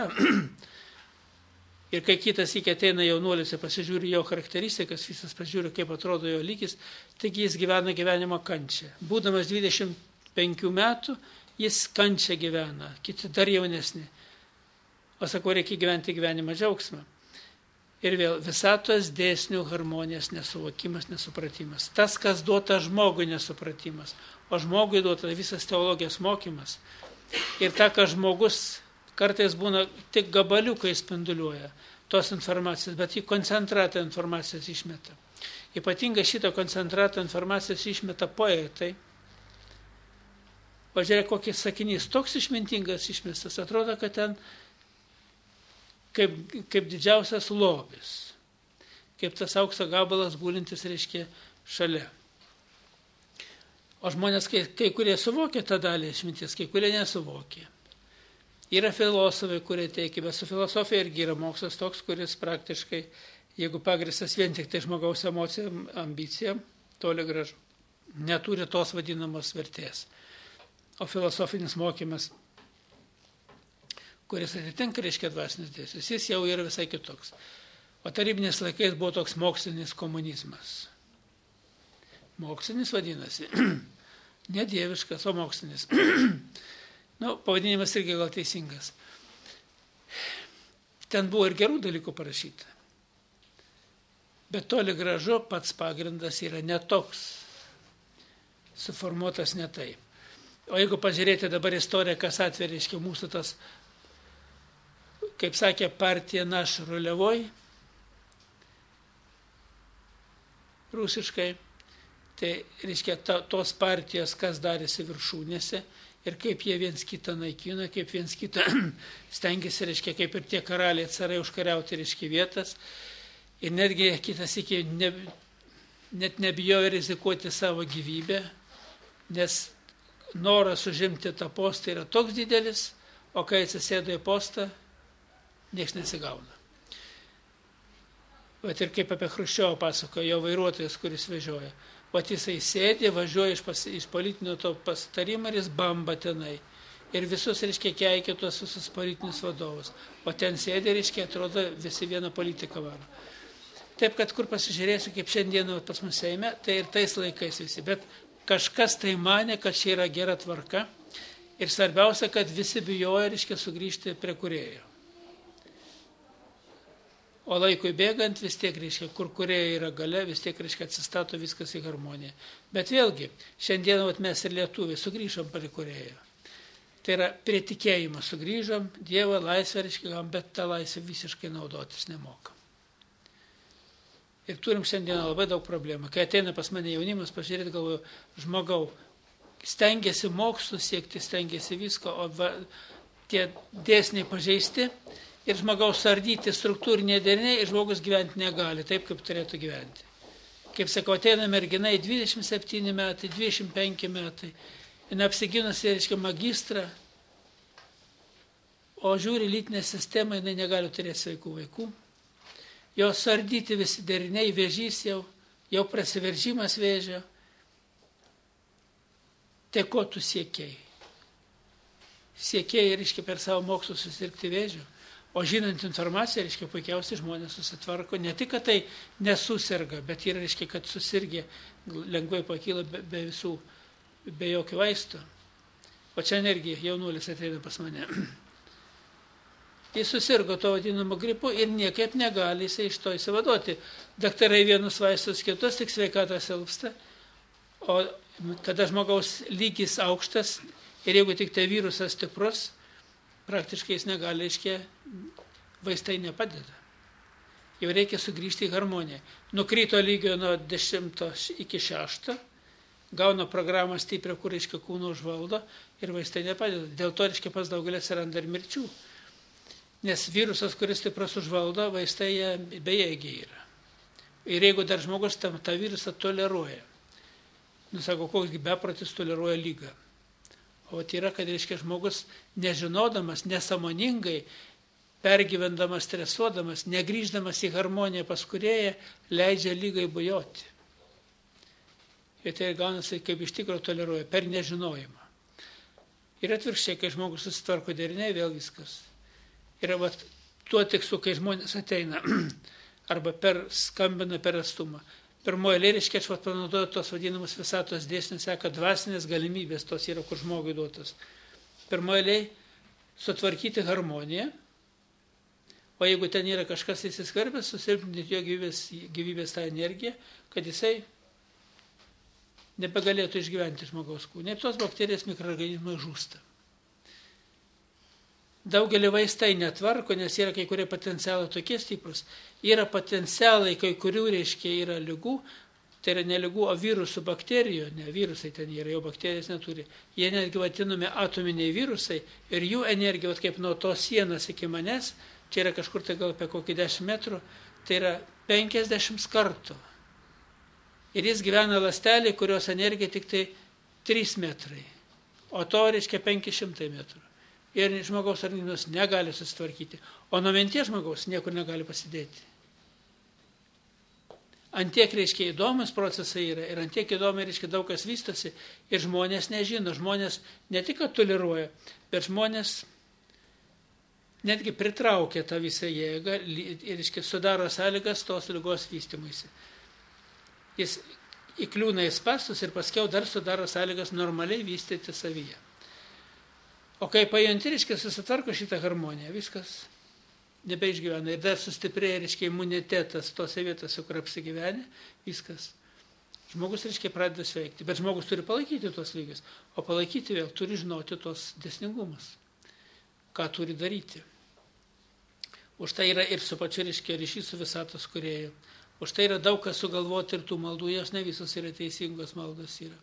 Ir kai kitas iki ateina jaunuolis ir pasižiūri jo charakteristikas, visas pasižiūri, kaip atrodo jo lygis, taigi jis gyvena gyvenimo kančią. Būdamas 25 metų, jis kančią gyvena, kiti dar jaunesni. O sakau, reikia gyventi gyvenimą džiaugsmą. Ir vėl visatos dėsnių harmonijos nesuvokimas, nesupratimas. Tas, kas duota žmogui nesupratimas, o žmogui duota visas teologijos mokymas. Ir ta, ką žmogus kartais būna tik gabaliukai spinduliuoja tos informacijos, bet į koncentratą informacijos išmeta. Ypatingai šitą koncentratą informacijos išmeta poetai. O žiūrėk, kokis sakinys toks išmintingas išmestas, atrodo, kad ten kaip didžiausias lobis, kaip tas aukso gabalas gulintis, reiškia, šalia. O žmonės, kai kurie suvokia tą dalį išminties, kai kurie nesuvokia. Yra filosofai, kurie teikia, bet su filosofija irgi yra mokslas toks, kuris praktiškai, jeigu pagristas vien tik tai žmogaus emocijom, ambicijom, toli gražu, neturi tos vadinamos vertės. O filosofinis mokymas, kuris atitinka, reiškia, dvasinius dėsnius, jis jau yra visai kitoks. O tarybinės laikais buvo toks mokslinis komunizmas. Mokslinis vadinasi, ne dieviškas, o mokslinis. Pavadinimas irgi gal teisingas. Ten buvo ir gerų dalykų parašyta. Bet toli gražu pats pagrindas yra netoks. Suformuotas ne taip. O jeigu pažiūrėti dabar istoriją, kas atveria, reiškia, mūsų tas, kaip sakė, partija Naš Ruliavoj, rusiškai, tai reiškia tos partijos, kas darėsi viršūnėse ir kaip jie viens kitą naikino, kaip viens kitą stengiasi, reiškia, kaip ir tie karaliai carai užkariauti, reiškia, vietas. Ir netgi kitas iki net nebijojo rizikuoti savo gyvybę, nes noras užimti tą postą yra toks didelis, o kai atsisėdo į postą, nieks nesigauna. Vat ir kaip apie Chruščiovą pasakojo, jo vairuotojas, kuris vežioja. Vat jisai sėdė, važiuoja iš politinio to pasitarimo ir jis bamba tenai. Ir visus, reiškia, keikia tuos visus politinius vadovus. O ten sėdė, reiškia, atrodo, visi vieną politiką varo. Taip, kad kur pasižiūrėsiu, kaip šiandieną pas mus Seime, tai ir tais laikais visi. Bet kažkas tai manė, kad čia yra gera tvarka. Ir svarbiausia, kad visi bijojo, reiškia, sugrįžti prie kūrėjo. O laikui bėgant vis tiek, reiškia, kur kūrėjai yra gale, vis tiek, reiškia, atsistato viskas į harmoniją. Bet vėlgi, šiandieną mes ir lietuviai sugrįžom prie kūrėjo. Tai yra prie tikėjimo sugrįžom, Dievą laisvę, reiškia, bet tą laisvę visiškai naudotis nemokam. Ir turim šiandieną labai daug problemų. Kai ateina pas mane jaunimas, pažiūrėti, galvoju, žmogau, stengiasi mokslų siekti, stengiasi visko, o tie dėsniai pažeisti ir žmogaus ardyti struktūriniai deriniai ir žmogus gyventi negali taip, kaip turėtų gyventi. Kaip sakau, ateina mergina į 27 metai, 25 metai, jis apsiginusi, reiškia, magistrą, o žiūri lytinę sistemą, jinai negali turėti sveikų vaikų. Jos ardyti visi deriniai, vėžys jau prasiveržimas vėžio. Tai ko tu siekiai? Siekiai, reiškia, per savo mokslus susirgti vėžiu. O žinant informaciją, reiškia, puikiausiai žmonės susitvarko. Ne tik, kad tai nesusirga, bet ir, reiškia, kad susirgė, lengvai pakyla be jokių vaistų. O čia energija, jaunuolis ateina pas mane. Jis susirgo to vadinamo gripu ir niekaip negali jisai iš to įsivaduoti. Daktarai vienus vaistus kitus, tik sveikata silpsta. O kada žmogaus lygis aukštas ir jeigu tik tai virusas stiprus, praktiškai jis negali, reiškia, vaistai nepadeda. Jau reikia sugrįžti į harmoniją. Nukrito lygio nuo 10 iki 6, gauna programą stiprią, kur, reiškia, kūną užvaldo ir vaistai nepadeda. Dėl to, reiškia, pas daugelį atsiranda ir mirčių. Nes virusas, kuris stiprus užvaldo, vaistai bejėgiai yra. Ir jeigu dar žmogus tą virusą toleruoja, sako, koksgi beprotis toleruoja lygą. O tai yra, kad, reiškia, žmogus nežinodamas, nesąmoningai, pergyvendamas, stresuodamas, negrįždamas į harmoniją pas kūrėją, leidžia lygai bujoti. Ir tai gaunasi, kaip iš tikrųjų toleruoja, per nežinojimą. Ir atvirkščiai, kai žmogus susitvarko deriniai, vėl viskas. Ir tuo tikslu, kai žmonės ateina, arba skambina per atstumą. Pirmoje eilėje, reiškia, aš panaudoju tos vadinamus visatos dėsnius, seka dvasinės galimybės, tos yra, kur žmogui duotas. Pirmoje eilėje sutvarkyti harmoniją, o jeigu ten yra kažkas įsiskverbęs, susilpninti jo gyvybės tą energiją, kad jisai nebegalėtų išgyventi žmogaus kūne. Ir tos bakterijos mikroorganizmai žūsta. Daugelį vaistai netvarko, nes yra kai kurie potencialai tokie stiprus. Yra potencialai, kai kurių, reiškia, yra ligų, tai yra ne ligų, o virusų bakterijų, ne virusai ten yra, jau bakterijas neturi. Jie netgi vadinami atominiai virusai ir jų energija, kaip nuo tos sienos iki manęs, čia yra kažkur tai gal apie kokį 10 metrų, tai yra 50 kartų. Ir jis gyvena ląstelėje, kurios energija tik tai 3 metrai, o to reiškia 500 metrų. Ir žmogaus organizmas negali susitvarkyti, o nuo minties žmogaus niekur negali pasidėti. Antiek, reiškia, įdomus procesai yra ir antiek įdomu, reiškia, daug kas vystosi ir žmonės nežino. Žmonės ne tik toleruoja, bet žmonės netgi pritraukia tą visą jėgą ir, reiškia, sudaro sąlygas tos ligos vystymuisi. Jis įkliūna į spąstus ir paskiau dar sudaro sąlygas normaliai vystyti savyje. O kai pajunti, reiškia, susitvarko šitą harmoniją, viskas nebeišgyvena. Ir dar sustiprėja, reiškia, imunitetas tose vietose, kur apsigyvenė, viskas. Žmogus, reiškia, pradeda sveikti. Bet žmogus turi palaikyti tuos lygius. O palaikyti vėl turi žinoti tos dėsningumus. Ką turi daryti. Už tai yra ir su pačiu, reiškia, ryšys su visatos kūrėju. Už tai yra daug kas sugalvoti ir tų maldų, jos ne visos yra teisingos maldos yra.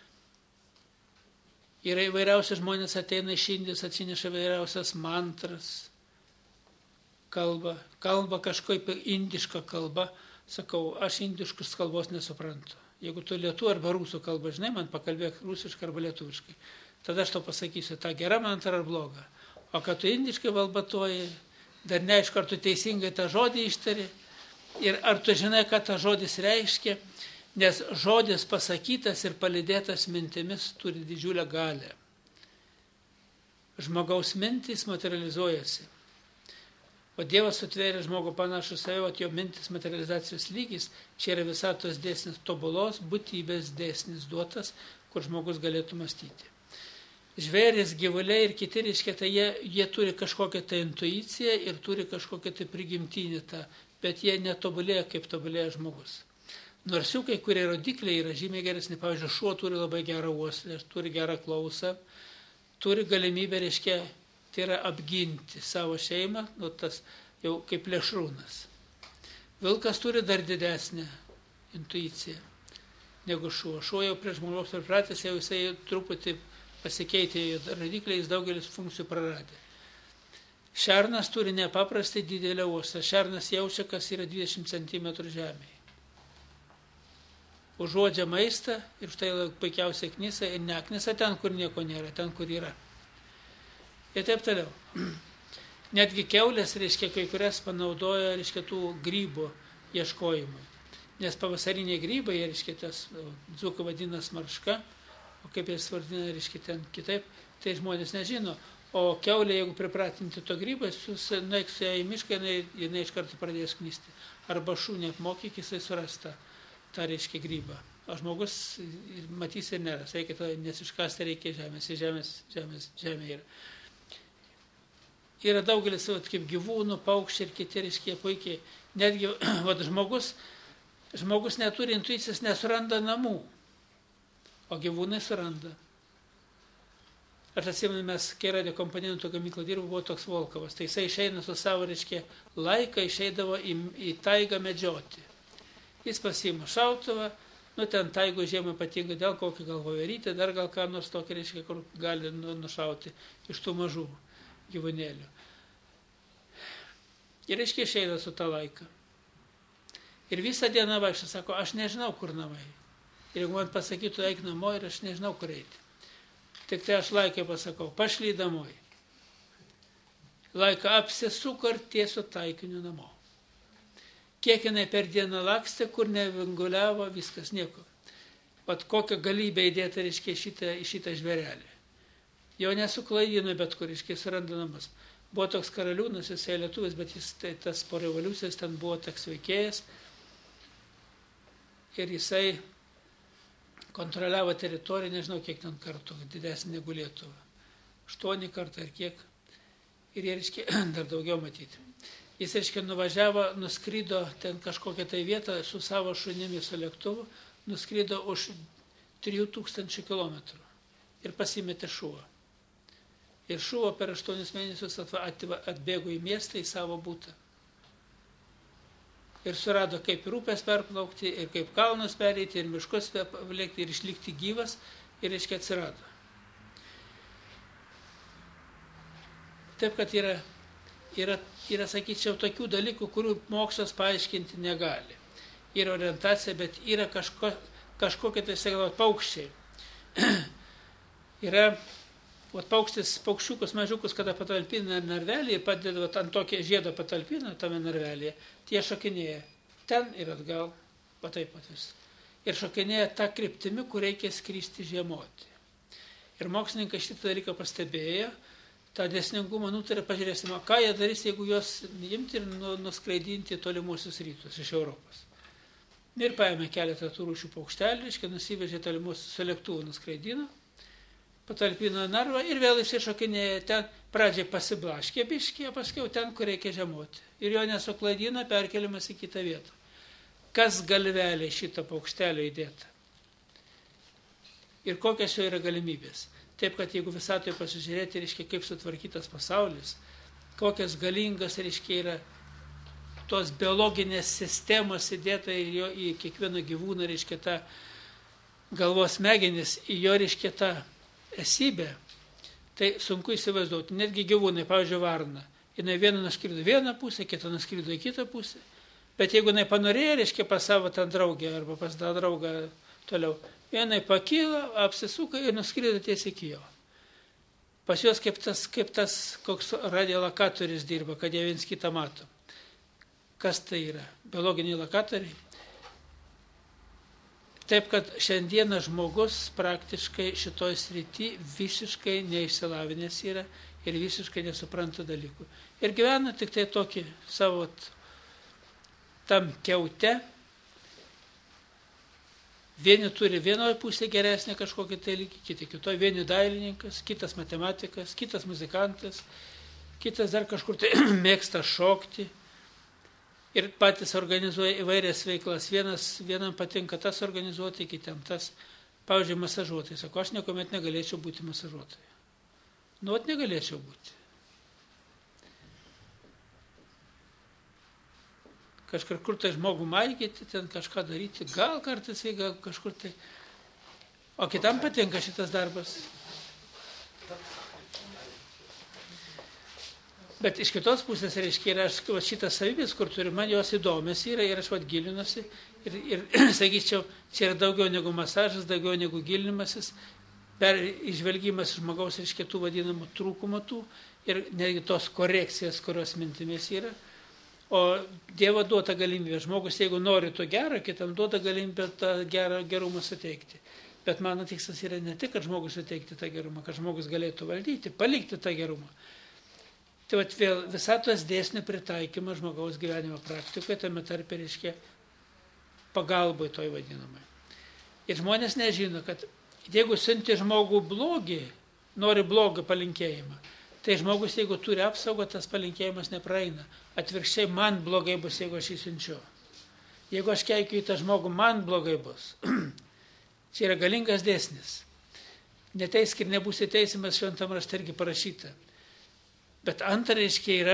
Yra įvairiausi žmonės ateina iš Indijos, atsineša įvairiausias mantras, kalba kažkaip indišką kalbą, sakau, aš indiškus kalbos nesuprantu. Jeigu tu lietuvių arba rusų kalbą žinai, man pakalbėk rusiškai arba lietuviškai. Tada aš tau pasakysiu, ta gera mantra ar bloga. O kad tu indiškai valbatuoji, dar neaišku, ar tu teisingai tą žodį ištari ir ar tu žinai, ką tas žodis reiškia, nes žodis pasakytas ir palydėtas mintimis turi didžiulę galę. Žmogaus mintys materializuojasi. O Dievas sutvėrė žmogų panašų save, o jo mintis materializacijos lygis, čia yra visatos dėsnis, tobulos būtybės dėsnis duotas, kur žmogus galėtų mąstyti. Žvėris, gyvuliai ir kiti, reiškia, tai jie turi kažkokią tai intuiciją ir turi kažkokią tai prigimtinį tą, bet jie netobulėja, kaip tobulėja žmogus. Nors jų kai kurie rodikliai yra žymiai geresni, pavyzdžiui, šuo turi labai gerą uoslę, turi gerą klausą, turi galimybę, reiškia, tai yra apginti savo šeimą, nu, tas jau kaip plėšrūnas. Vilkas turi dar didesnę intuiciją negu šuo. Šuo jau prie žmogaus pripratęs, jau jisai truputį pasikeitė rodikliais, daugelis funkcijų praradė. Šernas turi nepaprastai didelę uoslę. Šernas jaučia, kas yra 20 cm žemėje. Užuodžia maistą ir štai puikiausiai knisa ir neknisa ten, kur nieko nėra, ten, kur yra. Ir taip toliau. Netgi kiaulės, reiškia, kai kurias panaudoja, reiškia, tų grybų ieškojimui. Nes pavasariniai grybai, reiškia, tas dzūkai vadina smarška, o kaip jis vadina, reiškia, ten kitaip, tai žmonės nežino. O kiaulė, jeigu pripratinti to grybą, nueik su ją į mišką, jinai iš karto pradės knisti. Arba šunį apmokyk, jisai surasta tą, reiškia, grybą. O žmogus matys ir neras, nes iškasti reikia žemės, žemė yra. Yra daugelis, kaip gyvūnų, paukščiai ir kiti, reiškia, puikiai. Netgi žmogus neturi intuicijos, nesuranda namų, o gyvūnai suranda. Aš atsimenu, mes, kai radio komponentų gamyklą dirbo, buvo toks Volkovas. Tai jisai išeina su savo, reiškia, laiką, išeidavo į taigą medžioti. Jis pasiima šautuvą, nu ten taigų žiemą ypatingai dėl kokį gal voverytę, dar gal ką nors tokį, reiškia, kur gali nušauti iš tų mažų gyvūnėlių. Ir, reiškia, išeina su tą laiką. Ir visą dieną vaikščia, sako, aš nežinau, kur namai. Ir jeigu man pasakytų, eik namo, ir aš nežinau, kur eiti. Tik tai aš laikai pasakau, pašlydamoj. Laiką apsisuko ir tiesiu taikiniu namo. Kiek jinai per dieną lakstė, kur nevinguliavo, viskas nieko. Pat kokią galybę įdėta, reiškia, į šitą žvėrelį. Jo nesuklaidino, bet kur, reiškia, suranda namas. Buvo toks karaliūnas, jisai lietuvis, bet jis tas po revoliucijos ten buvo toks veikėjas. Ir jisai kontroliavo teritoriją, nežinau kiek ten kartų, didesnį negu Lietuva. 8 kartų ar kiek. Ir jie, reiškia, dar daugiau matyti. Jis, reiškia, nuskrido ten kažkokią tai vietą su savo šunimi, su lėktuvu, nuskrido už 3000 kilometrų ir pasimetė šuo. Ir šuo per 8 mėnesius atbėgo į miestą, į savo butą. Ir surado, kaip ir upės perplaukti, ir kaip kalnus pereiti, ir miškus palikti, ir išlikti gyvas, ir, reiškia, atsirado. Taip, kad yra, sakyčiau, tokių dalykų, kurių mokslas paaiškinti negali. Yra orientacija, bet yra kažkokie, tai sakyt, paukščiai. yra paukščiukus mažiukus, kada patalpina narvelį ir padeda ant tokį žiedą patalpina tame narvelėje, tie šokinėja ten ir atgal, va taip pat vis. Ir šokinėja tą kryptimi, kur reikia skristi žiemoti. Ir mokslininkai šitą dalyką pastebėjo, tą dėsningumą nutarė, pažiūrėsime, ką jie darys, jeigu juos imti ir nuskraidinti tolimuosius rytus iš Europos. Ir paėmė keletą tų rūšių paukštelių, reiškia, nusivežė tolimuosius su lėktuvu nuskraidino, patalpino narvą ir vėl išsišokinėja ten, pradžiai pasiblaškė biškį, o paskiau ten, kur reikia žiemoti. Ir jo nesuklaidino, perkeliamas į kitą vietą. Kas galvelė šitą paukštelį įdėta? Ir kokios jo yra galimybės. Taip, kad jeigu visatoje pasižiūrėti, reiškia, kaip sutvarkytas pasaulis, kokias galingas, reiškia, yra tos biologinės sistemos įdėta į kiekvieną gyvūną, reiškia, tą galvos smegenis, į jo, reiškia, tą esybę, tai sunku įsivaizduoti. Netgi gyvūnai, pavyzdžiui, varna, jinai vieną nuskrido vieną pusę, kitą nuskrido į kitą pusę, bet jeigu jinai panorėjo, reiškia, pas savo tą draugę arba pas tą draugą toliau, vienai pakyla, apsisuka ir nuskrido tiesiai iki jo. Pas juos kaip tas koks radiolakatorius dirba, kad jie viens kitą mato. Kas tai yra? Biologiniai lakatoriai. Taip, kad šiandieną žmogus praktiškai šitoj srity visiškai neišsilavinęs yra ir visiškai nesupranta dalykų. Ir gyvena tik tai tokį savo tam kiaute. Vieni turi vienoje pusėje geresnė kažkokį tai lygį, kiti kitoje. Vieni dailininkas, kitas matematikas, kitas muzikantas, kitas dar kažkur tai mėgsta šokti. Ir patys organizuoja įvairias veiklas. Vienam patinka tas organizuoti, kitam tas. Pavyzdžiui, masažuotojai. Sako, aš niekuomet negalėčiau būti masažuotojai. Nu, negalėčiau būti. Kažkur tai žmogų maigyti, ten kažką daryti, gal kartais, gal kažkur tai. O kitam patinka šitas darbas. Bet iš kitos pusės, reiškia, ir aš šitas savybės, kur turiu, man jos įdomios yra ir aš gilinuosi. Ir sakyčiau, čia yra daugiau negu masažas, daugiau negu gilinimasis, išvelgimas žmogaus, reiškia, tų vadinamų trūkumų tų ir netgi tos korekcijas, kurios mintimis yra. O Dievo duota galimybė. Žmogus, jeigu nori to gero, kitam duota galimybę tą gerumą suteikti. Bet mano tikslas yra ne tik, kad žmogus suteikti tą gerumą, kad žmogus galėtų valdyti, palikti tą gerumą. Tai vat vėl visatos dėsnių pritaikymą žmogaus gyvenimo praktikoje, tame tarpe reiškia pagalbai toj vadinamai. Ir žmonės nežino, kad jeigu siunti žmogų blogį, nori blogą palinkėjimą, tai žmogus, jeigu turi apsaugą, tas palinkėjimas nepraeina. Atvirkščiai, man blogai bus, jeigu aš jį siunčiu. Jeigu aš keikiu į tą žmogų, man blogai bus. Čia yra galingas dėsnis. Neteisk ir nebūsi teisimas, šventam rašte irgi parašyta. Bet antra, reiškia, yra,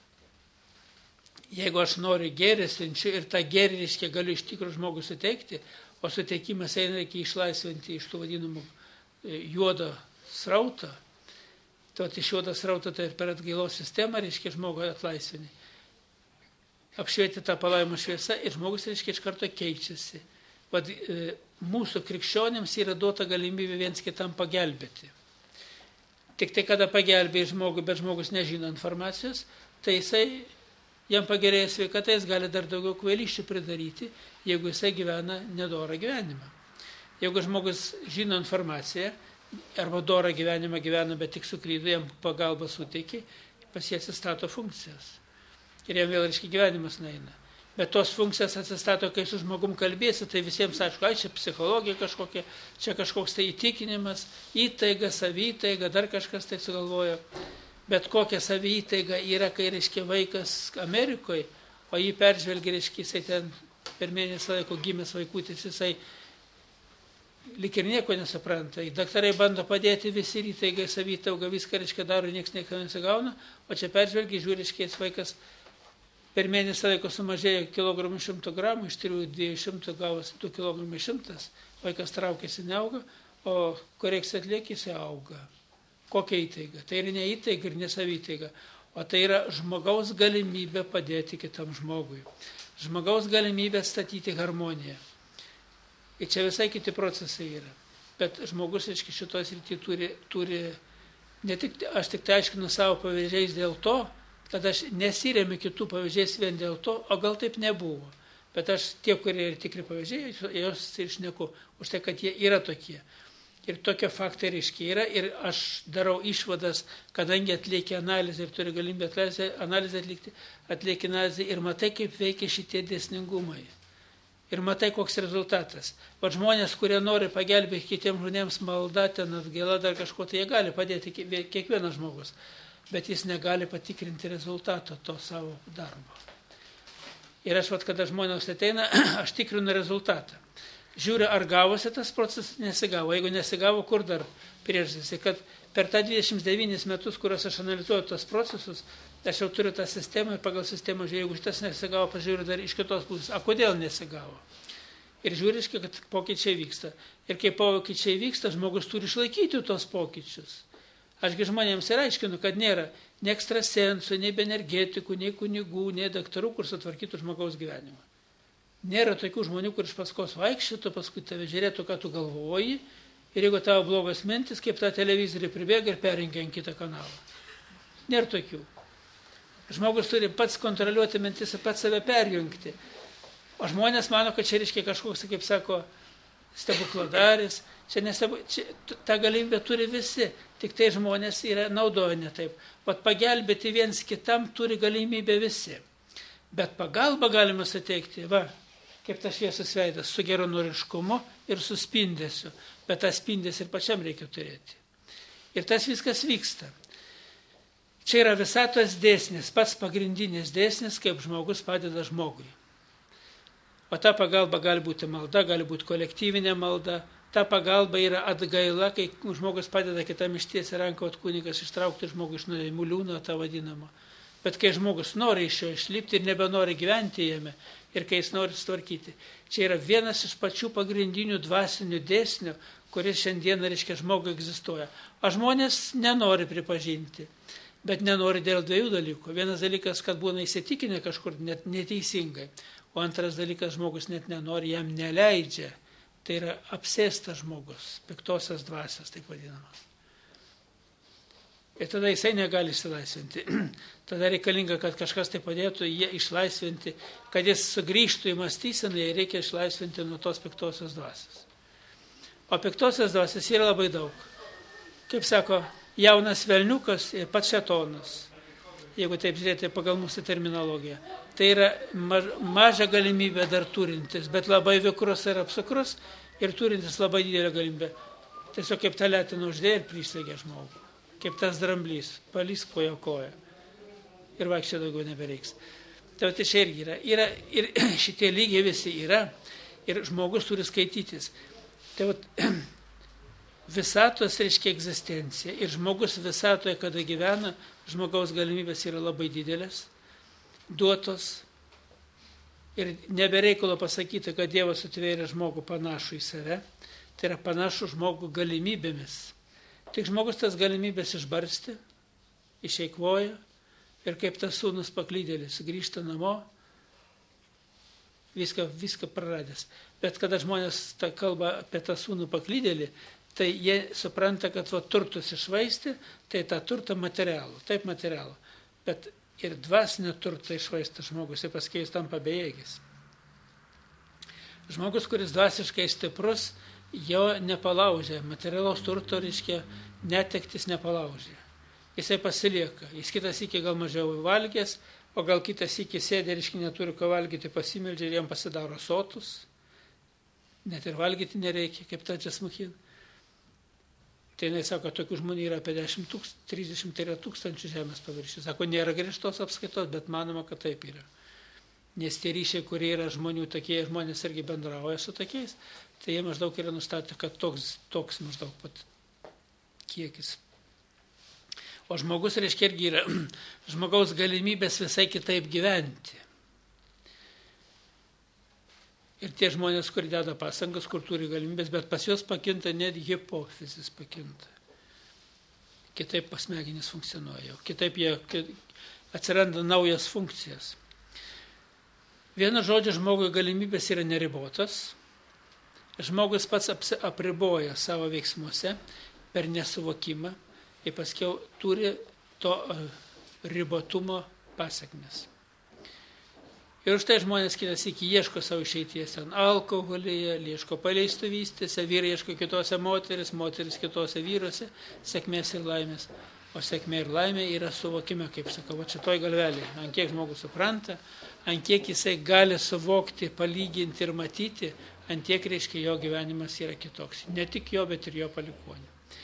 jeigu aš noriu gėrį siunčiu ir tą gėrį, reiškia, galiu iš tikrųjų žmogų suteikti, o suteikimas eina reikia išlaisvinti iš tų vadinamų juodo srauto. Tai iš juodo srauto tai per atgailos sistemą, reiškia, žmogų atlaisvinį. Apšvieti tą palaimą šviesą ir žmogus, reiškia, iš karto keičiasi. Vat, mūsų krikščionėms yra duota galimybė viens kitam pagelbėti. Tik tai, kada pagelbėja žmogui, bet žmogus nežino informacijos, tai jisai, jam pagerėja sveikata, jis gali dar daugiau kvailysčių pridaryti, jeigu jisai gyvena nedorą gyvenimą. Jeigu žmogus žino informaciją, arba dorą gyvenimą gyvena, bet tik suklydo, jam pagalbą suteikia, pas jie atsistato funkcijas. Ir jam vėl, reiškia, gyvenimas neina. Bet tos funkcijas atsistato, kai su žmogum kalbėsi, tai visiems aišku, čia psichologija kažkokia, čia kažkoks tai įtikinimas, įtaiga, savytaiga, dar kažkas tai sugalvojo. Bet kokia savytaiga yra, kai, reiškia, vaikas Amerikoje, o jį peržvelgia, reiškia, jisai ten per mėnesį laiko gimęs vaikutis, jisai lik ir nieko nesupranta. Daktarai bando padėti visi įtaigai, savytauga, viską, reiškia, daro, nieks nesigauna, o čia peržvelgia, žiūri, reiškia, vaikas per mėnesį laiko sumažėjo 100 gramų, iš 300 gavosi 2 kg 100, vaikas traukėsi, neauga, o korekcija atlieka, jis auga. Kokia įtaiga? Tai yra ne įtaiga ir ne savytaiga, o tai yra žmogaus galimybė padėti kitam žmogui. Žmogaus galimybė statyti harmoniją. Ir čia visai kiti procesai yra. Bet žmogus, reiškia, šitos rytį turi ne tik, aš tik tai aiškinu savo pavyzdžiais dėl to, kad aš nesiremiu kitų pavyzdžiais vien dėl to, o gal taip nebuvo. Bet aš tie, kurie ir tikri pavyzdžiai, jos ir šneku už tai, kad jie yra tokie. Ir tokie faktai reiškia yra ir aš darau išvadas, kadangi atlieki analizę ir turi galimybę analizę atlikti, atlieki analizę ir matai, kaip veikia šitie dėsningumai. Ir matai, koks rezultatas. Vat žmonės, kurie nori pagelbėti kitiems žmonėms malda, ten atgaila, dar kažko, tai jie gali padėti kiekvienas žmogus. Bet jis negali patikrinti rezultato to savo darbo. Ir aš, vat, kada žmonės ateina, aš tikrinu rezultatą. Žiūriu, ar gavosi tas procesas, nesigavo. Jeigu nesigavo, kur dar priežastis. Kad per tą 29 metus, kuriuos aš analizuoju tos procesus, aš jau turiu tą sistemą ir pagal sistemą žiūrėjau, jeigu šitas nesigavo, pažiūrėjau dar iš kitos pusės, kodėl nesigavo. Ir žiūriškai, kad pokyčiai vyksta. Ir kai pokyčiai vyksta, žmogus turi išlaikyti tos pokyčius. Ašgi žmonėms ir aiškinu, kad nėra nei ekstrasensų, nei energetikų, nei kunigų, nei daktarų, kur sutvarkytų žmogaus gyvenimą. Nėra tokių žmonių, kur iš paskos vaikščiotų, paskui tave žiūrėtų, ką tu galvoji. Ir jeigu tavo blogas mintis, kaip tą televizorių pribėga ir perrengia ant kitą kanalą. Nėra tokių. Žmogus turi pats kontroliuoti mintis ir pats save perjungti. O žmonės mano, kad čia reiškia kažkoks, kaip sako, stebukladaris. Ta galimybė turi visi, tik tai žmonės yra naudoja ne taip. Vat pagelbėti viens kitam turi galimybę visi. Bet pagalbą galima suteikti, kaip tas šviesus veidas, su geranoriškumu ir su spindesiu. Bet tas spindesį ir pačiam reikia turėti. Ir tas viskas vyksta. Čia yra visatos dėsnis, pats pagrindinis dėsnis, kaip žmogus padeda žmogui. O ta pagalba gali būti malda, gali būti kolektyvinė malda. Ta pagalba yra atgaila, kai žmogus padeda kitam ištiesi ranką, o kunigas ištraukti žmogų iš nuodėmių liūno, tą vadinamą. Bet kai žmogus nori iš jo išlipti ir nebenori gyventi jame, ir kai jis nori sutvarkyti. Čia yra vienas iš pačių pagrindinių dvasinių dėsnių, kuris šiandien, reiškia, žmogui egzistuoja. O žmonės nenori pripažinti. Bet nenori dėl dviejų dalykų. Vienas dalykas, kad būna įsitikinę kažkur net neteisingai. O antras dalykas, žmogus net nenori, jam neleidžia. Tai yra apsėstas žmogus, piktosios dvasios, taip vadinamas. Ir tada jisai negali išsilaisvinti. Tada reikalinga, kad kažkas tai padėtų jie išlaisvinti, kad jis sugrįžtų į mąstyseną, jie reikia išlaisvinti nuo tos piktosios dvasios. O piktosios dvasios yra labai daug. Kaip sako, jaunas velniukas ir pats šėtonas, jeigu taip žiūrėti pagal mūsų terminologiją. Tai yra maža galimybė dar turintis, bet labai vikrus ir apsukrus ir turintis labai didelę galimybę. Tiesiog kaip tą letiną uždėjo ir prislėgė žmogų. Kaip tas dramblys, palysk po jo koją. Ir vaikščia daugiau nebereiks. Tai čia irgi yra. Ir šitie lygiai visi yra. Ir žmogus turi skaitytis. Tai visatos reiškia egzistencija. Ir žmogus visatoje, kada gyvena, žmogaus galimybės yra labai didelės, duotos. Ir nebereikalo pasakyti, kad Dievas sutvėrė žmogų panašų į save. Tai yra panašų žmogų galimybėmis. Tik žmogus tas galimybės išbarsti, išeikvoja ir kaip tas sūnus paklydėlis grįžta namo, viską praradęs. Bet kada žmonės kalba apie tą sūnų paklydėlį, tai jie supranta, kad turtus išvaisti, tai tą turtą materialų, taip materialų. Bet ir dvasinį turtą išvaista žmogus ir paskui jis tampa bejėgis. Žmogus, kuris dvasiškai stiprus, jo nepalaužė, materialaus turto, reiškia, netektis nepalaužė. Jisai pasilieka, jis kitas iki gal mažiau valgės, o gal kitas iki sėdė, reiškia, neturi ką valgyti, pasimeldžia ir jam pasidaro sotus, net ir valgyti nereikia, kaip tačias muhin. Tai jinai sako, tokių žmonių yra apie 30 tūkstančių žemės paviršių. Sako, nėra griežtos apskaitos, bet manoma, kad taip yra. Nes tie ryšiai, kurie yra žmonių tokie, žmonės irgi bendrauja su tokiais, tai jie maždaug yra nustatę, kad toks maždaug pat kiekis. O žmogus, reiškia, irgi yra žmogaus galimybės visai kitaip gyventi. Ir tie žmonės, kur deda pasangas, kur turi galimybės, bet pas juos pakinta net hipofizis pakinta. Kitaip smegenys funkcionuoja, kitaip jie atsiranda naujas funkcijas. Vienu žodžiu, žmogui galimybės yra neribotas. žmogus pats apriboja savo veiksmuose per nesuvokimą ir paskiau turi to ribotumo pasekmes. Ir už tai žmonės kitas iki ieško savo išeities ten alkoholyje, ieško paleistuvystėse, vyrai ieško kitose moteris kitose vyruose, sėkmės ir laimės. O sėkmė ir laimė yra suvokime, kaip sakau, va šitoj galvelėje. Ant kiek žmogus supranta, ant kiek jisai gali suvokti, palyginti ir matyti, ant tiek reiškia jo gyvenimas yra kitoks. Ne tik jo, bet ir jo palikuonių.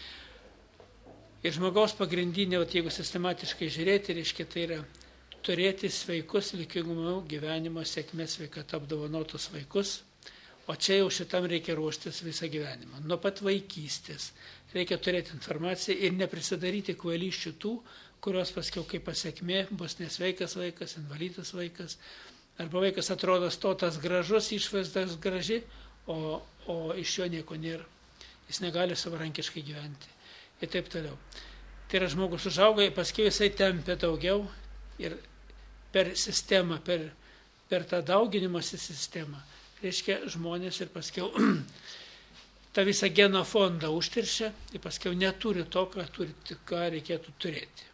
Ir žmogaus pagrindinė, jeigu sistematiškai žiūrėti, reiškia tai yra turėti sveikus likingumo gyvenimo sėkmės sveikata apdovanotus vaikus, o čia jau šitam reikia ruoštis visą gyvenimą. Nuo pat vaikystės reikia turėti informaciją ir neprisidaryti kvailysčių tų, kurios paskiau kaip pasiekmė bus nesveikas vaikas, invalidas vaikas, arba vaikas atrodo stotas gražus, išvaizdas graži, o iš jo nieko nėra. Jis negali savarankiškai gyventi. Ir taip toliau. Tai yra žmogus užauga, paskiau jisai tempia daugiau ir per sistemą, per tą dauginimosi sistemą, reiškia žmonės ir paskiau tą visą geno fondą užteršia ir paskiau neturi to, ką reikėtų turėti.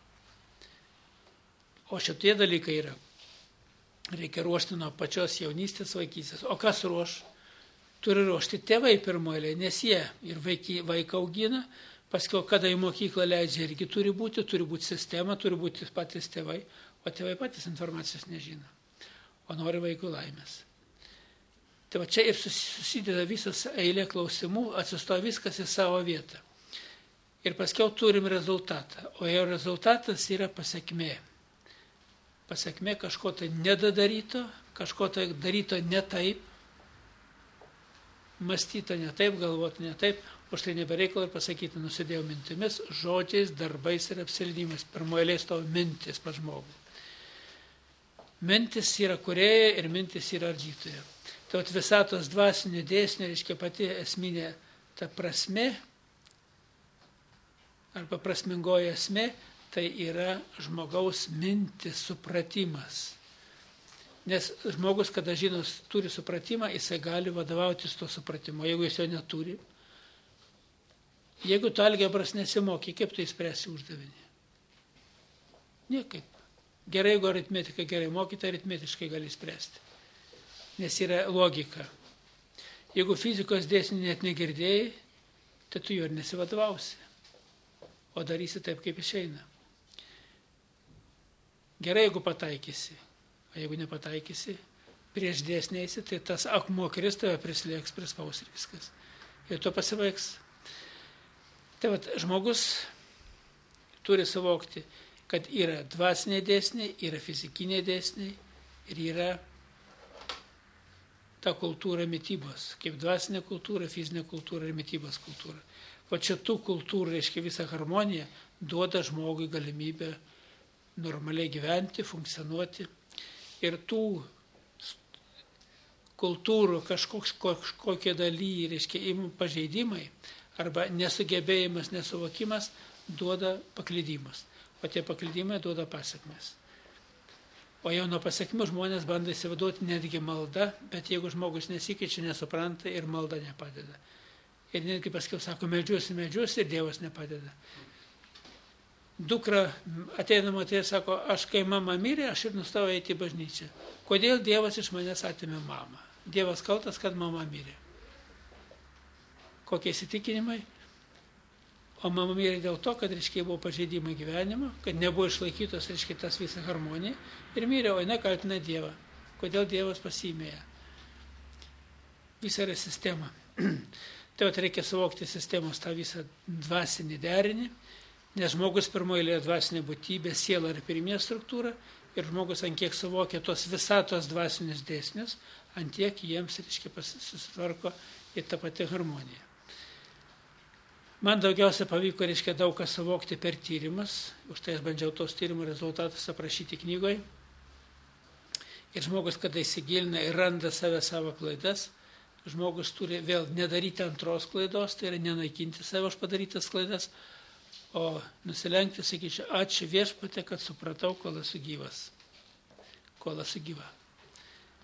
O šitie dalykai yra. Reikia ruošti nuo pačios jaunystės vaikystės. O kas ruoš? Turi ruošti tėvai pirmoje, nes jie ir vaiką augina, paskiau kada į mokyklą leidžia irgi turi būti sistema, turi būti patys tėvai, o tėvai patys informacijos nežino, o nori vaikų laimės. Tai va čia ir susideda visas eilė klausimų, atsistoja viskas į savo vietą. Ir paskiau turim rezultatą, o jo rezultatas yra pasiekmė. Pasiekmė kažko tai nedadaryto, kažko tai daryto ne taip, mąstyta ne taip, galvota ne taip, o štai nebereikalo ir pasakyti, nusidėjau mintimis, žodžiais, darbais ir apsildymais. Pirmoje eilėje stovi mintis pas žmogų. Mintis yra kūrėja ir mintis yra ardytoja. Tai visatos dvasinio dėsnio, reiškia pati esminė ta prasmė, arba prasmingoji esmė, tai yra žmogaus mintis, supratimas. Nes žmogus, kada žinos, turi supratimą, jisai gali vadovautis to supratimo. Jeigu jis jo neturi, jeigu tu algebros nesimoky, kaip tu įspręsi uždavinį? Niekaip. Gerai, jeigu aritmetiką gerai mokyti, aritmetiškai gali spręsti. Nes yra logika. Jeigu fizikos dėsnių net negirdėjai, tai tu jo ir nesivadovausi. O darysi taip, kaip išeina. Gerai, jeigu pataikysi. O jeigu nepataikysi, prieš dėsnėsi, tai tas akmuo kris tave prislėgs, prispaus ir viskas. Ir to pasibaigs. Tai vat, žmogus turi suvokti, kad yra dvasiniai dėsniai, yra fizikiniai dėsniai ir yra ta kultūra mitybos, kaip dvasinė kultūra, fizinė kultūra ir mitybos kultūra. O čia tų kultūrų, reiškia visą harmoniją, duoda žmogui galimybę normaliai gyventi, funkcionuoti. Ir tų kultūrų kažkokie dalykai, reiškia pažeidimai arba nesugebėjimas, nesuvokimas duoda paklydimus. O tie paklydimai duoda pasiekmes. O jau nuo pasiekmių žmonės bando įsivaduoti netgi malda, bet jeigu žmogus nesikeičia, nesupranta ir malda nepadeda. Ir netgi paskiau sako, meldžiuosi ir Dievas nepadeda. Dukra ateidama tai sako, aš kai mama mirė, aš ir nustojau eiti į bažnyčią. Kodėl Dievas iš manęs atėmė mamą? Dievas kaltas, kad mama mirė. Kokie įsitikinimai? O mama mirė dėl to, kad, reiškia, buvo pažeidimai gyvenimo, kad nebuvo išlaikytos, reiškia, tas visą harmoniją. Ir mirė, o jinai kaltina Dievą. Kodėl Dievas pasiėmė ją? Visa yra sistema. Tai reikia suvokti sistemos tą visą dvasinį derinį, nes žmogus pirmoje eilėje dvasinė būtybė, siela yra pirminė struktūra, ir žmogus ant kiek suvokia tos visatos dvasinius dėsnius, ant tiek jiems, reiškia, susitvarko į tą patį harmoniją. Man daugiausia pavyko, reiškia, daug ką suvokti per tyrimus, už tai aš bandžiau tos tyrimų rezultatus aprašyti knygoje. Ir žmogus, kada įsigilina ir randa savo klaidas, žmogus turi vėl nedaryti antros klaidos, tai yra nenaikinti savo už padarytas klaidas, o nusilenkti, sakyčiau, ačiū Viešpatie, kad supratau, kol esu gyvas. Kol esu gyva.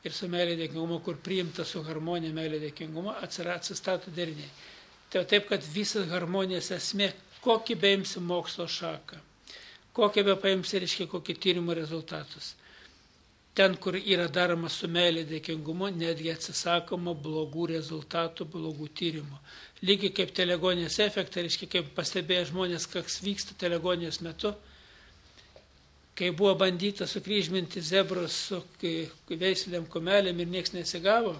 ir su meilė dėkingumu, kur priimta su harmonija meilė dėkingumu, atsistato deriniai. Tai taip, kad visas harmonijos esmė, kokį beimsi mokslo šaką, kokį be paimsi, reiškia, kokį tyrimo rezultatus. Ten, kur yra daroma su meilė dėkingumu, netgi atsisakoma blogų rezultatų, blogų tyrimų. Lygiai kaip telegonijos efektą, reiškia, kaip pastebėjo žmonės, kas vyksta telegonijos metu, kai buvo bandyta sukryžminti zebrus su veislėm kumelėm ir nieks nesigavo.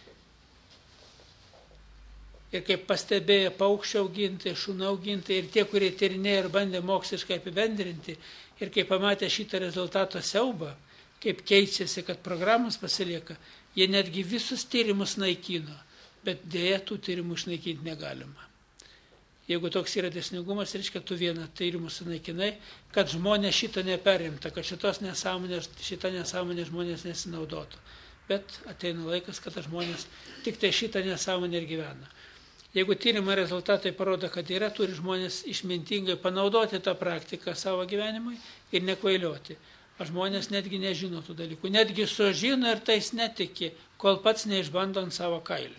Ir kaip pastebėjo paukščių augintojai, šunų augintojai ir tie, kurie tyrinėjo ir bandė moksliškai apibendrinti, ir kai pamatė šitą rezultato siaubą, kaip keičiasi, kad programos pasilieka, jie netgi visus tyrimus naikino, bet dėja tų tyrimų išnaikinti negalima. Jeigu toks yra dėsningumas, reiškia, tu vieną tyrimų sunaikinai, kad žmonės šito neperimta, kad šitą nesąmonę žmonės nesinaudotų. Bet ateina laikas, kad žmonės tik tai šitą nesąmonę ir gyvena. Jeigu tyrimo rezultatai parodo, kad yra, turi žmonės išmintingai panaudoti tą praktiką savo gyvenimui ir nekvailioti. O žmonės netgi nežino tų dalykų. Netgi sužino ir tais netiki, kol pats neišbando ant savo kailio.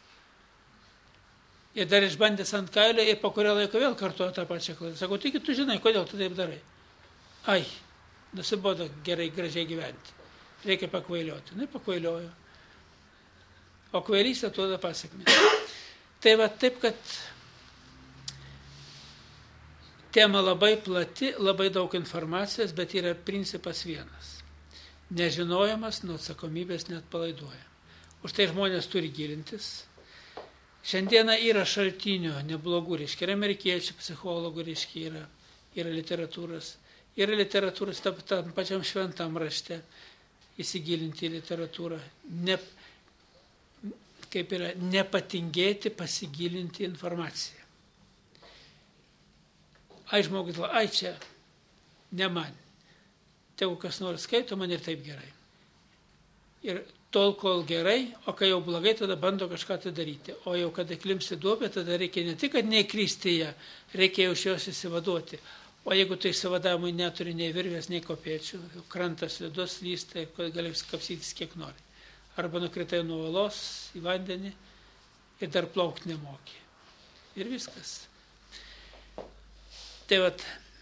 Ir dar išbandęs ant kailio ir po kurio laiko vėl kartuoja tą pačią klaidą. Sakau, tik tu žinai, kodėl tu taip darai. Ai, nusibodo gerai, gražiai gyventi. Reikia pakvailioti. Na, pakvailioju. O kvailystė duoda pasekmę. Tai va taip, kad tema labai plati, labai daug informacijos, bet yra principas vienas. Nežinojimas nuo atsakomybės net palaiduoja. Už tai žmonės turi gilintis. Šiandieną yra šaltinių neblogų, reiškia, ir amerikiečių psichologų, reiškia, yra literatūros. Yra literatūros tam pačiam šventam rašte įsigilinti į literatūrą. Kaip yra, nepatingėti pasigilinti informaciją. Ai žmogus, ai čia, ne man. Tegu kas nors skaito, man ir taip gerai. Ir tol, kol gerai, o kai jau blogai, tada bando kažką tai daryti. O jau kada klimsti duobę, tada reikia ne tik, kad neįkristi ją, reikia iš jos įsivaduoti. O jeigu tai įsivadavimui neturi nei virvės, nei kopėčių, krantas slidus, lysta ir gali kapsytis kiek nori. Arba nukritai nuo uolos į vandenį ir dar plaukti nemoki. Ir viskas. Tai vat,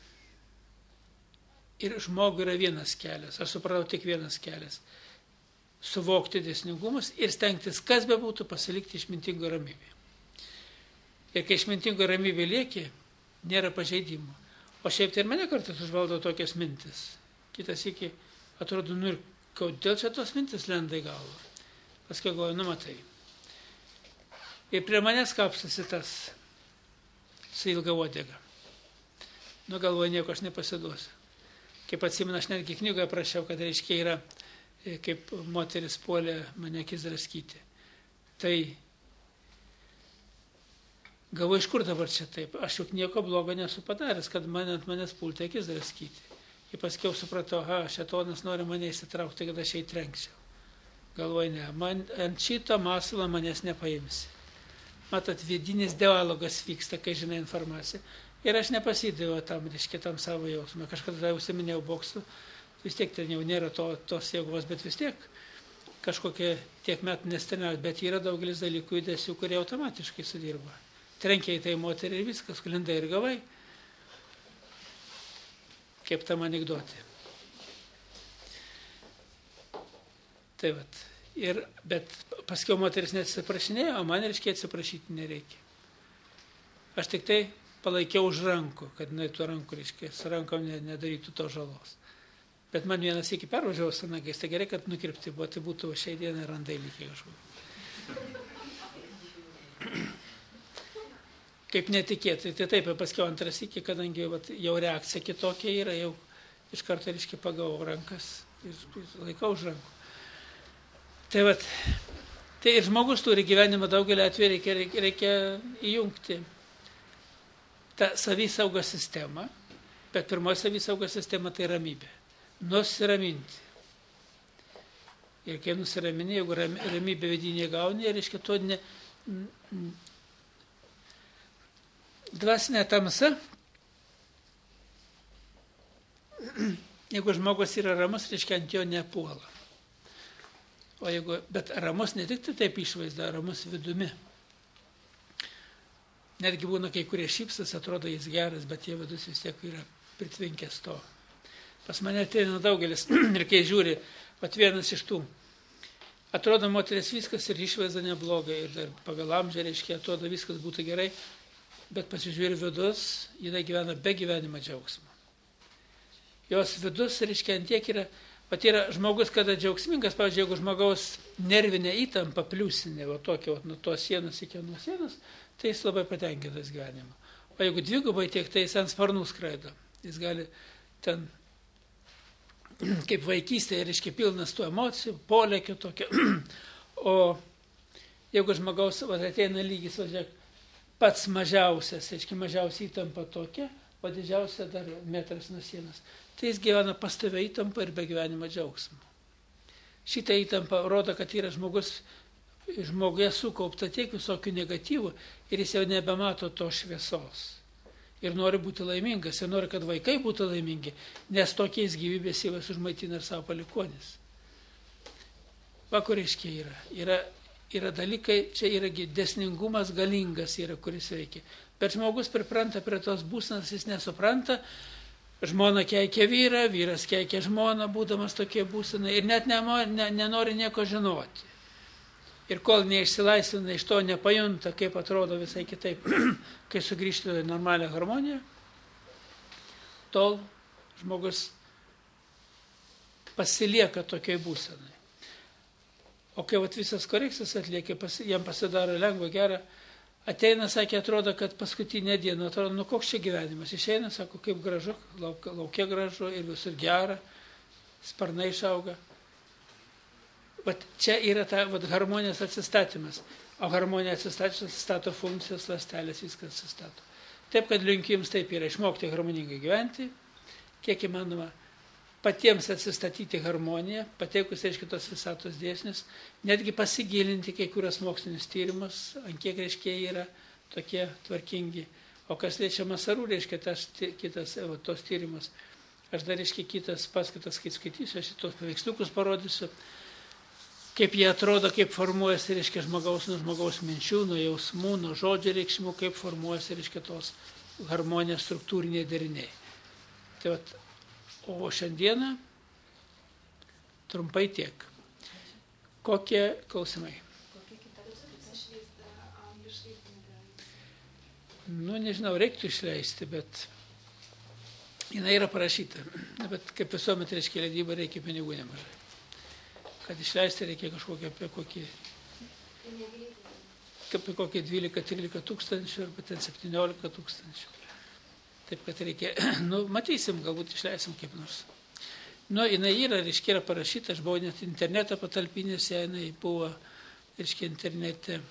ir žmogui yra vienas kelias, aš supratau tik vienas kelias. Suvokti dėsningumus ir stengtis, kas be būtų, pasilikti išmintingo ramybė. Ir kai išmintingo ramybė lieki, nėra pažeidimų. O šiaip tai ir mane kartais užvaldo tokias mintis. Kitas iki atrodo, nu ir kodėl čia tos mintis lenda į galvą. Paskui galvoju, nu matai. Ir prie manęs kapstasi tas su ilga uodega. Nu galvoju, nieko aš nepasiduosiu. Kaip atsimenu, aš netgi knygoje prašiau, kad reiškia yra, kaip moteris puolė mane akis draskyti. Tai galvoju, iš kur dabar čia taip? Aš juk nieko blogo nesu padaręs, kad ant manęs pulti akis draskyti. Ir paskiau supratau, šėtonas nori mane įsitraukti, kad aš jai trenkčiau. Galvoju, ne, ant šito masalo manęs nepaimsi. Matot, vidinis dialogas vyksta, kai žinai informaciją. Ir aš nepasidaviau tam, reiškia, tam savo jausmą. Kažkada užsiminėjau boksu, vis tiek ten jau nėra tos jėgos, bet vis tiek kažkokie tiek metų nestrenavęs, bet yra daugelis dalykų judesių, kurie automatiškai sudirba. Trenkia į tai moterį ir viskas, klindai ir gavai. Kaip tam anekdotė. Tai vat. Bet paskiau moteris neatsiprašinėjo, o man reiškia atsiprašyti nereikia. Aš tik tai palaikiau už rankų, kad tų rankų, reiškia, su rankom nedarytų to žalos. Bet man vienas iki pervažiavo su nagais, tai gerai, kad nukirpti buvo, tai būtų šiai dienai randai lygiai kažkur. Kaip netikėtai, tai taip, paskiau antras iki, kadangi jau reakcija kitokia yra, jau iš karto, reiškia, pagavau rankas ir laikau už rankų. Tai vat, tai ir žmogus turi gyvenimą daugelį atveju, reikia įjungti tą savisaugos sistemą, bet pirmoji savisaugos sistema tai ramybė. Nusiraminti. Ir kai nusiramini, jeigu ramybė vidinė gauni, reiškia, to dvasinė tamsa, jeigu žmogus yra ramus, reiškia, ant jo nepuola. Bet ramus ne tik taip išvaizda, ramus vidumi. Netgi būna kai kurie šypsas, atrodo jis geras, bet jie vidus vis tiek yra pritvinkęs to. Pas mane ateina daugelis ir kai žiūri, pat vienas iš tų, atrodo moteris viskas ir išvaizda neblogai, ir dar pagal amžių, reiškia, atrodo viskas būtų gerai, bet pasižiūri vidus, jinai gyvena be gyvenimo džiaugsmo. Jos vidus, reiškia, antiek yra, pat yra žmogus, kada džiaugsmingas, pavyzdžiui, jeigu žmogaus nervinė įtampa pliusinė, va tokia, nuo tos sienos iki nuo sienos, tai jis labai patenkintas gyvenimu. O jeigu dvigubai tiek, tai jis ant sparnų skraido. Jis gali ten, kaip vaikystėje, reiškia, pilnas tų emocijų, polėkio tokio. O jeigu žmogaus ateina lygis, važiuok, pats mažiausias, reiškia, mažiausia įtampa tokia, o didžiausia dar metras nuo sienos, tai jis gyvena pastovę įtampą ir be gyvenimo džiaugsmo. Šitą įtampą rodo, kad yra žmoguje sukaupta tiek visokių negatyvų ir jis jau nebemato to šviesos. Ir nori būti laimingas, ir nori, kad vaikai būtų laimingi, nes tokiais gyvybės įvas užmaitina ir savo palikonis. Va, kur reiškia yra dalykai, čia yra dėsningumas galingas, kuris veikia. Bet žmogus pripranta prie tos būsenos, jis nesupranta, žmona keikia vyrą, vyras keikia žmoną, būdamas tokie būsenai, ir net nenori nieko žinoti. Ir kol neišsilaisvina iš to, nepajunta, kaip atrodo visai kitaip, kai sugrįžti į normalią harmoniją, tol žmogus pasilieka tokiai būsenai. O kai visas korekcijas atlieka, jam pasidaro lengva, gera, ateina, sakė, atrodo, kad paskutinė diena, atrodo, koks čia gyvenimas. Išeina, sako, kaip gražu, laukia gražu ir visur gera, sparnai išauga. Vat čia yra ta harmonijos atsistatymas. O harmonija atsistato funkcijos, ląstelės, viskas atsistato. Taip, kad linkiu jums taip yra išmokti harmoningai gyventi, kiek įmanoma patiems atsistatyti harmoniją, pateikus iš kitos visatos dėsnius, netgi pasigilinti kai kurios mokslinius tyrimus, ant kiek, reiškia, yra tokie tvarkingi. O kas liečia Masarų, reiškia, kitas tos tyrimus, aš dar, reiškia, kitas paskaitas skaitysiu, aš tos paveiksliukus parodysiu, kaip jie atrodo, kaip formuojasi, reiškia, nuo žmogaus minčių, nuo jausmų, nuo žodžio reikšmų, kaip formuojasi, reiškia, tos harmonijos struktūriniai deriniai. Tai vat, o šiandieną trumpai tiek. Kokie klausimai? Kokia kita šviesa angliškai knyga? Nežinau, reiktų išleisti, bet jinai yra parašyta. Bet kaip visuomet, reiškia, leidyba reikia pinigų nemažai. Kad išleisti reikia kažkokią apie kokį 12-13 tūkstančių arba ten 17 tūkstančių. Taip, kad reikia, matysim, galbūt išleisim kaip nors. Jinai reiškia, yra parašyta, aš buvau net internetą patalpinęs, jinai buvo, reiškia, internete.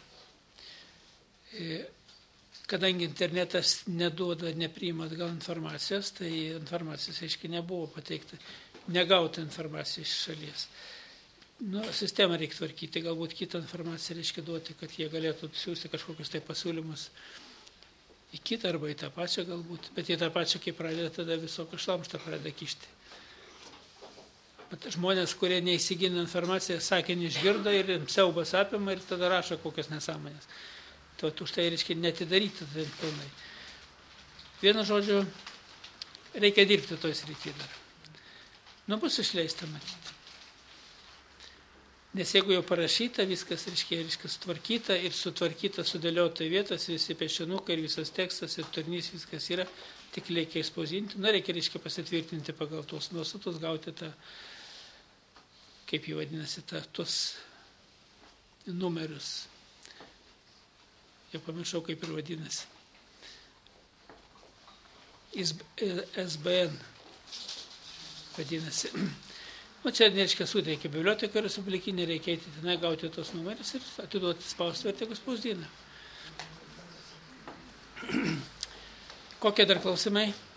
Kadangi internetas neduoda, nepriima atgal informacijos, tai informacijos, reiškia, nebuvo pateikta, negauta informacija iš šalies. Sistemą reikia tvarkyti, galbūt kitą informaciją reiškia duoti, kad jie galėtų siūsti kažkokius tai pasiūlymus į kitą arba į tą pačią galbūt, bet į tą pačią, kai pradeda, tada visokio šlamštą pradeda kišti. Bet žmonės, kurie neįsigina informaciją, sakinį išgirdo ir siaubas apima ir tada rašo kokias nesąmonės. Tai už tai reiškia netidaryti tai pilnai. Vienu žodžiu, reikia dirbti toj srity dar. Bus išleista matyti. Nes jeigu jau parašyta, viskas, reiškia, sutvarkyta ir sutvarkyta, sudėliota vietos, visi piešinukai ir visas tekstas ir turinys, viskas yra, tik reikia ekspozinti. Reikia, reiškia, pasitvirtinti pagal tuos nuostatus, gauti tą, kaip jį vadinasi, tuos numerius. Jau pamiršau, kaip ir vadinasi. SBN vadinasi. Čia, reiškia, suteikia biblioteka respublikinė, reikia eiti tenai, gauti tos numerius ir atiduoti spaustuvę ir tegu spausdina. Kokie dar klausimai?